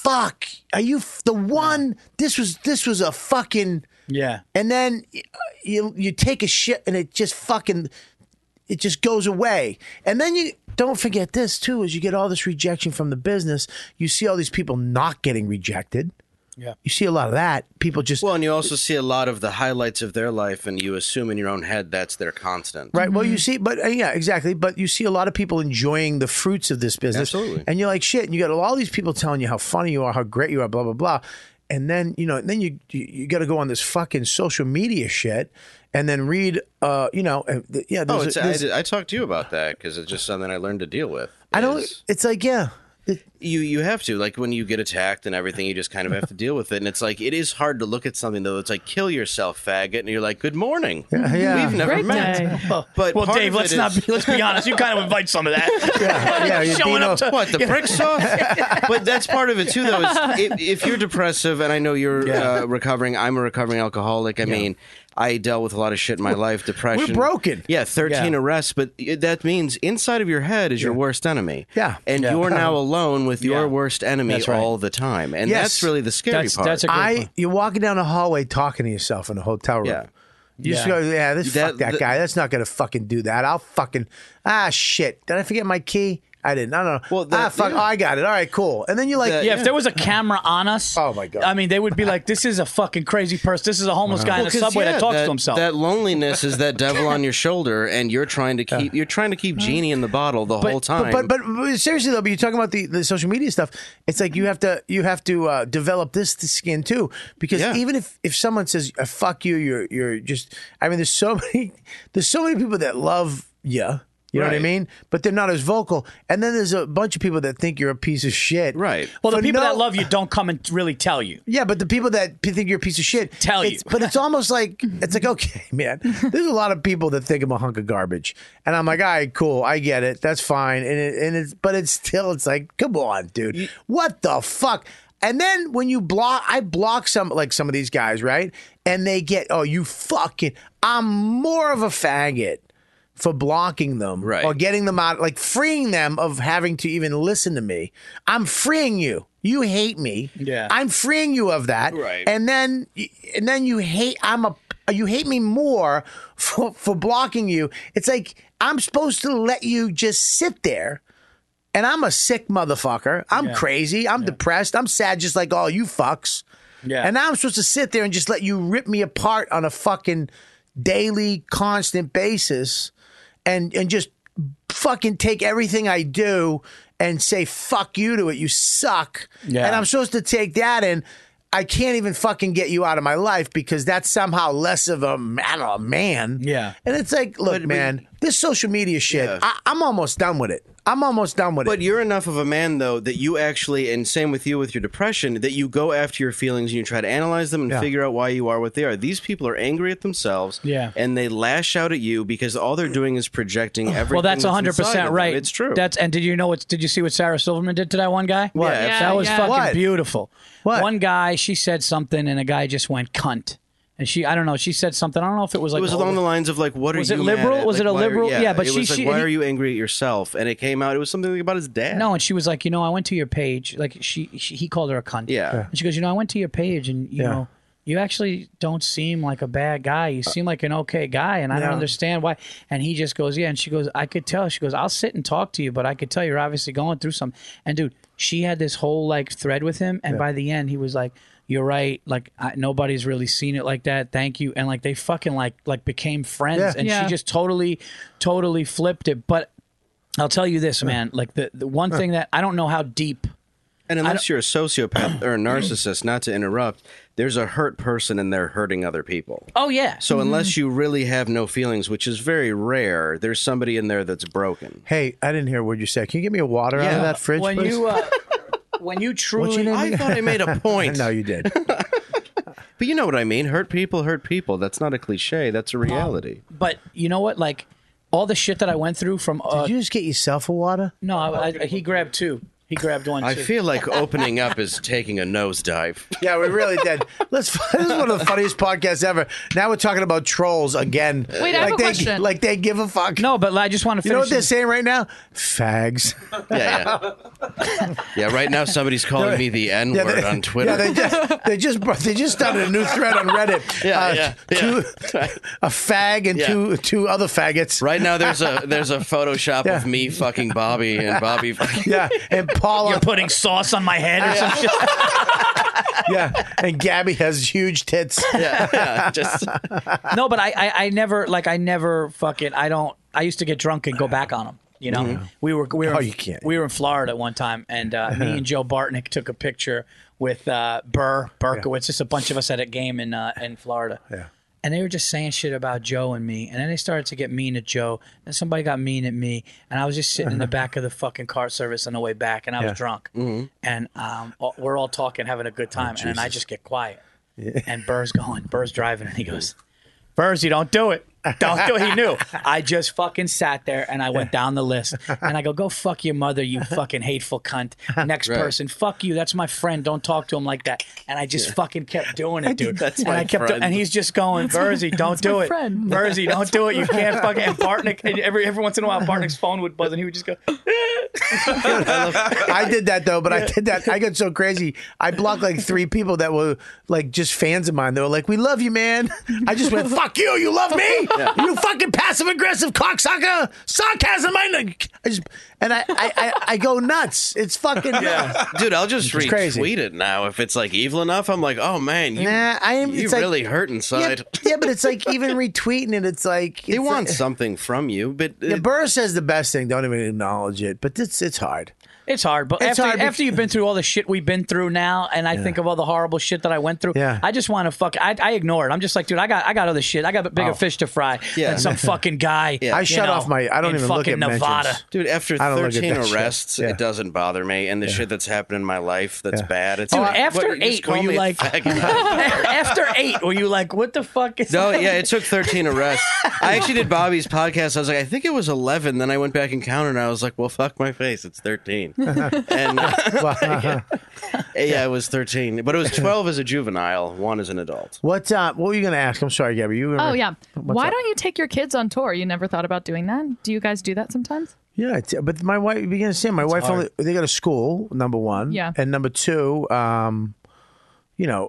fuck, are you f- the one? This was this was a fucking yeah. And then y- you you take a shit and it just fucking it just goes away. And then you don't forget this too, is you get all this rejection from the business. You see all these people not getting rejected. Yeah. You see a lot of that. People just Well, and you also see a lot of the highlights of their life, and you assume in your own head that's their constant. Right. Well, you see, but uh, yeah, exactly. But you see a lot of people enjoying the fruits of this business. Absolutely. And you're like, shit. And you got all these people telling you how funny you are, how great you are, blah, blah, blah. And then, you know, then you you, you got to go on this fucking social media shit and then read, uh, you know, uh, th- yeah. Oh, there's it's, a- there's- I, I talked to you about that because it's just something I learned to deal with. I don't, is- it's like, yeah. You you have to, like, when you get attacked and everything, you just kind of have to deal with it. And it's like, it is hard to look at something though. It's like, kill yourself, faggot, and you're like, good morning. Yeah, yeah. We've never Great met. day. Well, But well, part Dave, of let's it not is- be, let's be honest. You kind of invite some of that. Yeah, yeah, you- Showing Dino- up to What, the brick sauce? But that's part of it too, though. Is if, if you're depressive, and I know you're Yeah. uh, recovering, I'm a recovering alcoholic. I mean, I dealt with a lot of shit in my life, depression. We're broken. Yeah, thirteen Yeah. arrests, but it- that means inside of your head is your worst enemy. Yeah. And Yeah. you're now alone with your Yeah. worst enemy That's right. all the time. And Yes. that's really the scary That's- part. that's a great I, point. you're walking down a hallway talking to yourself in a hotel room. Yeah. You just Yeah. go, yeah, this That- fuck that the- guy. That's not gonna fucking do that. I'll fucking ah shit. Did I forget my key? I didn't. I don't know. Well, that- ah fuck. yeah. Oh, I got it. All right, cool. And then you're like, That- Yeah, if there was a camera on us, Oh, my God. I mean, they would be like, "This is a fucking crazy person. This is a homeless guy in Well, a 'cause, subway yeah, that talks that, to himself." That loneliness is that devil on your shoulder, and you're trying to keep you're trying to keep Genie in the bottle the whole time. But, but but seriously though, but you're talking about the, the social media stuff. It's like you have to you have to uh, develop this skin too, because Yeah. even if, if someone says uh, "fuck you," you're you're just. I mean, there's so many there's so many people that love you. You know what I Right. mean? But they're not as vocal. And then there's a bunch of people that think you're a piece of shit. Right. well, the For people no- that love you don't come and really tell you. Yeah, but the people that p- think you're a piece of shit Tell it's, you. But it's almost like it's like okay, man. There's a lot of people that think I'm a hunk of garbage, and I'm like, all right, cool, I get it, that's fine. And it, and it's but it's still it's like, come on, dude, what the fuck? And then when you block, I block some like some of these guys, right? And they get, oh, you fucking, I'm more of a faggot for blocking them Right. or getting them out, like freeing them of having to even listen to me. I'm freeing you. You hate me. Yeah. I'm freeing you of that. Right. And then and then you hate I'm a you hate me more for, for blocking you. It's like I'm supposed to let you just sit there. And I'm a sick motherfucker. I'm Yeah. crazy. I'm depressed. I'm sad just like all you fucks. Yeah. And now I'm supposed to sit there and just let you rip me apart on a fucking daily, constant basis and and just fucking take everything I do and say fuck you to it. You suck. Yeah. And I'm supposed to take that and I can't even fucking get you out of my life because that's somehow less of a man, a man. Yeah. And it's like, look, But- but- man, this social media shit, Yeah. I, I'm almost done with it. I'm almost done with But it. you're enough of a man, though, that you actually, and same with you with your depression, that you go after your feelings and you try to analyze them and Yeah. figure out why you are what they are. These people are angry at themselves, Yeah. and they lash out at you because all they're doing is projecting everything. Well, that's one hundred percent right. It's true. That's and did you know what? Did you see what Sarah Silverman did to that one guy? What? Yeah, that was yeah. fucking What? beautiful. What? One guy, she said something, and a guy just went cunt. And she, I don't know, she said something. I don't know if it was like it was along the lines of like, "What are Was you?" it mad liberal? at? Was Like, it a why are- liberal? Yeah, Yeah, but it she- was like, she- "Why he- are you angry at yourself?" And it came out. It was something about his dad. No, and she was like, you know, I went to your page. Like she, she he called her a cunt. Yeah. And she goes, you know, I went to your page, and you Yeah. know, you actually don't seem like a bad guy. You seem like an okay guy, and I don't Yeah. understand why. And he just goes, yeah. And she goes, I could tell. She goes, I'll sit and talk to you, but I could tell you're obviously going through something. And dude, she had this whole like thread with him, and by the end, he was like, you're right. Like I, nobody's really seen it like that. Thank you. And like they fucking like like became friends, Yeah. and Yeah. she just totally, totally flipped it. But I'll tell you this, man. Like the the one thing that I don't know how deep. And unless you're a sociopath or a narcissist, not to interrupt, there's a hurt person and they're hurting other people. Oh yeah. So unless you really have no feelings, which is very rare, there's somebody in there that's broken. Hey, I didn't hear a word you said. Can you get me a water out of that fridge, when please? you uh, when you truly, What's your name I again? thought I made a point. No, you did. But you know what I mean. Hurt people hurt people. That's not a cliche. That's a reality. but you know what? Like all the shit that I went through from. Uh, Did you just get yourself a water? no, I, I, he grabbed two. He grabbed one. I too. feel like opening up is taking a nosedive. Yeah, we really did. Let's. This is one of the funniest podcasts ever. Now we're talking about trolls again. Wait, I have like a they, question. Like they give a fuck. No, but I just want to You know finish. what they're saying right now? Fags. Yeah, yeah. Yeah, right now somebody's calling me the N word they- on Twitter. Yeah, they just they just brought- they just started a new thread on Reddit. Yeah, Uh, yeah, two, yeah. a fag and Yeah. two two other faggots. Right now there's a there's a Photoshop Yeah. of me fucking Bobby and Bobby fucking Yeah, and Paula. You're putting sauce on my head or some shit. Yeah, and Gabby has huge tits. yeah, yeah, just No, but I, I, I never like I never fucking I don't. I used to get drunk and go back on them. You know, we were we were Oh, you can't. we were in Florida one time, and uh, me and Joe Bartnick took a picture with uh, Burr Berkowitz. Just a bunch of us at a game in uh, in Florida. Yeah. And they were just saying shit about Joe and me. And then they started to get mean at Joe. And somebody got mean at me. And I was just sitting in the back of the fucking car service on the way back. And I was Yeah. drunk. Mm-hmm. And um, all- we're all talking, having a good time. and then I just get quiet. And Burr's going. Burr's driving. And he goes, Burzy, don't do it. Don't do it. He knew. I just fucking sat there and I went down the list. And I go, go fuck your mother, you fucking hateful cunt. Next Right. person, fuck you. That's my friend. Don't talk to him like that. And I just fucking kept doing it, dude. That's and my I kept friend. and he's just going, Burzy, don't do my it. friend. Burzy, don't do it. You can't fucking. And Bartnick, and every every once in a while, Bartnick's phone would buzz and he would just go, I did that though, but I did that. I got so crazy. I blocked like three people that were like just fans of mine. They were like, "We love you, man." I just went, "Fuck you! You love me? You fucking passive aggressive cocksucker! Sarcasm!" I, I just and I, I, I, I go nuts. It's fucking yeah. Dude, I'll just It's retweet crazy. it now if it's like evil enough. I'm like, oh man, you, Nah, I am. you it's like- really hurt Yeah, inside. yeah, but it's like even retweeting it. It's like They it's want like- something from you, but Yeah, it- Burr says the best thing. Don't even acknowledge it. But it's it's hard. It's hard, but It's after, hard bec- after you've been through all the shit we've been through now, and I think of all the horrible shit that I went through, Yeah. I just want to fuck. I, I ignore it. I'm just like, dude, I got I got other shit. I got bigger Oh. fish to fry Yeah. than some fucking guy. Yeah. I you shut know, off my. I don't in even look fucking at Nevada. mentions. dude, after I don't look at thirteen that shit. arrests, Yeah. it doesn't bother me. And the shit that's happened in my life that's Yeah. bad. It's Dude, like, after what, you just eight, were call you me a like- faggot? After eight, were you like, what the fuck is No, that? yeah, it took thirteen arrests. I actually did Bobby's podcast. I was like, I think it was eleven. Then I went back and counted, and I was like, well, fuck my face. It's thirteen. And uh, yeah, yeah, it was thirteen. But it was twelve as a juvenile, one as an adult. What uh, what were you going to ask? I'm sorry, Gabby. You were Oh gonna- yeah. What's Why up? don't you take your kids on tour? You never thought about doing that? Do you guys do that sometimes? Yeah, it's, but my wife. You begin to say my wife hard. only. They go to school. Number one. Yeah. And number two, um, you know,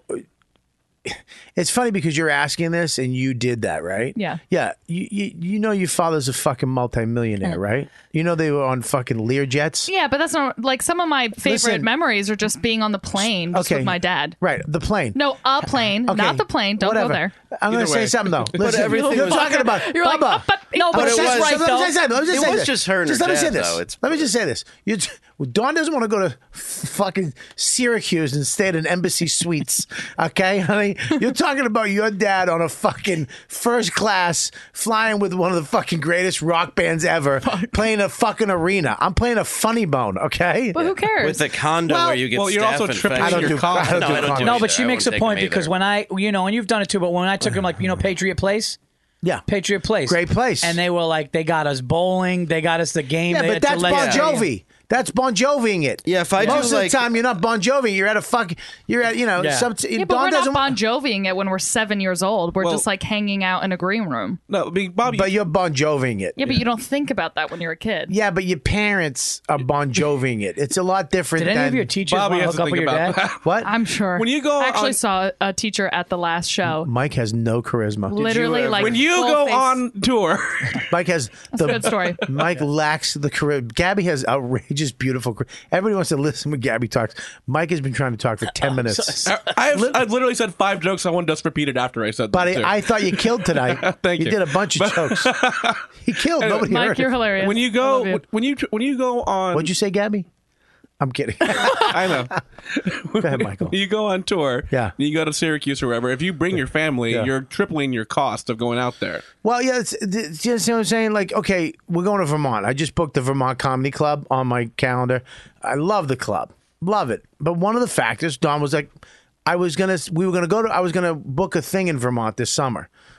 it's funny because you're asking this and you did that, right? Yeah. Yeah. You you, you know your father's a fucking multimillionaire, right? You know they were on fucking Learjets. Yeah, but that's not like some of my favorite Listen. memories are just being on the plane just Okay. with my dad. Right. The plane. No, a plane, Okay. not the plane. Don't Whatever. go there. I'm going Either to say way. something though. But Listen, everything you're was- talking about You're like, Bubba. up, up, No, up, but it she's was- right, Let me though. say something. Let me just It say was this. just her and Just her let me say dad, this. though. It's- Let me just say this. You, Dawn doesn't want to go to f- fucking Syracuse and stay at an Embassy Suites. Okay, honey? You're talking about your dad on a fucking first class flying with one of the fucking greatest rock bands ever, playing a fucking arena. I'm playing a Funny Bone. Okay. But who cares? With the condo Well- where you get well, you're staph also tripling I infection. don't your do. cost. I don't No, do I don't do condoms. it. No, but she I makes a wouldn't take point him because either. when I, you know, and you've done it too, but when I took him, like, you know, Patriot Place, Yeah. Patriot Place, Great place. and they were like, they got us bowling, they got us the game. Yeah, they but had to that's let Bon us- Jovi. That's Bon Joviing it. Yeah, if I do, most of like- the time you're not Bon Jovi. You're at a fuck. You're at you know. Yeah. Some, yeah, but Dawn we're not doesn't. Bon Joviing it when we're seven years old. We're Well- just like hanging out in a green room. No, I mean, Bobby. But you're Bon Joviing it. Yeah, but you don't think about that when you're a kid. Yeah, but your parents are Bon Joviing it. It's a lot different. Did any than, of your teachers Bobby want to has hook to up with think your about dad? that. What? I'm sure. When you go I actually on- saw a teacher at the last show. Mike has no charisma. Literally, ever- like when you full go face- on tour, Mike has the a good story. Mike lacks the charisma. Gabby has outrageous, beautiful. char- Everybody wants to listen when Gabby talks. Mike has been trying to talk for ten minutes. I, I've, I've literally said five jokes. Someone just repeated after I said them, Buddy, too. I thought you killed tonight. Thank you. did a bunch of jokes. He killed. Nobody Mike, heard you're it. hilarious. when you I go, love you. when you when you go on, What'd you say, Gabby? I'm kidding. I know. Go ahead, Michael. You go on tour. Yeah. You go to Syracuse or wherever. If you bring your family, Yeah. you're tripling your cost of going out there. Well, yeah, it's, it's, you understand what I'm saying? Like, okay, we're going to Vermont. I just booked the Vermont Comedy Club on my calendar. I love the club, love it. But one of the factors, Don was like, I was gonna, we were gonna go to, I was gonna book a thing in Vermont this summer.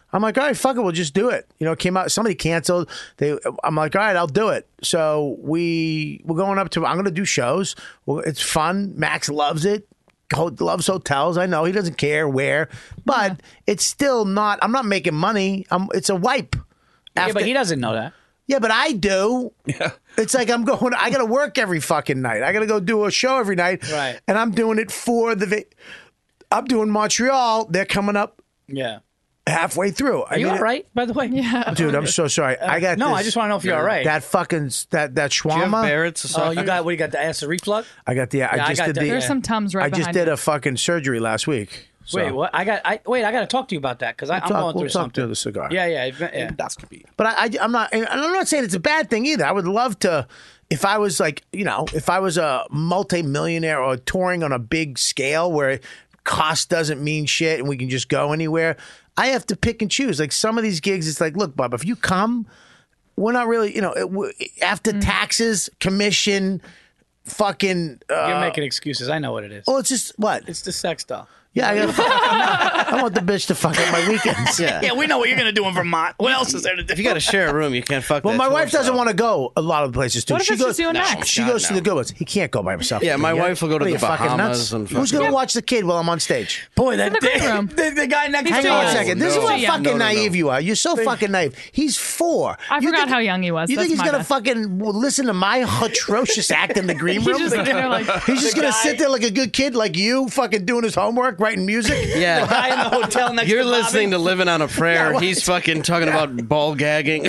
I'm like, all right, fuck it, we'll just do it. You know, it came out, somebody canceled. They, I'm like, all right, I'll do it. So we we're going up to. I'm going to do shows. Well, it's fun. Max loves it. Ho- Loves hotels. I know he doesn't care where, but yeah. it's still not. I'm not making money. I'm. It's a wipe. After, yeah, but he doesn't know that. Yeah, but I do. Yeah. It's like I'm going. I got to work every fucking night. I got to go do a show every night. Right. And I'm doing it for the. I'm doing Montreal. They're coming up. Yeah. Halfway through. Are I you mean, all right, by the way? Yeah. Dude, I'm so sorry. I got No, this, I just want to know if you're all right. That fucking, that, that shawarma. Do you have Barrett's? Oh, you got, what, you got the acid reflux? I got the, I yeah, just I got did the, the. There's some Tums right I just behind did you. a fucking surgery last week. So. Wait, what? I got, I, wait, I got to talk to you about that because I'm talk, going we'll through talk something. to the cigar. Yeah, yeah. yeah. Endoscopy. But I, I, I'm not, and I'm not saying it's a bad thing either. I would love to, if I was like, you know, if I was a multi-millionaire or touring on a big scale where cost doesn't mean shit and we can just go anywhere. I have to pick and choose. Like some of these gigs, it's like, look, Bob, if you come, we're not really, you know, it, after mm. taxes, commission, fucking. Uh, You're making excuses. I know what it is. Oh, it's just what? It's the sex doll. Yeah, I, gotta, I want the bitch to fuck up my weekends. Yeah, yeah, we know what you're gonna do in Vermont. What else is there to do? If you got to share a room, you can't fuck. Well, that my wife doesn't out. want to go a lot of places too. What if she it's goes, just you and no, Max? She God, goes no. to the good ones. He can't go by himself. Yeah, my Yeah? wife will go to What are the you, fucking Bahamas nuts? and Who's fucking- gonna watch the kid while I'm on stage? Boy, that the green day, room. the, the guy next Hang to on you. a second. This no. is how Yeah. fucking No, no, no. naive you are. You're so fucking naive. He's four. I You forgot think- how young he was. You That's think he's my gonna bad. fucking listen to my atrocious act in the green He's room? just sitting there like, He's just The gonna guy- sit there like a good kid, like you, fucking doing his homework, writing music. Yeah. The guy in the hotel next You're to Bobby. listening to Living on a Prayer. Yeah, what? He's fucking talking about ball gagging.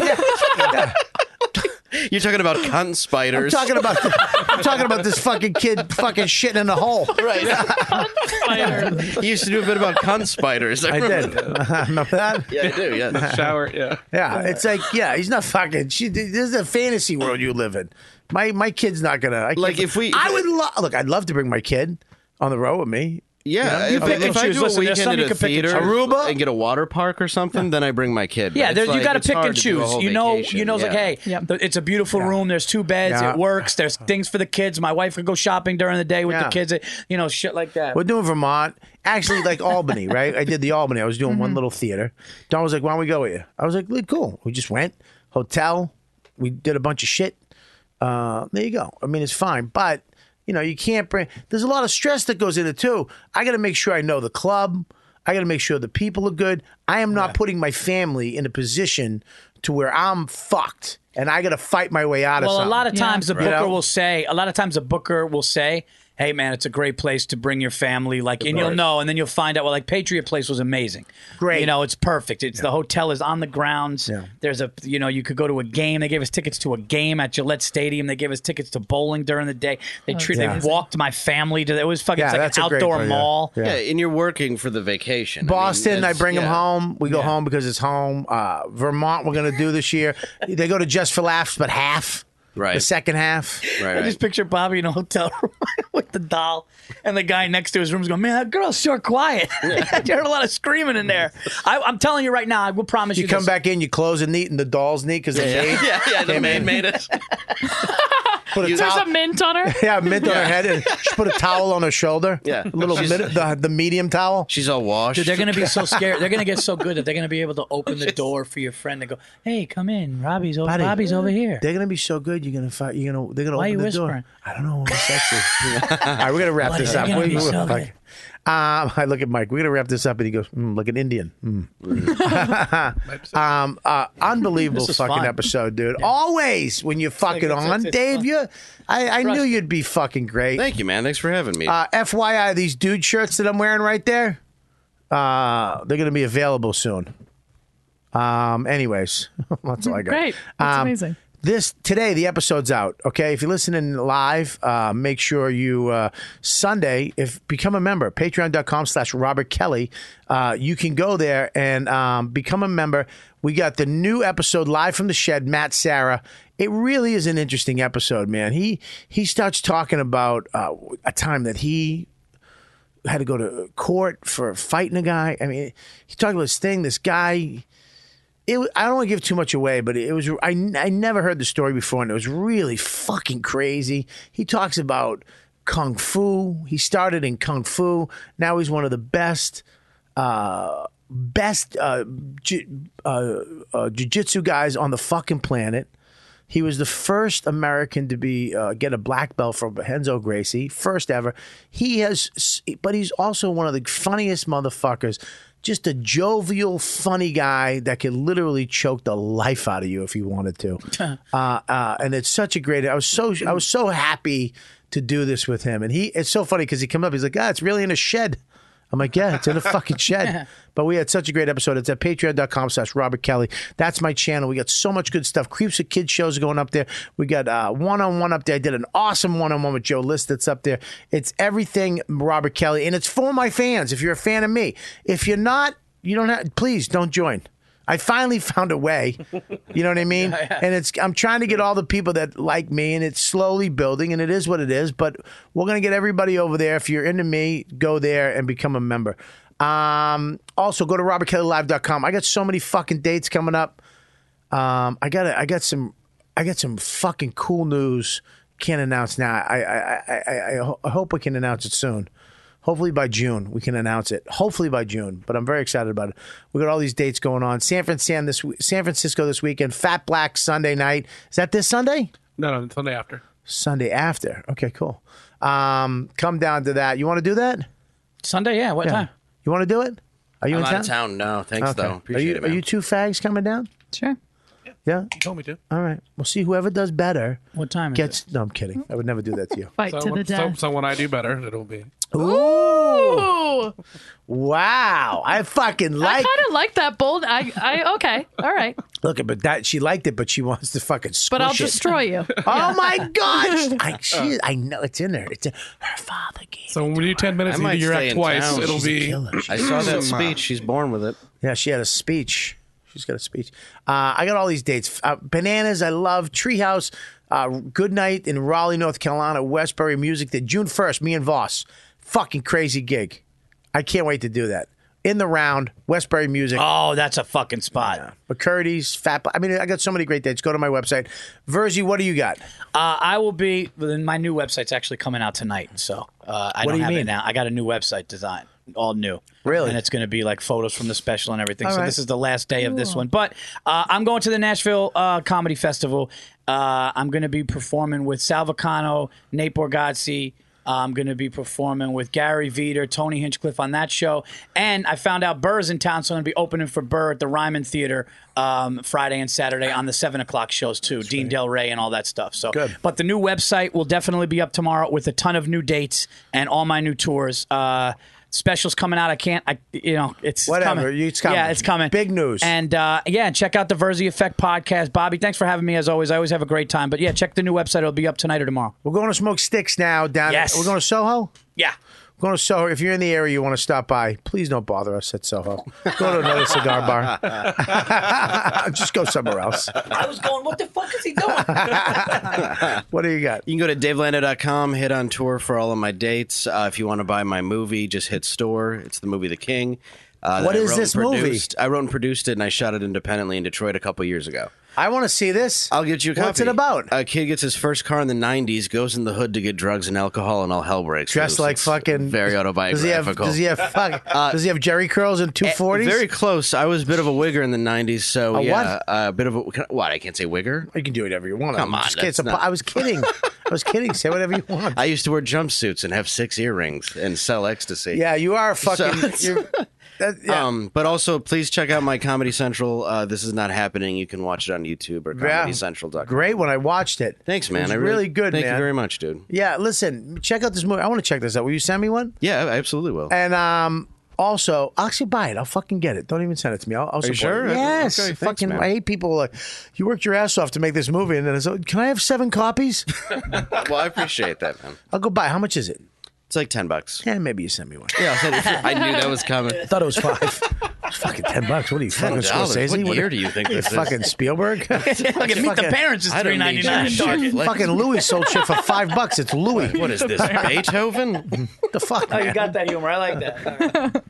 You're talking about cunt I'm spiders. talking about I'm talking about this fucking kid fucking shitting in a hole. Right. You used to do a bit about cunt spiders. I did. Remember that? Yeah, I do. Yeah. Shower, yeah. Yeah, it's like, yeah, he's not fucking. She, this is a fantasy world you live in. My my kid's not gonna. I Like, can't- if we- I would love. Look, I'd love to bring my kid on the road with me. Yeah, You if, pick and if I choose. do a Listen, there's weekend some at you a can pick and theater choose. Aruba? and get a water park or something, then I bring my kid. Yeah, But there, it's you like, got to it's pick hard and to do a choose. whole You know, vacation. you know, it's like, Yeah. hey, Yep. th- it's a beautiful room. There's two beds. Yeah. It works. There's things for the kids. My wife could go shopping during the day with Yeah. the kids. You know, shit like that. We're doing Vermont. Actually, like Albany, right? I did the Albany. I was doing one little theater. Don was like, "Why don't we go with you?" I was like, "Cool." We just went hotel. We did a bunch of shit. Uh, there you go. I mean, it's fine, but you know, you can't bring. There's a lot of stress that goes into it too. I got to make sure I know the club. I got to make sure the people are good. I am not putting my family in a position to where I'm fucked and I got to fight my way out of Well, a something. lot of times the Right. booker You know? will say, a lot of times the booker will say, hey, man, it's a great place to bring your family. Like, and you'll know, and then you'll find out, well, like Patriot Place was amazing. Great. You know, it's perfect. It's the hotel is on the grounds. Yeah. There's a, you know, you could go to a game. They gave us tickets to a game at Gillette Stadium. They gave us tickets to bowling during the day. They treat, Yeah. they walked my family to, it was fucking, Yeah, it's like that's an a great outdoor place, yeah. mall. Yeah. Yeah, and you're working for the vacation. Boston, I, mean, it's- bring them yeah. home. We go home because it's home. Uh, Vermont, we're going to do this year. They go to Just for Laughs, but half. Right. The second half. Right, I right. just picture Bobby in a hotel room with the doll, and the guy next to his room is going, man, that girl's so quiet. I heard a lot of screaming in there. I, I'm telling you right now, I will promise you You come this. back in, you close it neat, and the doll's neat because they made. Yeah, yeah, the Came maid in. made it. Put a There's towel. a mint on her. Yeah, mint on her head, and she put a towel on her shoulder. Yeah. a little She's- mid, the the medium towel. She's all washed. Dude, they're going to be so scared. They're going to get so good that they're going to be able to open the door for your friend and go, hey, come in. Robbie's over, Buddy, Bobby's over here. They're gonna be so good. You're gonna fight. You're gonna. They're gonna Why open you the door. whispering? I don't know. It's sexy. All right, we're gonna wrap Buddy, this they're up. gonna We- be we- so fuck. good. Um, I look at Mike. We're gonna wrap this up, and he goes, mm, "Like an Indian." Mm. um, uh, unbelievable This is fucking fun. episode, dude. Always when you're fucking it's- on, it's- it's Dave. fun. You, I, I knew Trust- you'd be fucking great. Thank you, man. Thanks for having me. Uh, F Y I, these dude shirts that I'm wearing right there, uh, they're gonna be available soon. Um, anyways, that's all I got. Great. That's Um, amazing. This today, the episode's out. Okay, if you're listening live, uh, make sure you uh, Sunday. If become a member, Patreon.com slash Robert Kelly. Uh, you can go there and um, become a member. We got the new episode live from the shed. Matt Sarah. It really is an interesting episode, man. He he starts talking about uh, a time that he had to go to court for fighting a guy. I mean, he talked about this thing. This guy. It, wa- I don't want to give too much away, but it was I, I never heard the story before, and it was really fucking crazy. He talks about kung fu. He started in kung fu. Now he's one of the best uh, best uh, ju- uh, uh, jiu-jitsu guys on the fucking planet. He was the first American to be uh, get a black belt from Renzo Gracie, first ever. He has, but he's also one of the funniest motherfuckers. Just a jovial, funny guy that could literally choke the life out of you if he wanted to. uh, uh, and it's such a great. I was so I was so happy to do this with him, and he. It's so funny because he came up. He's like, "Ah, it's really in a shed." I'm like, yeah, it's in a fucking shed. But we had such a great episode. It's at patreon.com slash Robert Kelly. That's my channel. We got so much good stuff. Creeps of Kids shows are going up there. We got uh, one-on-one up there. I did an awesome one-on-one with Joe List that's up there. It's everything Robert Kelly, and it's for my fans. If you're a fan of me. If you're not, you don't have, please don't join. I finally found a way, you know what I mean? Yeah, yeah. And it's I'm trying to get all the people that like me, and it's slowly building, and it is what it is. But we're going to get everybody over there. If you're into me, go there and become a member. Um, also, go to robert kelly live dot com. I got so many fucking dates coming up. Um, I got I got some I got some fucking cool news. Can't announce now. I I I, I, I hope we can announce it soon. Hopefully by June we can announce it. Hopefully by June, but I'm very excited about it. We got all these dates going on. San Francisco this San Francisco this weekend. Fat Black Sunday night. Is that this Sunday? No, no, Sunday after. Sunday after. Okay, cool. Um, come down to that. You want to do that? Sunday, yeah. What Yeah. time? You want to do it? Are you I'm in out town? of town. No, thanks Okay. though. Appreciate are you, it, man. Are you two fags coming down? Sure. Yeah. You told me to. All right. We'll see whoever does better. What time is gets. No, I'm kidding. I would never do that to you. Fight So, to the when, so, death. so when I do better, it'll be. Ooh. Wow. I fucking I like. kind of like that bold. I, I, okay. All right. Look, but that she liked it, but she wants to fucking squish But I'll it. destroy you. Oh my gosh! I, she, I know it's in there. It's in, her father gave. So when we do ten minutes I and you might do your stay act in twice, town. it'll She's a be. killer. I saw that speech. She's born with it. Yeah, she had a speech. She's got a speech. Uh, I got all these dates. Uh, Bananas, I love. Treehouse, uh, Good Night in Raleigh, North Carolina. Westbury Music Day, June first. Me and Voss. Fucking crazy gig. I can't wait to do that. In the round, Westbury Music. Oh, that's a fucking spot. Yeah. McCurdy's, Fat. I mean, I got so many great dates. Go to my website. Verzi, what do you got? Uh, I will be. My new website's actually coming out tonight, so uh, I What don't do you have mean? it now. I got a new website design, all new. Really? And it's going to be like photos from the special and everything. All so right. this is the last day of this one. But uh, I'm going to the Nashville uh, Comedy Festival. Uh, I'm going to be performing with Sal Vulcano, Nate Borgazzi. I'm going to be performing with Gary Veeder, Tony Hinchcliffe on that show. And I found out Burr's in town, so I'm going to be opening for Burr at the Ryman Theater um, Friday and Saturday on the seven o'clock shows, too. Dean Del Rey and all that stuff. So, Good. But the new website will definitely be up tomorrow with a ton of new dates and all my new tours. Uh, specials coming out. I can't, I you know, it's Whatever. coming. It's coming. Yeah, it's coming. Big news. And uh, yeah, check out the Verzi Effect podcast. Bobby, thanks for having me as always. I always have a great time. But yeah, check the new website. It'll be up tonight or tomorrow. We're going to Smoke Sticks now. Down. Yes. We're going to Soho. Yeah. We're going to Soho. If you're in the area, you want to stop by, please don't bother us at Soho. Go to another cigar bar. Just go somewhere else. I was going, what the fuck is he doing? What do you got? You can go to dave lando dot com, hit on tour for all of my dates. Uh, if you want to buy my movie, just hit store. It's the movie The King. Uh, What that I is wrote this and movie? produced. I wrote and produced it, and I shot it independently in Detroit a couple years ago. I want to see this. I'll get you a copy. What's it about? A kid gets his first car in the nineties, goes in the hood to get drugs and alcohol, and all hell breaks Dressed loose. like It's fucking. very autobiographical. Does he have? Does he have? Fuck, does he have Jerry curls and two Eh, forties? Very close. I was a bit of a wigger in the nineties, so A yeah, what? a bit of a can I- what? I can't say wigger. You can do whatever you want. Come I'm on, just kidding. that's It's a- not- I was kidding. I was kidding. Say whatever you want. I used to wear jumpsuits and have six earrings and sell ecstasy. Yeah, you are fucking. So- you're, that, yeah. Um, but also, please check out my Comedy Central. Uh, this is not happening. You can watch it on YouTube or Yeah. comedy central dot com. Great when I watched it. Thanks, man. It was I really good, Thank man. you very much, dude. Yeah, listen, check out this movie. I want to check this out. Will you send me one? Yeah, I absolutely will. And um, also, I'll actually buy it. I'll fucking get it. Don't even send it to me. I'll, I'll Are you support sure? it. Yes. Okay, thanks, fucking. man. I hate people like you worked your ass off to make this movie, and then it's like, can I have seven copies? Well, I appreciate that, man. I'll go buy. it. How much is it? It's like ten bucks. Yeah, maybe you send me one. Yeah, I'll send it for- I knew that was coming. I thought it was five. It's fucking ten bucks. What are you fucking ten dollars. Scorsese? What year do you think you this is? Fucking Spielberg. Fucking Meet the Parents is I don't three ninety need nine at shit. Target. Like- Fucking Louis sold shit for five bucks. It's Louis. What is this, Beethoven? What the fuck? Oh, you man? got that humor. I like that.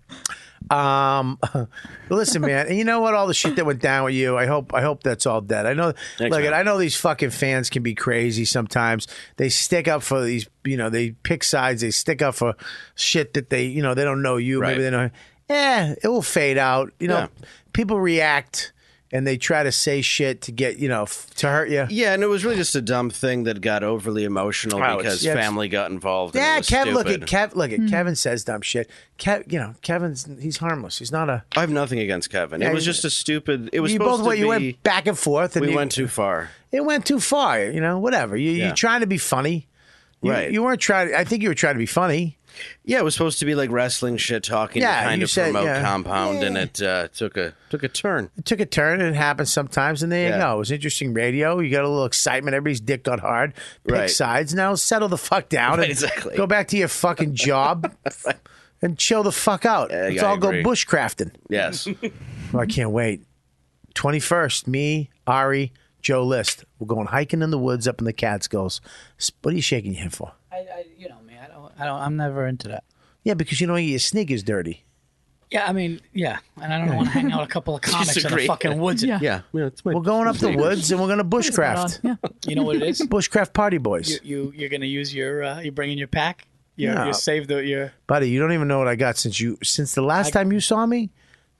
Um, listen, man, and you know what? All the shit that went down with you, I hope, I hope that's all dead. I know, Thanks, look, man. I know these fucking fans can be crazy sometimes. They stick up for these, you know, they pick sides. They stick up for shit that they, you know, they don't know you. Right. Maybe they know. eh, it will fade out. You know, Yeah. people react and they try to say shit to get, you know, f- to hurt you. Yeah, and it was really just a dumb thing that got overly emotional Oh, it's- because yeah, it's- family got involved. and it Yeah, was Kev. Look stupid. at Kev. Look at Kevin says dumb shit. Kev, you know, Kevin's he's harmless. He's not a. I have nothing against Kevin. Yeah, it was you- just a stupid. It was you supposed both went. to You be. went back and forth, and we you, went too far. It went too far. You know, whatever. You, Yeah. You're trying to be funny, you, Right. You weren't trying. I think you were trying to be funny. Yeah, it was supposed to be like wrestling shit, talking Yeah, to kind you of said- promote yeah. Compound, and Yeah. it uh, took a took a turn. It took a turn, and it happens sometimes. And there you Yeah. go. It was interesting radio. You got a little excitement. Everybody's dick got hard. Pick Right. sides. Now settle the fuck down. Right, and exactly. Go back to your fucking job. And chill the fuck out. Yeah, Let's I all go agree. bushcrafting. Yes. Oh, I can't wait. twenty-first, me, Ari, Joe List. We're going hiking in the woods up in the Catskills. What are you shaking your head for? I, I, you know me. I don't. I don't. I'm never into that. Yeah, because you don't get your sneakers dirty. Yeah, I mean, yeah, and I don't want to hang out a couple of comics in the agree. fucking woods. Yeah. Yeah, yeah it's my, We're going up the woods and we're going to bushcraft. Yeah. You know what it is? Bushcraft party boys. You, you you're gonna use your. Uh, you bring in your pack. You No. you save the your. Buddy, you don't even know what I got since you since the last time you saw me.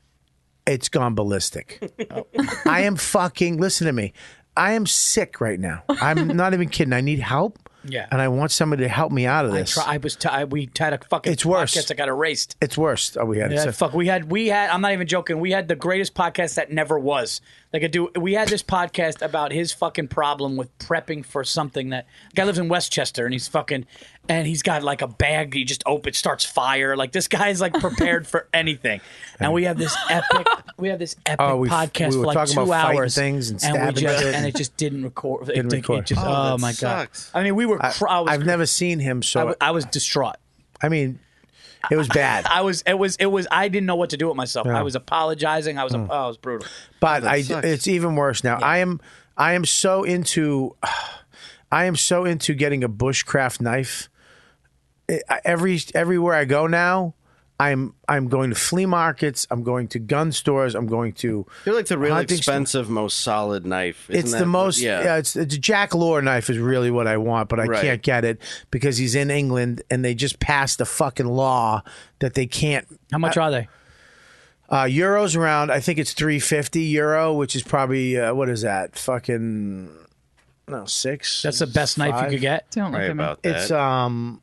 It's gone ballistic. I am fucking. Listen to me. I am sick right now. I'm not even kidding. I need help. Yeah. And I want somebody to help me out of I this. try. I was. T- I, we had a fucking. It's worse. Podcast that got erased. It's worse. Oh, we had Yeah, it. fuck. We had. We had. I'm not even joking. We had the greatest podcast that never was. Like a dude. We had this podcast about his fucking problem with prepping for something that guy lives in Westchester and he's fucking and he's got like a bag. He just opens, starts fire. Like this guy's like prepared for anything. And we have this epic. We have this epic Oh, we- podcast we were for like talking two about fighting hours. things and and we stabbing just shit. and it just didn't record. It, Didn't it- record. It just, Oh, oh, that my god. sucks. I mean, we were. I, Cr- I was. I've never seen him, so I, w- I was distraught. I mean, it was bad. I was. It was. It was. I didn't know what to do with myself. Yeah. I was apologizing. I was. Oh, it was brutal. But I, sucks. it's even worse now. I am, I am so into, I am so into getting a bushcraft knife. I- I- Every everywhere I go now, I'm I'm going to flea markets. I'm going to gun stores. I'm going to. You're like the real hunting expensive, most solid knife. Isn't It's that the what- most. Yeah, it's the Jack Lore knife is really what I want, but I Right. can't get it because he's in England and they just passed a fucking law that they can't. How much are they? Uh, Euros around, I think it's three fifty euro, which is probably uh, what is that? Fucking no six. That's the best knife you five? could get. Don't look Right at me. about that. It's um.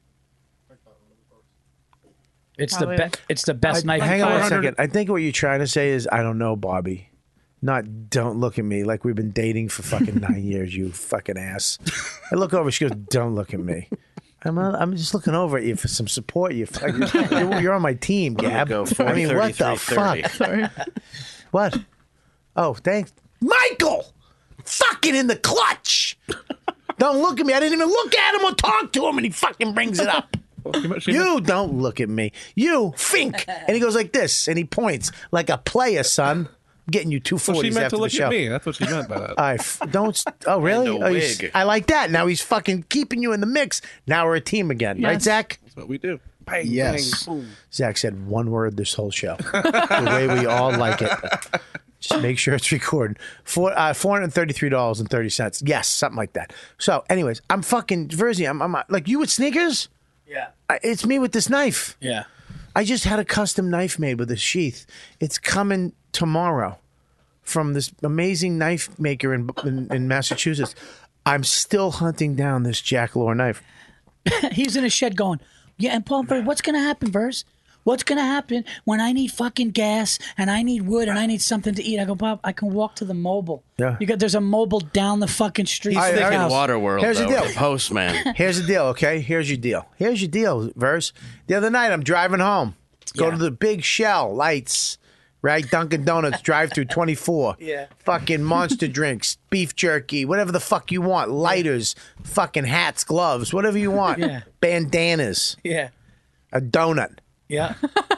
It's the Probably. best. It's the best I- knife. hang on five one hundred second. I think what you're trying to say is I don't know, Bobby. Not don't look at me like we've been dating for fucking nine years. You fucking ass. I look over. She goes, "Don't look at me." I'm not, I'm just looking over at you for some support. You fucking, you're, you're on my team, Gab. Go I mean, what the thirty. fuck? Sorry. What? Oh, thanks, Michael. Fucking in the clutch. Don't look at me. I didn't even look at him or talk to him, and he fucking brings it up. She must- she must- You don't look at me. You think. And he goes like this, and he points like a player, son. I'm getting you two well, she forties meant after to the look show. at me. That's what she meant by that. I f- don't. st- Oh, really? And a Oh, you s- wig. I like that. Now he's fucking keeping you in the mix. Now we're a team again, right, Yes. Zach? That's what we do. Bang, Yes. bang, boom. Zach said one word this whole show. The way we all like it. Just make sure it's recorded. Four uh, four hundred thirty-three dollars and thirty cents. Yes, something like that. So, anyways, I'm fucking Verzi. I'm, I'm like you with sneakers. Yeah. I, it's me with this knife. Yeah. I just had a custom knife made with a sheath. It's coming tomorrow from this amazing knife maker in, in, in Massachusetts. I'm still hunting down this Jack Lore knife. He's in a shed going, yeah, and Paul, Ver- what's going to happen, Verse? What's going to happen when I need fucking gas and I need wood and I need something to eat? I go, Bob, I can walk to the mobile. Yeah. You got, there's a mobile down the fucking street. He's from the thinking house. Waterworld, Here's the though, deal. the postman. Here's the deal, okay? Here's your deal. Here's your deal, Verse. The other night, I'm driving home. Go Yeah. to the big Shell lights, right? Dunkin' Donuts drive through twenty-four. Yeah. Fucking monster drinks, beef jerky, whatever the fuck you want. Lighters, fucking hats, gloves, whatever you want. Yeah. Bandanas, Yeah. a donut. Yeah.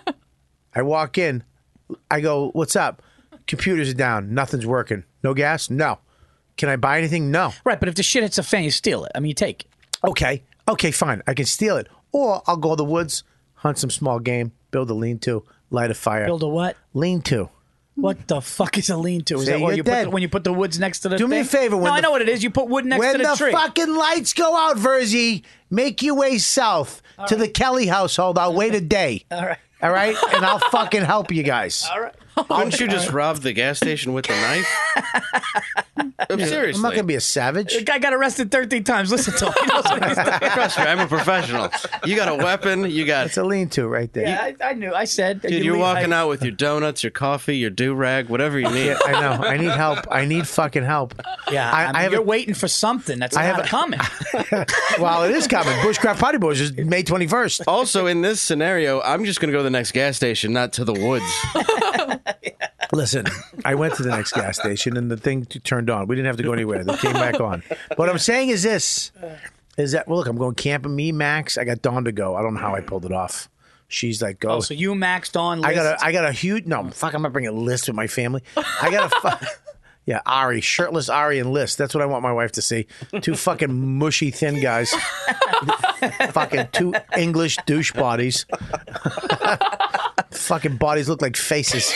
I walk in. I go, what's up? Computers are down. Nothing's working. No gas? No. Can I buy anything? No. Right, but if the shit hits a fan, you steal it. I mean, you take it. Okay. Okay, fine. I can steal it. Or I'll go to the woods, hunt some small game, build a lean-to, light a fire. Build a what? Lean-to. What the fuck is a lean-to? Is See, that where you're you put dead. the, when you put the woods next to the Do me thing? a favor, when No, I the- know what it is. You put wood next When to the, the tree. fucking lights go out, Verzi, make your way south to the Kelly household. I'll wait a day. All right. All right, and I'll fucking help you guys. All right. Couldn't you just rob the gas station with a knife? I'm Seriously. I'm not gonna be a savage. The guy got arrested thirteen times. Listen to him. He knows what he's doing. Trust me, I'm a professional. You got a weapon. You got. It's a lean-to right there. Yeah, I, I knew. I said. Dude, you you're leave- walking I- out with your donuts, your coffee, your do-rag, whatever you need. Yeah, I know. I need help. I need fucking help. Yeah, I, I, mean, I have you're a, waiting for something that's I have not a- coming. well, it is coming. Bushcraft Party Boys is May twenty-first. Also, in this scenario, I'm just going to go to the next gas station, not to the woods. Listen, I went to the next gas station and the thing t- turned on. We didn't have to go anywhere. They came back on. What I'm saying is this: is that well, look, I'm going camping. Me, Max, I got Dawn to go. I don't know how I pulled it off. She's like, go. Oh, so you maxed on. I got list? a, I got a huge. No, fuck, I'm not bringing a list with my family. I got a. Fu- Yeah, Ari, shirtless Ari and List. That's what I want my wife to see. Two fucking mushy, thin guys. Fucking two English douche bodies. Fucking bodies look like faces.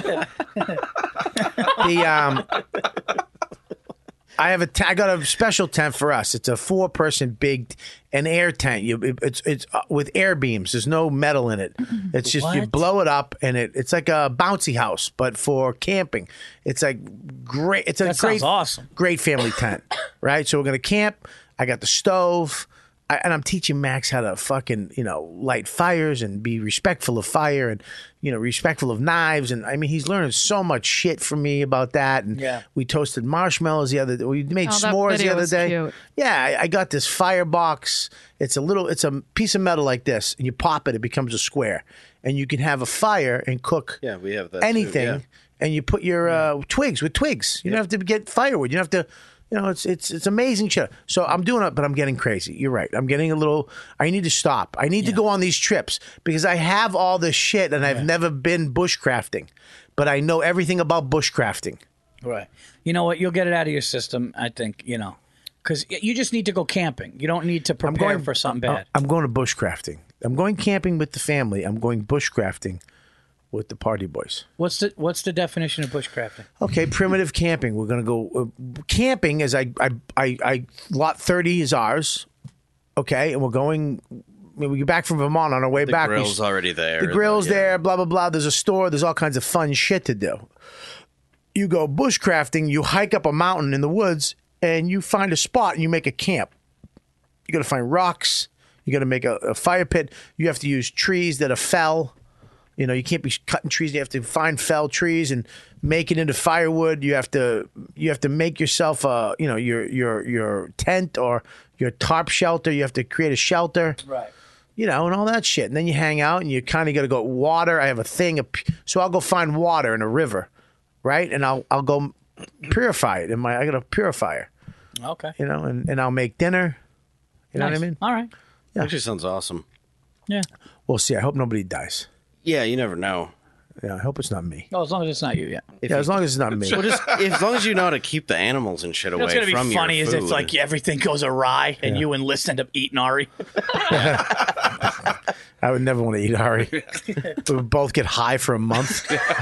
The um, I have a. T- I got a special tent for us. It's a four-person big, an air tent. You, it, it's it's uh, with air beams. There's no metal in it. It's just you What? blow it up, and it it's like a bouncy house, but for camping. It's like great. It's a That great, sounds awesome. great family tent, right? So we're gonna camp. I got the stove. I, and I'm teaching Max how to fucking, you know, light fires and be respectful of fire and, you know, respectful of knives. And I mean, he's learning so much shit from me about that. And Yeah. we toasted marshmallows the other day. We made Oh, that s'mores the video other was day. cute. Yeah, I, I got this firebox. It's a little, it's a piece of metal like this, and you pop it, it becomes a square. And you can have a fire and cook Yeah, we have that. too, anything. yeah. And you put your uh, twigs with twigs. You don't have to get firewood. You don't have to. You know, it's it's it's amazing shit. So I'm doing it, but I'm getting crazy. You're right. I'm getting a little. I need to stop. I need to go on these trips because I have all this shit and I've never been bushcrafting, but I know everything about bushcrafting. Right. You know what? You'll get it out of your system, I think, you know, because you just need to go camping. You don't need to I'm prepare going for something bad. I'm going to bushcrafting. I'm going camping with the family. I'm going bushcrafting with the party boys. What's the What's the definition of bushcrafting? Okay, primitive camping. We're gonna go uh, camping. As I, I, I, I, lot thirty is ours. Okay, and we're going. When we get back from Vermont on our way The back. we grill's s- already there. The grill's Yeah. there. Blah blah blah. There's a store. There's all kinds of fun shit to do. You go bushcrafting. You hike up a mountain in the woods, and you find a spot, and you make a camp. You got to find rocks. You got to make a, a fire pit. You have to use trees that are fell. You know, you can't be cutting trees. You have to find fell trees and make it into firewood. You have to you have to make yourself a you know your your your tent or your tarp shelter. You have to create a shelter. Right. You know, and all that shit. And then you hang out and you kind of got to go water. I have a thing. Of, so I'll go find water in a river, right? And I'll I'll go purify it in my. I got a purifier. Okay. You know, and, and I'll make dinner. You know Nice. what I mean? All right. Yeah. Actually, sounds awesome. Yeah. We'll see. I hope nobody dies. Yeah, you never know. Yeah, I hope it's not me. No, as long as it's not you yet. Yeah, as long as it's not me. Well, just as long as you know how to keep the animals and shit You away know what's gonna be from funny your is food. if like everything goes awry and you and List end up eating Ari. I would never want to eat Ari. We would both get high for a month.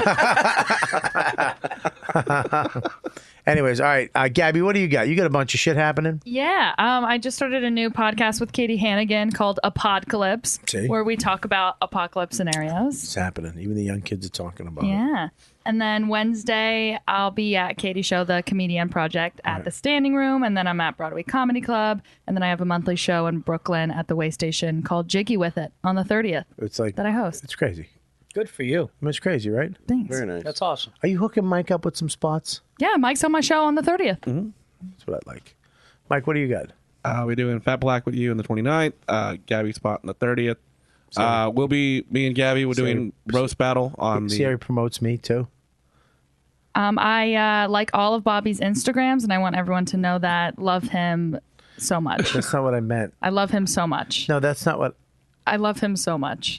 Anyways, all right. Uh, Gabby, what do you got? You got a bunch of shit happening? Yeah, um, I just started a new podcast with Katie Hannigan called Apocalypse, See? where we talk about apocalypse scenarios. It's happening. Even the young kids are talking about it. Yeah. And then Wednesday, I'll be at Katie's show, The Comedian Project, at the Standing Room. And then I'm at Broadway Comedy Club. And then I have a monthly show in Brooklyn at the Way Station called Jiggy With It on the thirtieth It's like that I host. It's crazy. Good for you. I mean, it's crazy, right? Thanks. Very nice. That's awesome. Are you hooking Mike up with some spots? Yeah, Mike's on my show on the thirtieth. Mm-hmm. That's what I like. Mike, what do you got? Uh, we're doing Fat Black with you on the twenty-ninth. Uh, Gabby spot on the thirtieth. Uh, we'll be, me and Gabby, we're doing roast battle on the. Sierra promotes me too. Um, I uh, like all of Bobby's Instagrams, and I want everyone to know that. Love him so much. That's not what I meant. I love him so much. No, that's not what. I love him so much.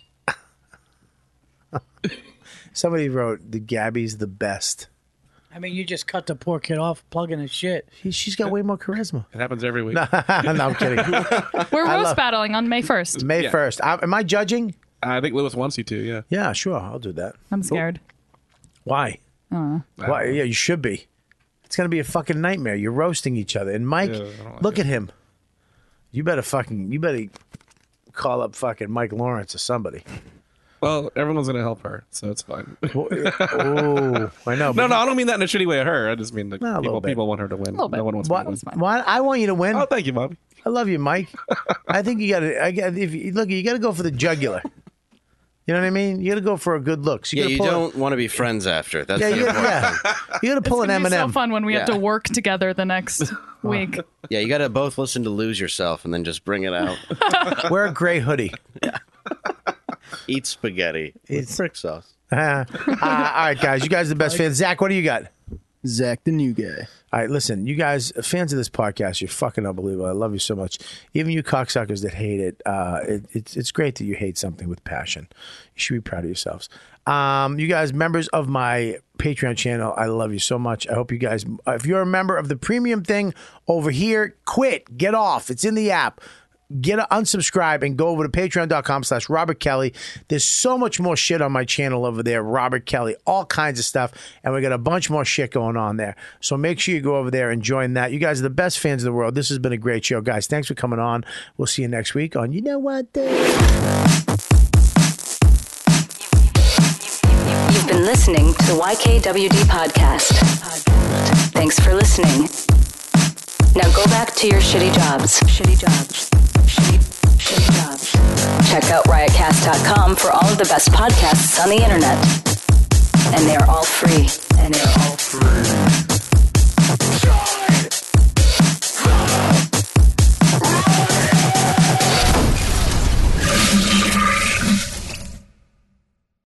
Somebody wrote the Gabby's the best. I mean, you just cut the poor kid off plugging his shit. He, she's got way more charisma. It happens every week. no, I'm kidding. We're I roast love- battling on May first. May Yeah. first. I, am I judging? I think Lewis wants you to, yeah. Yeah, sure. I'll do that. I'm scared. Why? Uh, Why? Yeah, you should be. It's gonna be a fucking nightmare. You're roasting each other. And Mike, Yeah, I don't like look at him. You better fucking. You better call up fucking Mike Lawrence or somebody. Well, everyone's gonna help her, so it's fine. Oh, I know. No, no, I don't mean that in a shitty way at her. I just mean that No, a little people, bit. people want her to win. little bit. No one wants What, me to win. what? I want you to win. Oh, thank you, Bobby. I love you, Mike. I think you got to. I got. If you, look, you got to go for the jugular. You know what I mean? You got to go for a good look. So you Yeah, gotta you pull don't want to be friends after. That's Yeah, the you important gotta, thing. yeah. You got to pull It's an gonna M be and so M. fun when we have Yeah. to work together the next week. Yeah, you got to both listen to Lose Yourself and then just bring it out. Wear a gray hoodie. Eat spaghetti with brick sauce. Uh, uh, all right, guys. You guys are the best fans. Zach, what do you got? Zach, the new guy. All right, listen, you guys, fans of this podcast, you're fucking unbelievable. I love you so much. Even you cocksuckers that hate it, uh, it it's it's great that you hate something with passion. You should be proud of yourselves. Um, you guys, members of my Patreon channel, I love you so much. I hope you guys, if you're a member of the premium thing over here, quit, get off. It's in the app. Get a, unsubscribe and go over to patreon.com slash Robert Kelly. There's so much more shit on my channel over there, Robert Kelly, all kinds of stuff. And we got a bunch more shit going on there. So make sure you go over there and join that. You guys are the best fans of the world. This has been a great show. Guys, thanks for coming on. We'll see you next week on You Know What Day. You've been listening to the Y K W D podcast. Thanks for listening. Now go back to your shitty jobs. Shitty jobs. Shitty, shitty jobs. Check out riot cast dot com for all of the best podcasts on the internet. And they are all free.